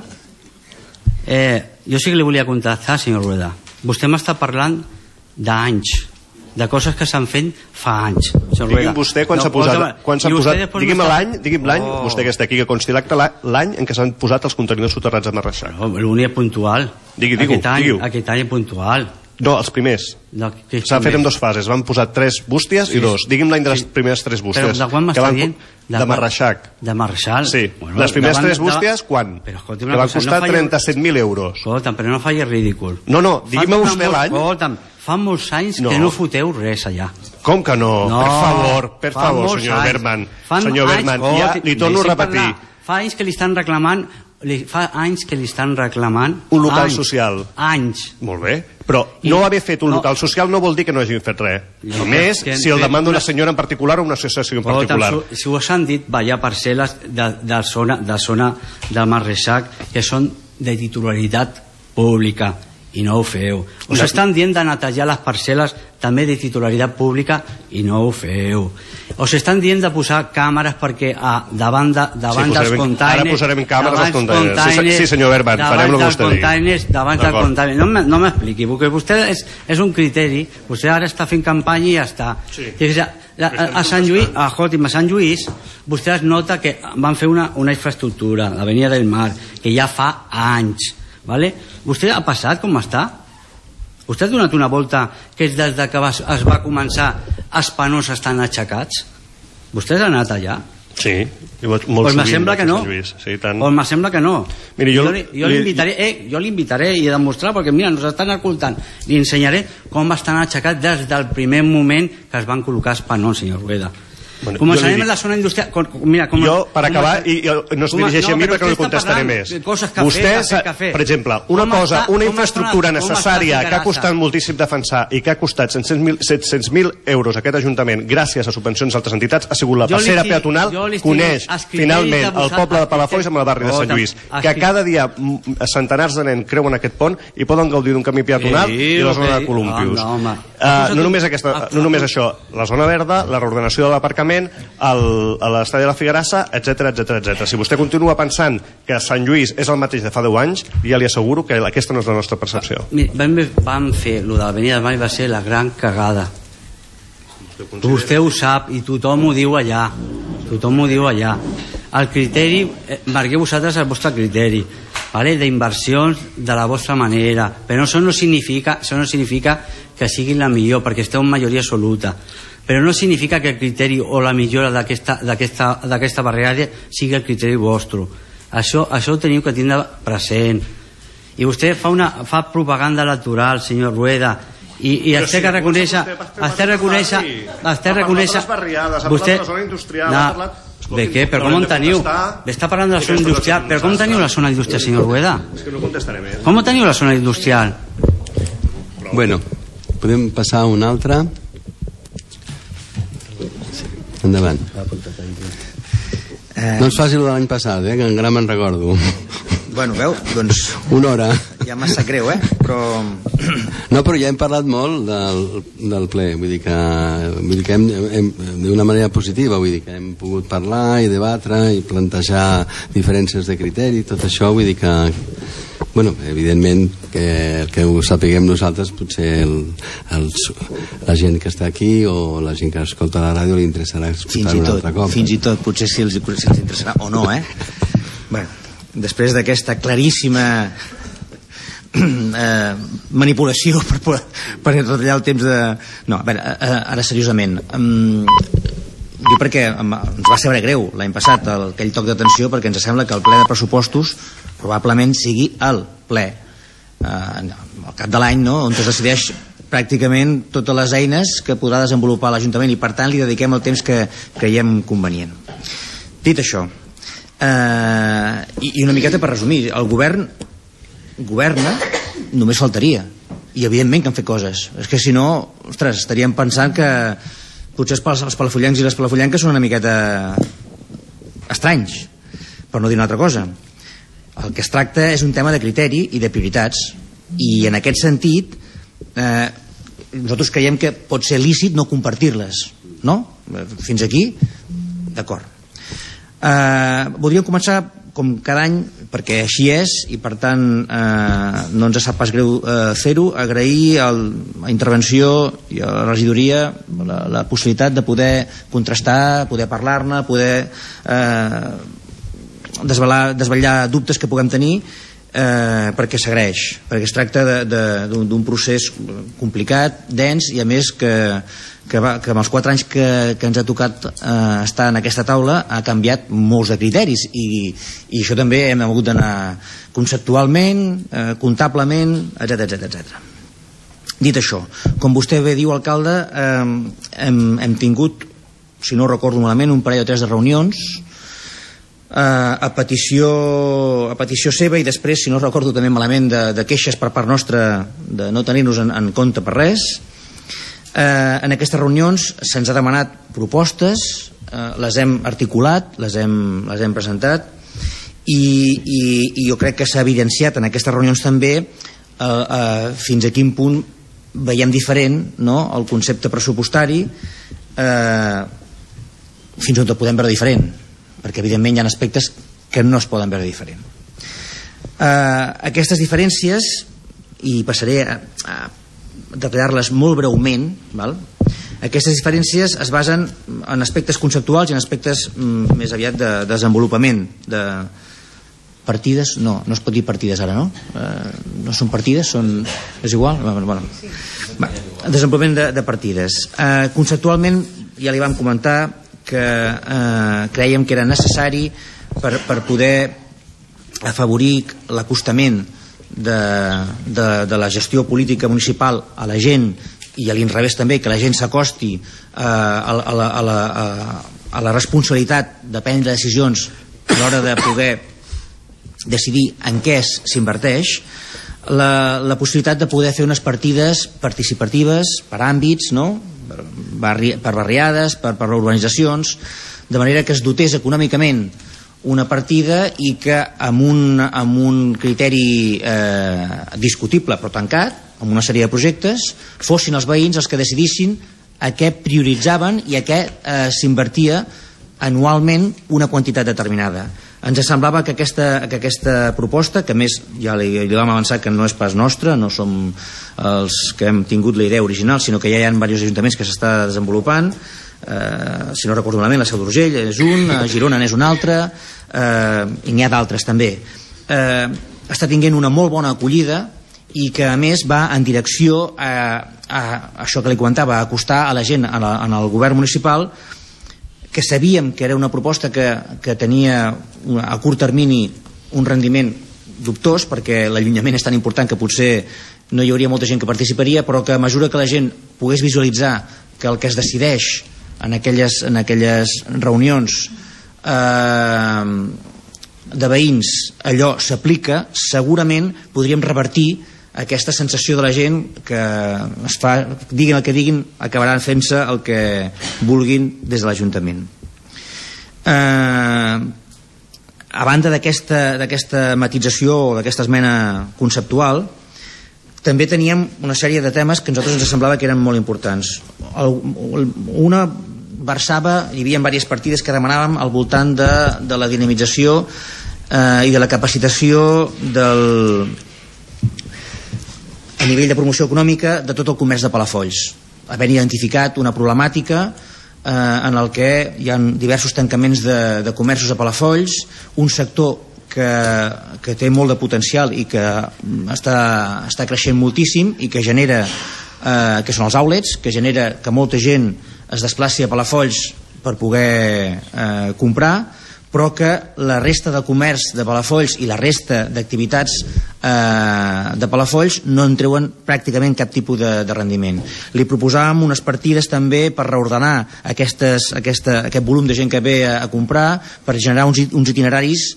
Jo sí que li volia contestar, senyor Rueda. Vostè m'està parlant d'anys, de coses que s'han fet fa anys.
Digui'm vostè quan s'ha posat digui'm l'any, vostè que està aquí, que consti l'acte, l'any en què s'han posat els contenidors soterrats a Marreixac.
L'únic puntual.
Digui'm.
Aquest any puntual.
No, els primers. S'ha fet en 2 fases. Van posar 3 bústies i 2. Digui'm l'any de les primeres 3 bústies.
Però de quan m'està dient?
De Marreixac.
De Marreixac?
Sí. Les primeres 3 bústies, quan? Que van costar 37.000 euros.
Escolta'm, però no faci ridícul.
No, digui'm vostè l'any.
Escolta'm, fa molts anys que no foteu res allà.
Com que no? Per favor, senyor Berman. Senyor Berman, ja li torno a repetir.
Fa anys que li estan reclamant
un local social.
Anys.
Molt bé, però no haver fet un local social no vol dir que no hagin fet res. Només si el demanda una senyora en particular o una associació en particular.
Si us han dit, hi ha parcel·les de zona de Marreixac que són de titularitat pública i no ho feu. Us estan dient de netejar les parcel·les també de titularitat pública i no ho feu. Us estan dient de posar càmeres perquè davant dels containers...
Ara posarem càmeres als containers. Sí, senyor Berman, farem el que vostè digui.
Davant dels containers. No m'expliqui, perquè vostè és un criteri, vostè ara està fent campanya i ja està. A Sant Lluís, vostè es nota que van fer una infraestructura, l'Avenida del Mar, que ja fa anys. Vostè ha passat com està? Vostè ha donat una volta que és des que es va començar els panors estan aixecats? Vostè ha anat allà?
Sí, molt sovint.
Me sembla que no. Me sembla que no. Jo l'invitaré i a demostrar, perquè mira, ens estan ocultant. Li ensenyaré com estan aixecats des del primer moment que es van col·locar els panors, senyor Rueda. Començarem en la zona industrial.
Jo, per acabar, i no es dirigeixi a mi perquè no li contestaré més. Vostès, per exemple, una infraestructura necessària que ha costat moltíssim defensar i que ha costat 700.000 euros a aquest Ajuntament gràcies a subvencions d'altres entitats ha sigut la passera peatonal que uneix finalment el poble de Palafolls amb el barri de Sant Lluís, que cada dia centenars de nens creuen aquest pont i poden gaudir d'un camí peatonal i la zona de columpios. No només això, la zona verda, la reordenació de l'aparcament, a l'estadi de la Figuerassa, etc. Si vostè continua pensant que Sant Lluís és el mateix de fa 10 anys, ja li asseguro que aquesta no és la nostra percepció.
Vam fer, el de l'Avenida del Mar va ser la gran cagada. Vostè ho sap i tothom ho diu allà. El criteri, marqueu vosaltres el vostre criteri d'inversions de la vostra manera, però això no significa que sigui la millor, perquè esteu en majoria absoluta, però no significa que el criteri o la millora d'aquesta barriada sigui el criteri vostre. Això ho teniu que tindre present. I vostè fa propaganda electoral, senyor Rueda, i has de reconèixer vostè... De què? Però com en teniu? Està parlant de la zona industrial. Però com teniu la zona industrial, senyor Rueda?
És que no contestaré més.
Com teniu la zona industrial?
Bueno, podem passar a una altra. Endavant. No ens faci el de l'any passat, que encara me'n recordo.
Bueno, veu? Doncs...
Una hora.
Ja m'ha sap greu, però...
No, però ja hem parlat molt del ple, vull dir que d'una manera positiva, vull dir que hem pogut parlar i debatre i plantejar diferències de criteri, tot això, vull dir que... Bueno, evidentment que ho sapiguem nosaltres, potser la gent que està aquí o la gent que escolta la ràdio li interessarà escoltar un altre cop.
Fins i tot, potser si els interessarà o no, Bueno, després d'aquesta claríssima manipulació per retallar el temps de... No, a veure, ara seriosament, jo perquè ens va saber greu l'any passat aquell toc d'atenció, perquè ens sembla que el ple de pressupostos probablement sigui el ple al cap de l'any, on es decideix pràcticament totes les eines que podrà desenvolupar l'Ajuntament, i per tant li dediquem el temps que creiem convenient. Dit això, i una miqueta per resumir, el govern governa, només faltaria, i evidentment que han fet coses. És que si no, ostres, estaríem pensant que potser els palafollencs i les palafollenques són una miqueta estranys, per no dir una altra cosa. El que es tracta és un tema de criteri i de prioritats, i en aquest sentit nosaltres creiem que pot ser lícit no compartir-les, no? Fins aquí, d'acord. Voldríem començar com cada any, perquè així és, i per tant no ens sap pas greu fer-ho, agrair la intervenció i a la regidoria la possibilitat de poder contrastar, poder parlar-ne, poder desvetllar dubtes que puguem tenir, perquè s'agraeix, perquè es tracta d'un procés complicat, dens, i a més que amb els 4 anys que ens ha tocat estar en aquesta taula ha canviat molts de criteris, i això també hem hagut d'anar conceptualment, comptablement, etc. Dit això, com vostè bé diu, alcalde, hem tingut, si no recordo malament, un parell o 3 de reunions a petició seva, i després, si no recordo també malament, de queixes per part nostra de no tenir-nos en compte per res. En aquestes reunions se'ns ha demanat propostes, les hem articulat, les hem presentat, i jo crec que s'ha evidenciat en aquestes reunions també fins a quin punt veiem diferent, no?, el concepte pressupostari, fins on podem veure diferent, perquè evidentment hi ha aspectes que no es poden veure diferent. Aquestes diferències, i passaré a detallar-les molt breument, val? Aquestes diferències es basen en aspectes conceptuals i en aspectes més aviat de desenvolupament de partides. No es pot dir partides ara, no? No són partides, és igual? Bueno. Desenvolupament de partides. Conceptualment ja li vam comentar que crèiem que era necessari per poder afavorir l'acostament de la gestió política municipal a la gent, i a l'inrevés també, que la gent s'acosti a la responsabilitat de prendre decisions a l'hora de poder decidir en què s'inverteix, la possibilitat de poder fer unes partides participatives per àmbits, no?, per barriades, per urbanitzacions, de manera que es dotés econòmicament una partida i que amb un criteri discutible però tancat, amb una sèrie de projectes, fossin els veïns els que decidissin a què prioritzaven i a què s'invertia anualment una quantitat determinada. Ens semblava que aquesta proposta, que més ja li vam avançar que no és pas nostra, no som els que hem tingut la idea original, sinó que ja hi ha diversos ajuntaments que s'està desenvolupant, si no recordo malament la Seu d'Urgell és un, a Girona n'és un altre, i n'hi ha d'altres també. Està tinguent una molt bona acollida i que a més va en direcció a això que li comentava, a acostar a la gent en el govern municipal, que sabíem que era una proposta que tenia a curt termini un rendiment dubtós, perquè l'allunyament és tan important que potser no hi hauria molta gent que participaria, però que a mesura que la gent pogués visualitzar que el que es decideix en aquelles reunions de veïns allò s'aplica, segurament podríem revertir aquesta sensació de la gent que es fa, diguin el que diguin, acabaran fent-se el que vulguin des de l'Ajuntament. A banda d'aquesta matització o d'aquesta esmena conceptual, també teníem una sèrie de temes que a nosaltres ens semblava que eren molt importants. Una versava, hi havia diverses partides que demanàvem al voltant de la dinamització i de la capacitació a nivell de promoció econòmica de tot el comerç de Palafolls, havent identificat una problemàtica en el que hi ha diversos tancaments de comerços a Palafolls, un sector que té molt de potencial i que està creixent moltíssim i que genera, que són els outlets, que genera que molta gent es desplaci a Palafolls per poder comprar, però que la resta de comerç de Palafolls i la resta d'activitats de Palafolls no en treuen pràcticament cap tipus de rendiment. Li proposàvem unes partides també per reordenar aquest volum de gent que ve a comprar, per generar uns itineraris,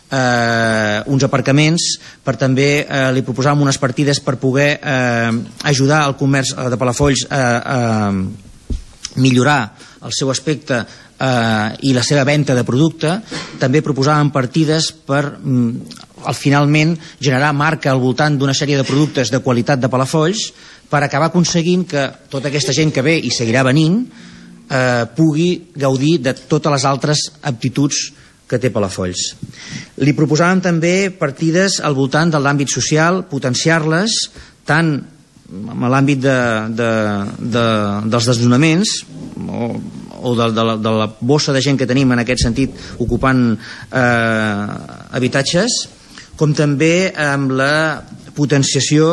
uns aparcaments, per també li proposàvem unes partides per poder ajudar el comerç de Palafolls a millorar el seu aspecte i la seva venda de producte. També proposàvem partides per finalment generar marca al voltant d'una sèrie de productes de qualitat de Palafolls, per acabar aconseguint que tota aquesta gent que ve i seguirà venint pugui gaudir de totes les altres aptituds que té Palafolls. Li proposàvem també partides al voltant de l'àmbit social, potenciar-les tant en l'àmbit dels desnonaments o de la bossa de gent que tenim en aquest sentit ocupant habitatges, com també amb la potenciació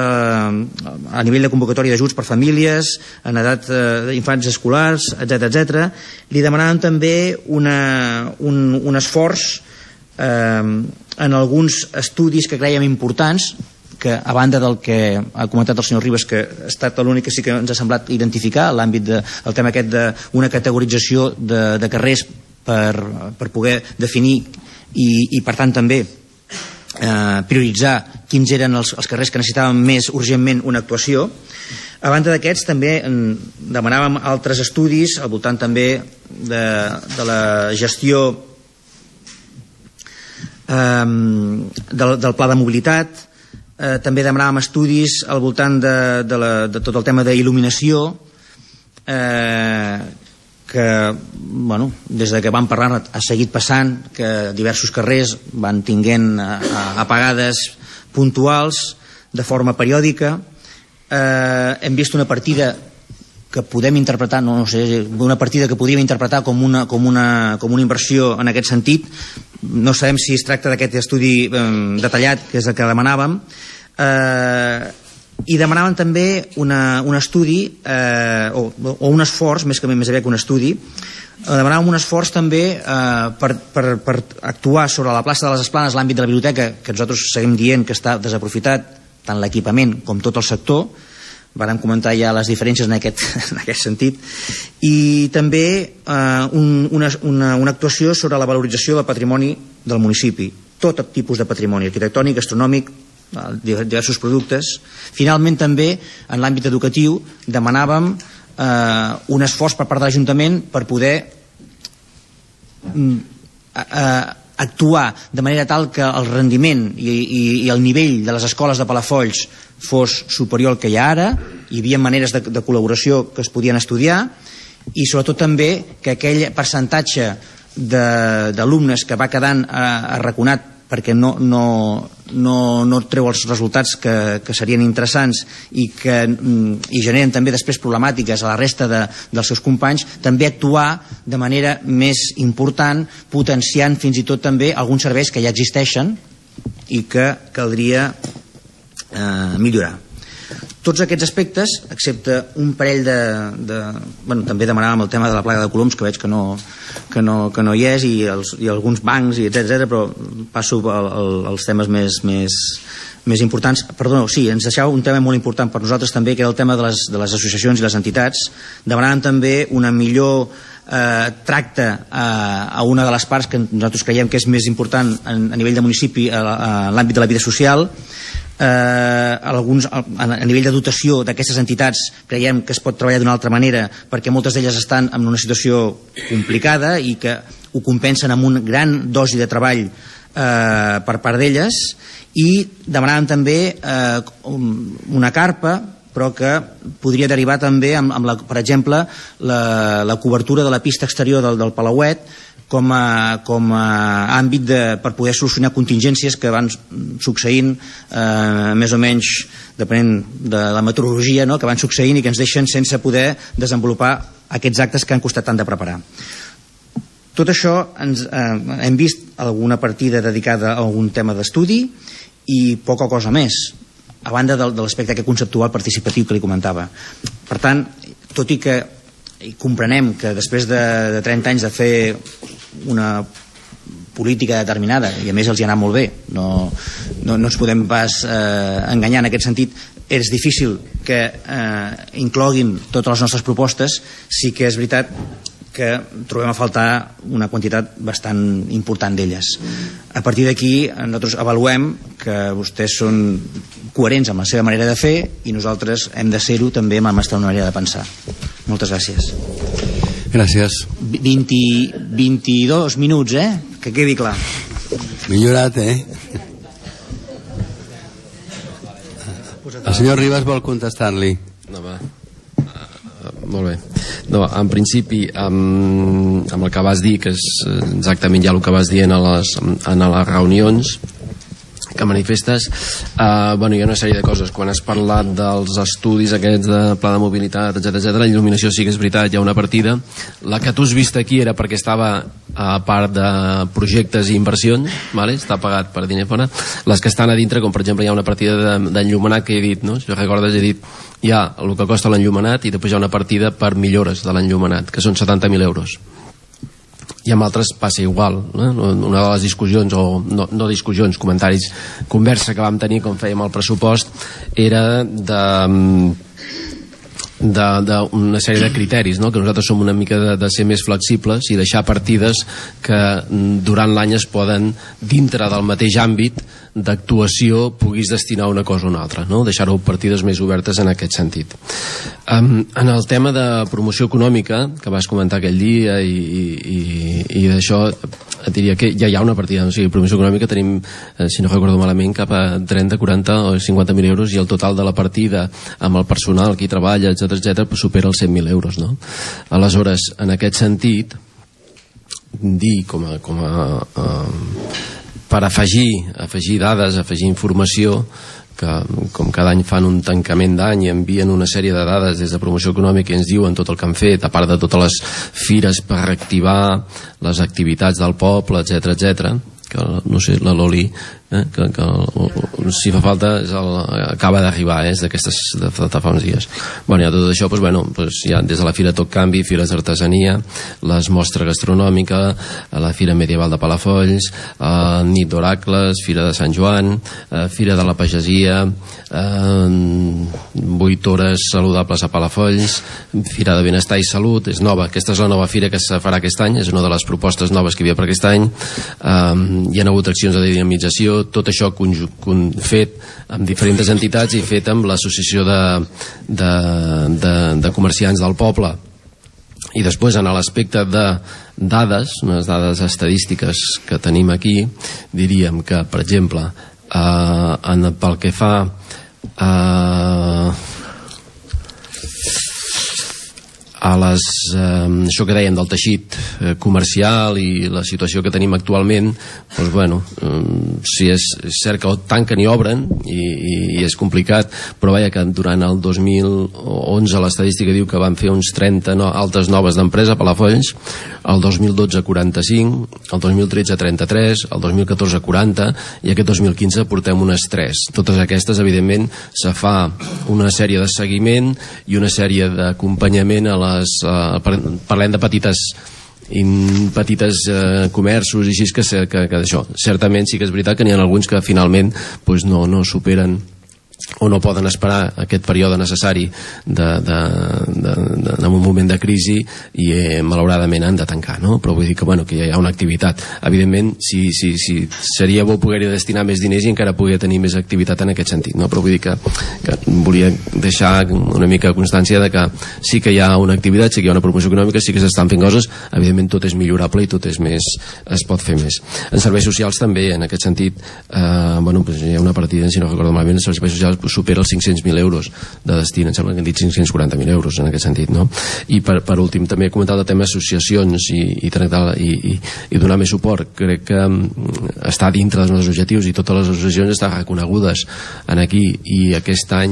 a nivell de convocatòria d'ajuts per famílies en edat d'infants escolars, etc. Li demanàvem també un esforç en alguns estudis que crèiem importants, que a banda del que ha comentat el senyor Ribas, que ha estat l'únic que sí que ens ha semblat identificar l'àmbit del tema aquest d'una categorització de carrers per poder definir i per tant també prioritzar quins eren els carrers que necessitaven més urgentment una actuació. A banda d'aquests també demanàvem altres estudis al voltant també de la gestió del pla de mobilitat, també demanàvem estudis al voltant de tot el tema d'il·luminació, que des de que vam parlar ha seguit passant, que diversos carrers van tinguent apagades puntuals de forma periòdica. Hem vist una partida que podem interpretar, una partida que podíem interpretar com una inversió en aquest sentit. No sabem si es tracta d'aquest estudi detallat, que és el que demanàvem. I demanàvem també un estudi o un esforç, més aviat que un estudi, demanàvem un esforç també per actuar sobre la plaça de les Esplanes, l'àmbit de la biblioteca, que nosaltres seguim dient que està desaprofitat, tant l'equipament com tot el sector. Vàrem comentar ja les diferències en aquest sentit. I també una actuació sobre la valorització del patrimoni del municipi, tot tipus de patrimoni, arquitectònic, gastronòmic, diversos productes. Finalment també en l'àmbit educatiu demanàvem un esforç per part de l'Ajuntament per poder actuar de manera tal que el rendiment i el nivell de les escoles de Palafolls fos superior al que hi ha ara. Hi havia maneres de col·laboració que es podien estudiar, i sobretot també que aquell percentatge d'alumnes que va quedant arraconat perquè no treu els resultats que serien interessants i generen també després problemàtiques a la resta dels seus companys, també actuar de manera més important, potenciant fins i tot també alguns serveis que ja existeixen i que caldria millorar. Tots aquests aspectes, excepte un parell també demanàvem el tema de la plaga de coloms, que veig que no hi és, i alguns bancs, etc. Però passo als temes més importants. Perdó, sí, ens deixava un tema molt important per nosaltres també, que era el tema de les associacions i les entitats. Demanàvem també una millor tracte a una de les parts que nosaltres creiem que és més important a nivell de municipi, a l'àmbit de la vida social. A nivell de dotació d'aquestes entitats creiem que es pot treballar d'una altra manera, perquè moltes d'elles estan en una situació complicada i que ho compensen amb una gran dosi de treball per part d'elles. I demanàvem també una carpa, però que podria derivar també per exemple la cobertura de la pista exterior del Palauet com a àmbit per poder solucionar contingències que van succeint més o menys, depenent de la meteorologia, que van succeint i que ens deixen sense poder desenvolupar aquests actes que han costat tant de preparar. Tot això hem vist alguna partida dedicada a algun tema d'estudi i poca cosa més, a banda de l'aspecte conceptual participatiu que li comentava. Per tant, tot i que comprenem que després de 30 anys de fer una política determinada, i a més els hi ha anat molt bé, no ens podem pas enganyar en aquest sentit, és difícil que incloguin totes les nostres propostes. Sí que és veritat que trobem a faltar una quantitat bastant important d'elles. A partir d'aquí nosaltres avaluem que vostès són coherents amb la seva manera de fer i nosaltres hem de ser-ho també amb la nostra manera de pensar. Moltes gràcies.
Gràcies.
22 minuts, que quedi clar.
Millorat, El senyor Ribas vol contestar-li.
No, va. Molt bé. No, en principi, amb el que vas dir, que és exactament ja el que vas dir en les reunions que manifestes, hi ha una sèrie de coses. Quan has parlat dels estudis aquests de pla de mobilitat, etc., la il·luminació sí que és veritat, hi ha una partida. La que tu has vist aquí era perquè estava a part de projectes i inversions, està pagat per diner fora. Les que estan a dintre, com per exemple hi ha una partida d'enllumenat que he dit, no? Si recordes, he dit hi ha el que costa l'enllumenat i després hi ha una partida per millores de l'enllumenat, que són 70.000 euros. I amb altres passa igual, no? Una de les discussions, o no discussions, comentaris, conversa que vam tenir quan fèiem el pressupost era d'una sèrie de criteris, no? Que nosaltres som una mica de ser més flexibles i deixar partides que durant l'any es poden, dintre del mateix àmbit d'actuació, puguis destinar una cosa o una altra, no? Deixar-ho partides més obertes en aquest sentit. En el tema de promoció econòmica que vas comentar aquell dia i d'això, et diria que ja hi ha una partida, o sigui, promoció econòmica tenim, si no recordo malament, cap a 30, 40 o 50.000 euros, i el total de la partida amb el personal que hi treballa, etc supera els 100.000 euros, no? Aleshores, en aquest sentit, dir per afegir dades, afegir informació, que com cada any fan un tancament d'any i envien una sèrie de dades des de promoció econòmica i ens diuen tot el que han fet, a part de totes les fires per reactivar les activitats del poble, etc, que no sé, la Loli que si fa falta acaba d'arribar, és d'aquestes de fa uns dies. Bueno, ja tot això, doncs ja des de la Fira Tot Canvi, fires d'artesania, les mostres gastronòmica, la Fira Medieval de Palafolls, Nit d'Oracles, Fira de Sant Joan, Fira de la Pagesia, 8 hores saludables a Palafolls, Fira de Benestar i Salut, és nova, aquesta és la nova fira que es farà aquest any, és una de les propostes noves que hi havia per aquest any. Hi ha hagut accions de dinamització, tot això fet amb diferents entitats i fet amb l'associació de comerciants del poble. I després, en l'aspecte de dades, unes dades estadístiques que tenim aquí, diríem que, per exemple, pel que fa a això que dèiem del teixit comercial i la situació que tenim actualment, doncs si és cert que tanquen i obren i és complicat, però que durant el 2011 l'estadística diu que van fer uns 30 altes noves d'empresa a Palafolls, el 2012 45, el 2013 33, el 2014 40 i aquest 2015 portem unes 3. Totes aquestes, evidentment, se fa una sèrie de seguiment i una sèrie d'acompanyament a parlem de petites comerços i així, que això, certament sí que és veritat que n'hi ha alguns que finalment no superen o no poden esperar aquest període necessari en un moment de crisi i malauradament han de tancar, no? Però vull dir que ja hi ha una activitat. Evidentment, si seria bo poder-hi destinar més diners i encara poder tenir més activitat en aquest sentit, no? Però vull dir que volia deixar una mica constància de que sí que hi ha una activitat, sí que hi ha una promoció econòmica, sí que s'estan fent coses, evidentment tot és millorable i tot és més, es pot fer més. En serveis socials també, en aquest sentit, hi ha una partida, si no recordo malament, en serveis socials supera els 500.000 euros de destí, em sembla que han dit 540.000 euros en aquest sentit, no? I per últim també he comentat el tema associacions i donar més suport. Crec que està dintre dels nostres objectius i totes les associacions estan reconegudes aquí, i aquest any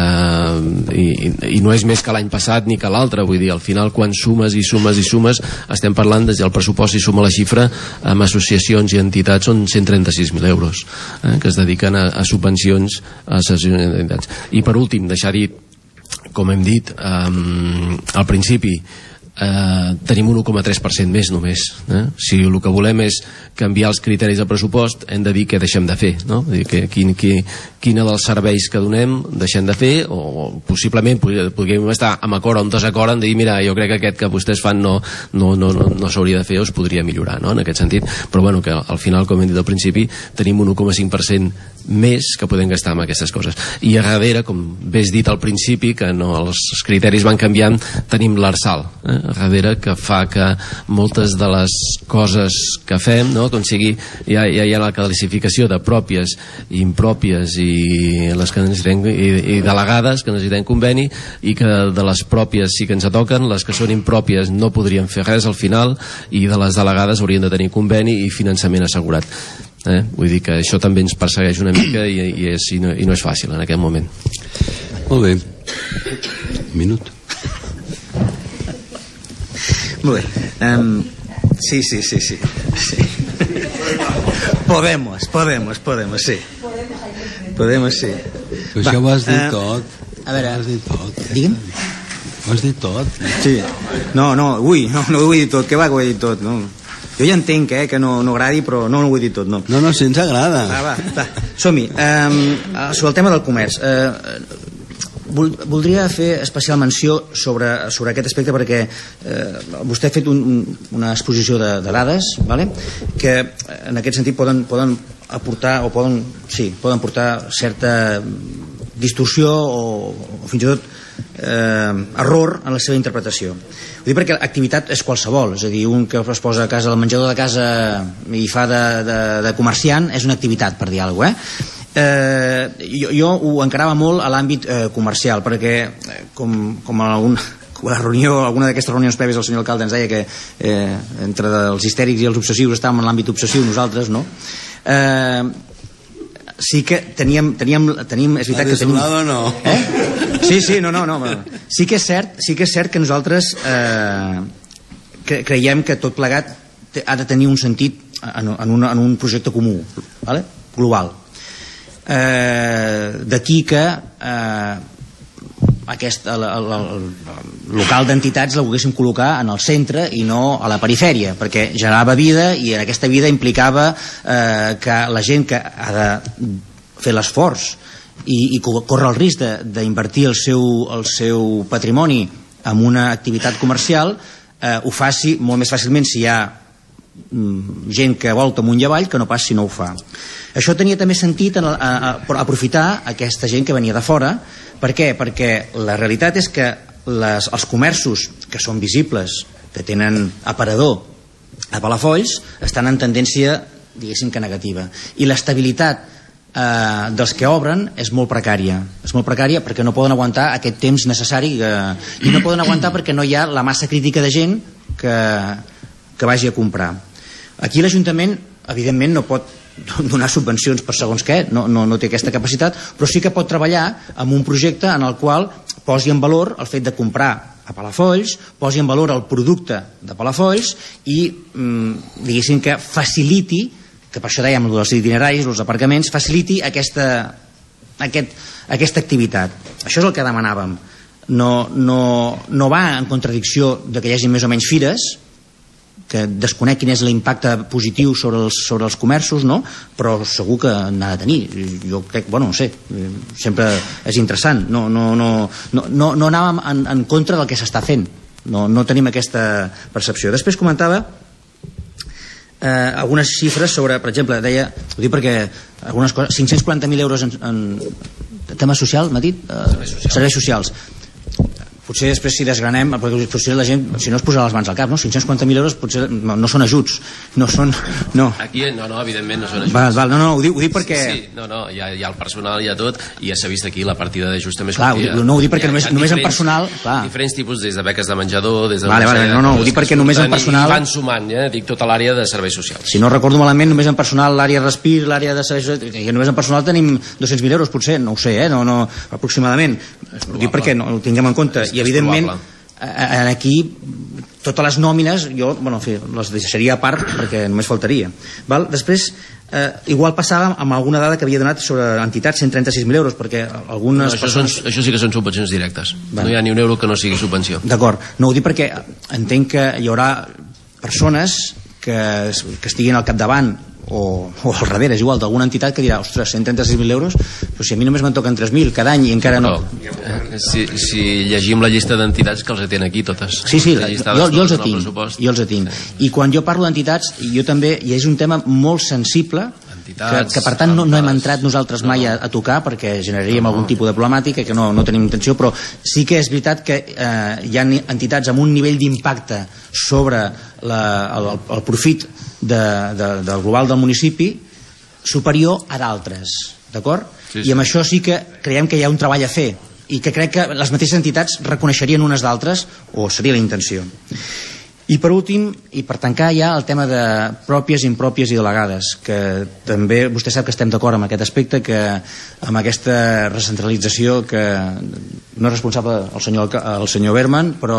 i no és més que l'any passat ni que l'altre, vull dir, al final quan sumes estem parlant des del pressupost i suma la xifra amb associacions i entitats són 136.000 euros que es dediquen a subvencions a associacions. I per últim, deixar dit, com hem dit al principi, tenim un 1,3% més només. Si el que volem és canviar els criteris del pressupost, hem de dir què deixem de fer, no? Quina dels serveis que donem deixem de fer, o possiblement podríem estar amb acord o en desacord en dir, mira, jo crec que aquest que vostès fan no s'hauria de fer o es podria millorar, no? En aquest sentit, però que al final, com hem dit al principi, tenim un 1,5% més que podem gastar amb aquestes coses. I a darrere, com bé has dit al principi, que els criteris van canviant, tenim l'Arsal a darrere, que fa que moltes de les coses que fem, com sigui, ja hi ha la classificació de pròpies i impròpies i les que necessitem, i delegades que necessitem conveni, i que de les pròpies sí que ens toquen, les que són impròpies no podrien fer res al final, i de les delegades haurien de tenir conveni i finançament assegurat. Vull dir que això també ens persegueix una mica i no és fàcil en aquest moment.
Molt bé. Un minut.
Molt bé. Sí. Podemos, sí. Podemos, sí.
Però això ho has dit tot.
A veure, digue'm.
Ho has dit tot.
Sí. No ho he dit tot. Què va que ho he dit tot? No. Jo ja entenc que no agradi, però no ho he dit tot, no.
No, si ens agrada.
Va, som-hi. Sobre el tema del comerç, voldria fer especial menció sobre aquest aspecte, perquè vostè ha fet una exposició de dades, vale? Que en aquest sentit poden aportar poden portar certa distorsió o fins i tot error en la seva interpretació. Ho dic perquè l'activitat és qualsevol, és a dir, un que es posa a casa al menjador de casa i fa de comerciant és una activitat, per dir alguna cosa, jo ho encarava molt a l'àmbit comercial, perquè com alguna d'aquestes reunions prèvies el senyor alcalde ens deia que entre els histèrics i els obsessius estàvem en l'àmbit obsessiu nosaltres, no? Sí que tenim és veritat que tenim...
no?
Sí, no. Sí que és cert que nosaltres creiem que tot plegat ha de tenir un sentit en un projecte comú, vale? Global. D'aquí que el local d'entitats la volguéssim col·locar en el centre i no a la perifèria, perquè generava vida i en aquesta vida implicava que la gent que ha de fer l'esforç i corre el risc d'invertir el seu patrimoni en una activitat comercial ho faci molt més fàcilment si hi ha gent que volta amunt i avall que no pas si no ho fa. Això tenia també sentit aprofitar aquesta gent que venia de fora. Per què? Perquè la realitat és que els comerços que són visibles, que tenen aparador a Palafolls, estan en tendència, diguéssim que negativa. I l'estabilitat dels que obren és molt precària. És molt precària perquè no poden aguantar aquest temps necessari i no poden aguantar perquè no hi ha la massa crítica de gent que vagi a comprar. Aquí l'Ajuntament, evidentment, no pot donar subvencions per segons què, no té aquesta capacitat, però sí que pot treballar amb un projecte en el qual posi en valor el fet de comprar a Palafolls, posi en valor el producte de Palafolls i diguéssim que faciliti, que per això dèiem els itineraris, els aparcaments, faciliti aquesta activitat. Això és el que demanàvem. No va en contradicció de que hi hagi més o menys fires, que desconec quin és l'impacte positiu sobre els comerços, no? Però segur que n'ha de tenir. Jo crec, no sé, sempre és interessant. No anàvem en contra del que s'està fent. No tenim aquesta percepció. Després comentava algunes xifres sobre, per exemple, deia, ho dic perquè algunes coses, 540.000 euros en tema social, m'ha dit? Serveis socials. Potser després si desgranem, perquè potser la gent, si no es posarà les mans al cap, no? 540.000 euros potser no són ajuts, no són... No.
Aquí, evidentment no són ajuts.
Ho dic perquè...
Sí, hi ha el personal, hi ha tot, i ja s'ha vist aquí la partida d'ajust també.
Clar, ho dic perquè només en personal...
Diferents tipus, des de beques de menjador, des de...
Ho dic perquè només en personal...
Van sumant, dic tota l'àrea de serveis socials.
Si no recordo malament, només en personal, l'àrea respir, l'àrea de serveis socials, només en personal tenim 200.000 euros, potser, no ho sé, aproximadament. Ho dic perquè no ho tinguem en compte. I evidentment aquí totes les nòmines jo les deixaria a part perquè només faltaria. Després igual passava amb alguna dada que havia donat sobre entitats, 136.000 euros, perquè algunes persones...
Això sí que són subvencions directes. No hi ha ni un euro que no sigui subvenció.
D'acord, no ho dic perquè entenc que hi haurà persones que estiguin al capdavant o al darrere, és igual, d'alguna entitat que dirà, ostres, 136.000 euros, però si a mi només me'n toquen 3.000 cada any i encara no...
Si llegim la llista d'entitats que els tenen aquí totes.
Sí, jo els tinc. I quan jo parlo d'entitats, jo també, i és un tema molt sensible, que per tant no hem entrat nosaltres mai a tocar perquè generaríem algun tipus de problemàtica que no tenim intenció, però sí que és veritat que hi ha entitats amb un nivell d'impacte sobre el profit del global del municipi superior a d'altres, d'acord? I amb això sí que creiem que hi ha un treball a fer i que crec que les mateixes entitats reconeixerien unes d'altres, o seria la intenció. I per últim, i per tancar ja el tema de pròpies, impròpies i delegades, que també vostè sap que estem d'acord amb aquest aspecte, que amb aquesta recentralització que no és responsable el senyor Berman, però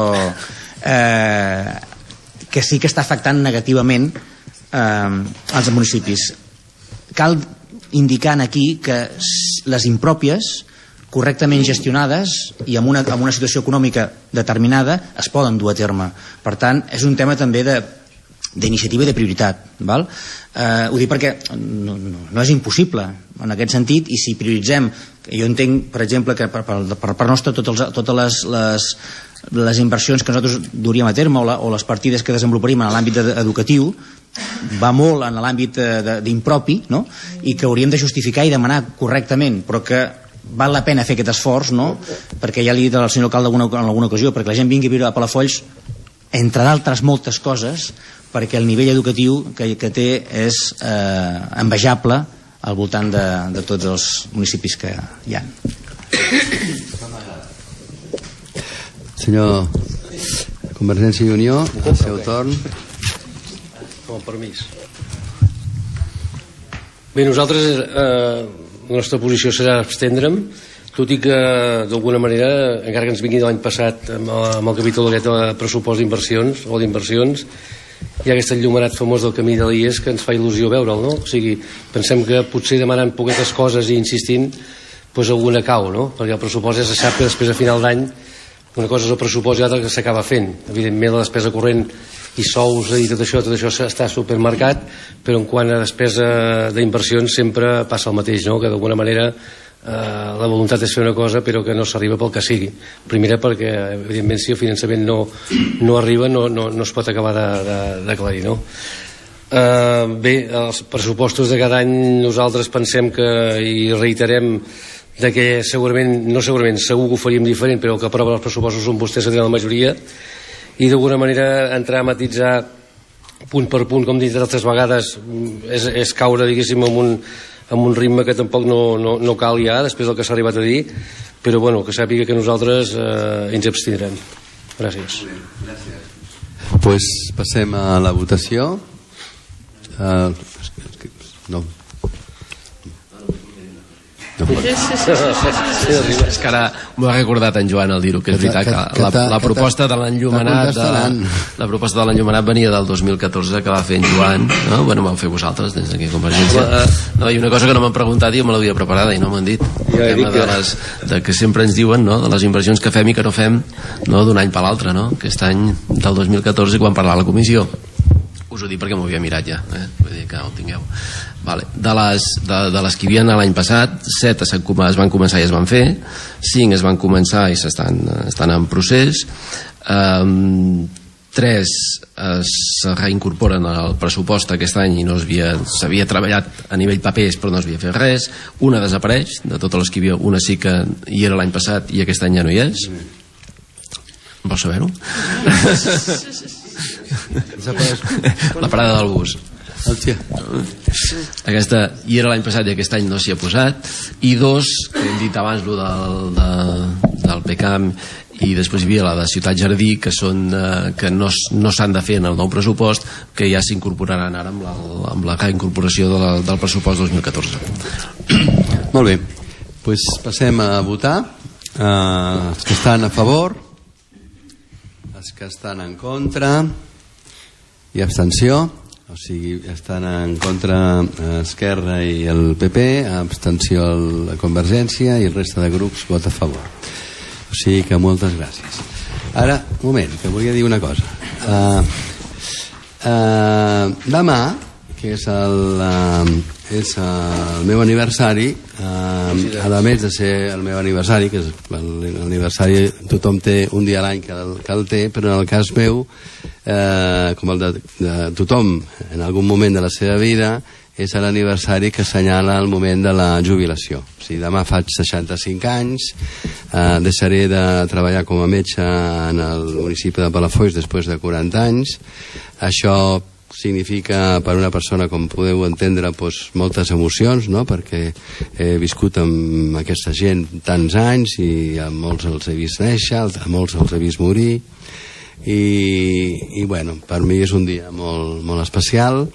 que sí que està afectant negativament als municipis. Cal indicar aquí que les impròpies correctament gestionades i amb una situació econòmica determinada es poden dur a terme. Per tant, és un tema també d'iniciativa i de prioritat. Ho dic perquè no és impossible en aquest sentit, i si prioritzem, jo entenc, per exemple, que per part nostra totes les inversions que nosaltres duríem a terme o les partides que desenvoluparíem en l'àmbit educatiu va molt en l'àmbit d'impropi, no? I que hauríem de justificar i demanar correctament, però que val la pena fer aquest esforç, no? Perquè ja li he dit al senyor alcalde en alguna ocasió, perquè la gent vingui a viure a Palafolls, entre d'altres moltes coses, perquè el nivell educatiu que té és envejable al voltant de tots els municipis que hi ha.
Senyor Convergència i Unió, al seu torn.
Amb permís. Bé, nosaltres la nostra posició serà abstendre'm, tot i que d'alguna manera, encara que ens vingui de l'any passat amb el capítol aquest de pressupost d'inversions o d'inversions, hi ha aquest enllumenat famós del camí de l'IES que ens fa il·lusió veure'l, no? O sigui, pensem que potser demanant poquetes coses i insistint, doncs alguna cau, no? Perquè el pressupost ja se sap que després a final d'any una cosa és el pressupost i l'altra que s'acaba fent. Evidentment la despesa corrent i sous i tot això està supermercat, però en quant a despesa d'inversions sempre passa el mateix, no? Que d'alguna manera la voluntat és fer una cosa però que no s'arriba pel que sigui. Primera perquè evidentment si el finançament no arriba no es pot acabar d'aclarir, no? Bé, els pressupostos de cada any nosaltres pensem que i reiterem de que segur que ho faríem diferent, però el que aprova els pressupostos són vostès que tenen la majoria, i d'alguna manera entrar a matitzar punt per punt, com dit altres vegades, és caure, diguéssim, amb un ritme que tampoc no cal ja després del que s'ha arribat a dir, però bueno, que sàpiga que nosaltres ens abstindrem. Gràcies.
Pues passem a la votació. No.
És que ara m'ho ha recordat en Joan al dir-ho, que és veritat que la proposta de l'enllumenat venia del 2014 que va fer en Joan, no? Bueno, m'ho vau fer vosaltres des d'aquí a Convergència. No, i una cosa que no m'han preguntat i me l'havia preparada i no m'han dit, el tema de que sempre ens diuen, no? De les inversions que fem i que no fem, no? D'un any per l'altre, no? Aquest any del 2014 quan parlà la comissió, us ho dic perquè m'ho havia mirat ja, vull dir que ho tingueu. Vale. De les que hi havia l'any passat, 7 es van començar i es van fer, 5 es van començar i estan en procés, 3 es reincorporen al pressupost aquest any i s'havia treballat a nivell papers però no s'havia fet res, una desapareix, de totes les que hi havia, una sí que hi era l'any passat i aquest any ja no hi és. Vols saber-ho? La parada del bus. Aquesta hi era l'any passat i aquest any no s'hi ha posat, i 2 que hem dit abans, del PECAM, i després hi havia la de Ciutat Jardí, que no s'han de fer en el nou pressupost, que ja s'incorporaran ara amb la reincorporació del pressupost 2014.
Molt bé, doncs passem a votar. Els que estan a favor, els que estan en contra i abstenció, o sigui, estan en contra Esquerra i el PP, abstenció la Convergència i el resta de grups vota a favor. O sigui que moltes gràcies. Ara, un moment, que volia dir una cosa. Demà, que és el meu aniversari, a més de ser el meu aniversari, que és l'aniversari, tothom té un dia a l'any que el té, però en el cas meu, com el de tothom en algun moment de la seva vida, és l'aniversari que assenyala el moment de la jubilació. O sigui, demà faig 65 anys, deixaré de treballar com a metge en el municipi de Palafolls després de 40 anys. Això significa per una persona, com podeu entendre, moltes emocions, no? Perquè he viscut amb aquesta gent tants anys i a molts els he vist néixer, a molts els he vist morir, i bueno, per mi és un dia molt, molt especial,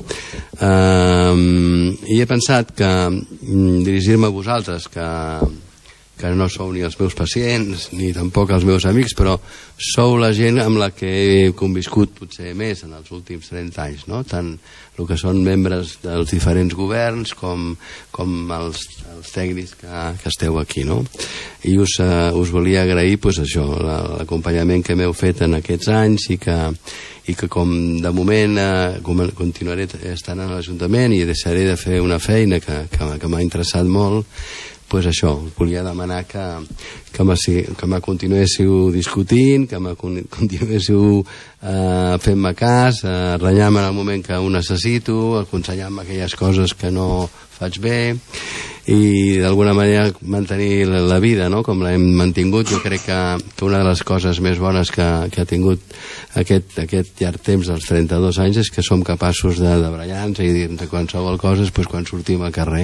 i he pensat que dirigir-me a vosaltres, que no sou ni els meus pacients ni tampoc els meus amics, però sou la gent amb la que he conviscut potser més en els últims 30 anys, no? Tant el que són membres dels diferents governs com els tècnics que esteu aquí, no? I us volia agrair això, l'acompanyament que m'heu fet en aquests anys, i que com de moment continuaré estant a l'Ajuntament i deixaré de fer una feina que m'ha interessat molt, això, volia demanar que me continuéssiu discutint, que me continuéssiu fent-me cas, renyar-me en el moment que ho necessito, aconsellar-me aquelles coses que no faig bé, i d'alguna manera mantenir la vida, no? Com l'hem mantingut. Jo crec que una de les coses més bones que ha tingut aquest llarg temps dels 32 anys és que som capaços de barallar-nos i dir-nos qualsevol cosa, quan sortim al carrer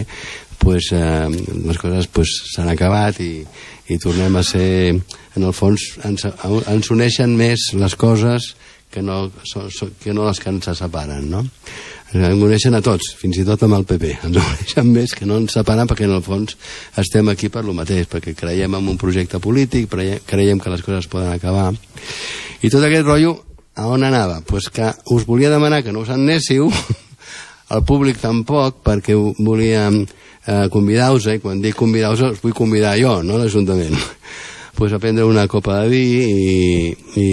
les coses s'han acabat i tornem a ser, en el fons ens uneixen més les coses que no les que ens separen, no? Ens uneixen a tots, fins i tot amb el PP, ens uneixen més que no ens separen, perquè en el fons estem aquí per lo mateix, perquè creiem en un projecte polític, creiem que les coses poden acabar, i tot aquest rotllo a on anava? Pues que us volia demanar que no us en anéssiu, el públic tampoc, perquè volia convidar-vos, i quan dic convidar-vos us vull convidar jo, no l'Ajuntament, a prendre una copa de vi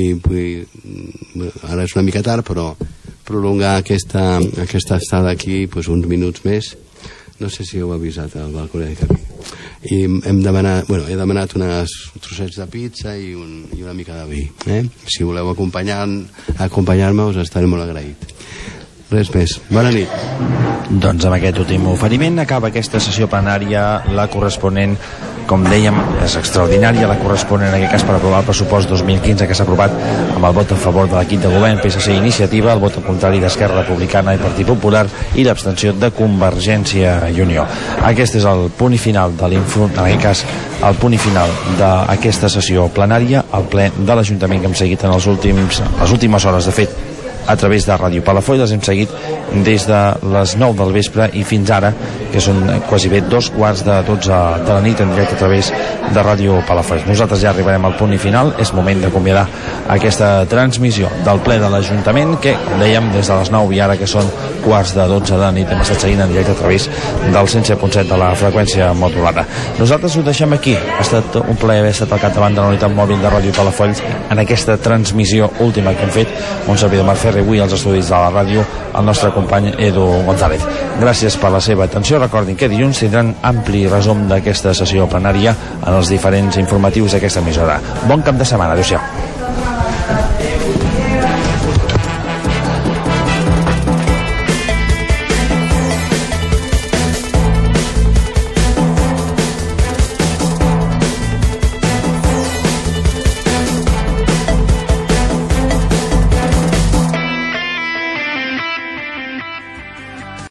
i ara és una mica tard, però prolongar aquesta estada aquí uns minuts més. No sé si heu avisat al balcó de Capí. I he demanat uns trossets de pizza i una mica de vi. Si voleu acompanyar-me us estaré molt agraït. Res més. Bona nit.
Doncs amb aquest últim oferiment acaba aquesta sessió plenària, la corresponent, com dèiem, és extraordinària, la corresponent en aquest cas per aprovar el pressupost 2015 que s'ha aprovat amb el vot a favor de l'equip de govern PSC i Iniciativa, el vot en contrari d'Esquerra Republicana i Partit Popular i l'abstenció de Convergència i Unió. Aquest és el punt final de l'informe, en aquest cas el punt final d'aquesta sessió plenària, el ple de l'Ajuntament que hem seguit en les últimes hores, de fet a través de Ràdio Palafolls, hem seguit des de les 9 del vespre i fins ara, que són quasi bé 2:45 de la nit en directe a través de Ràdio Palafolls. Nosaltres ja arribarem al punt i final, és moment d'acomiadar aquesta transmissió del ple de l'Ajuntament que, com dèiem, des de les 9 i ara que són 11:45 de la nit hem estat seguint en directe a través del 107.7 de la freqüència modulada. Nosaltres ho deixem aquí. Ha estat un plaer haver estat al capdavant de la unitat mòbil de Ràdio Palafolls en aquesta transmissió última que hem fet. Un servidor Marc Ferrer, avui als estudis de la ràdio el nostre company Edu González. Gràcies per la seva atenció. Recordin que dilluns tindran ampli resum d'aquesta sessió plenària en els diferents informatius d'aquesta emissora. Bon cap de setmana. Adéu-siau.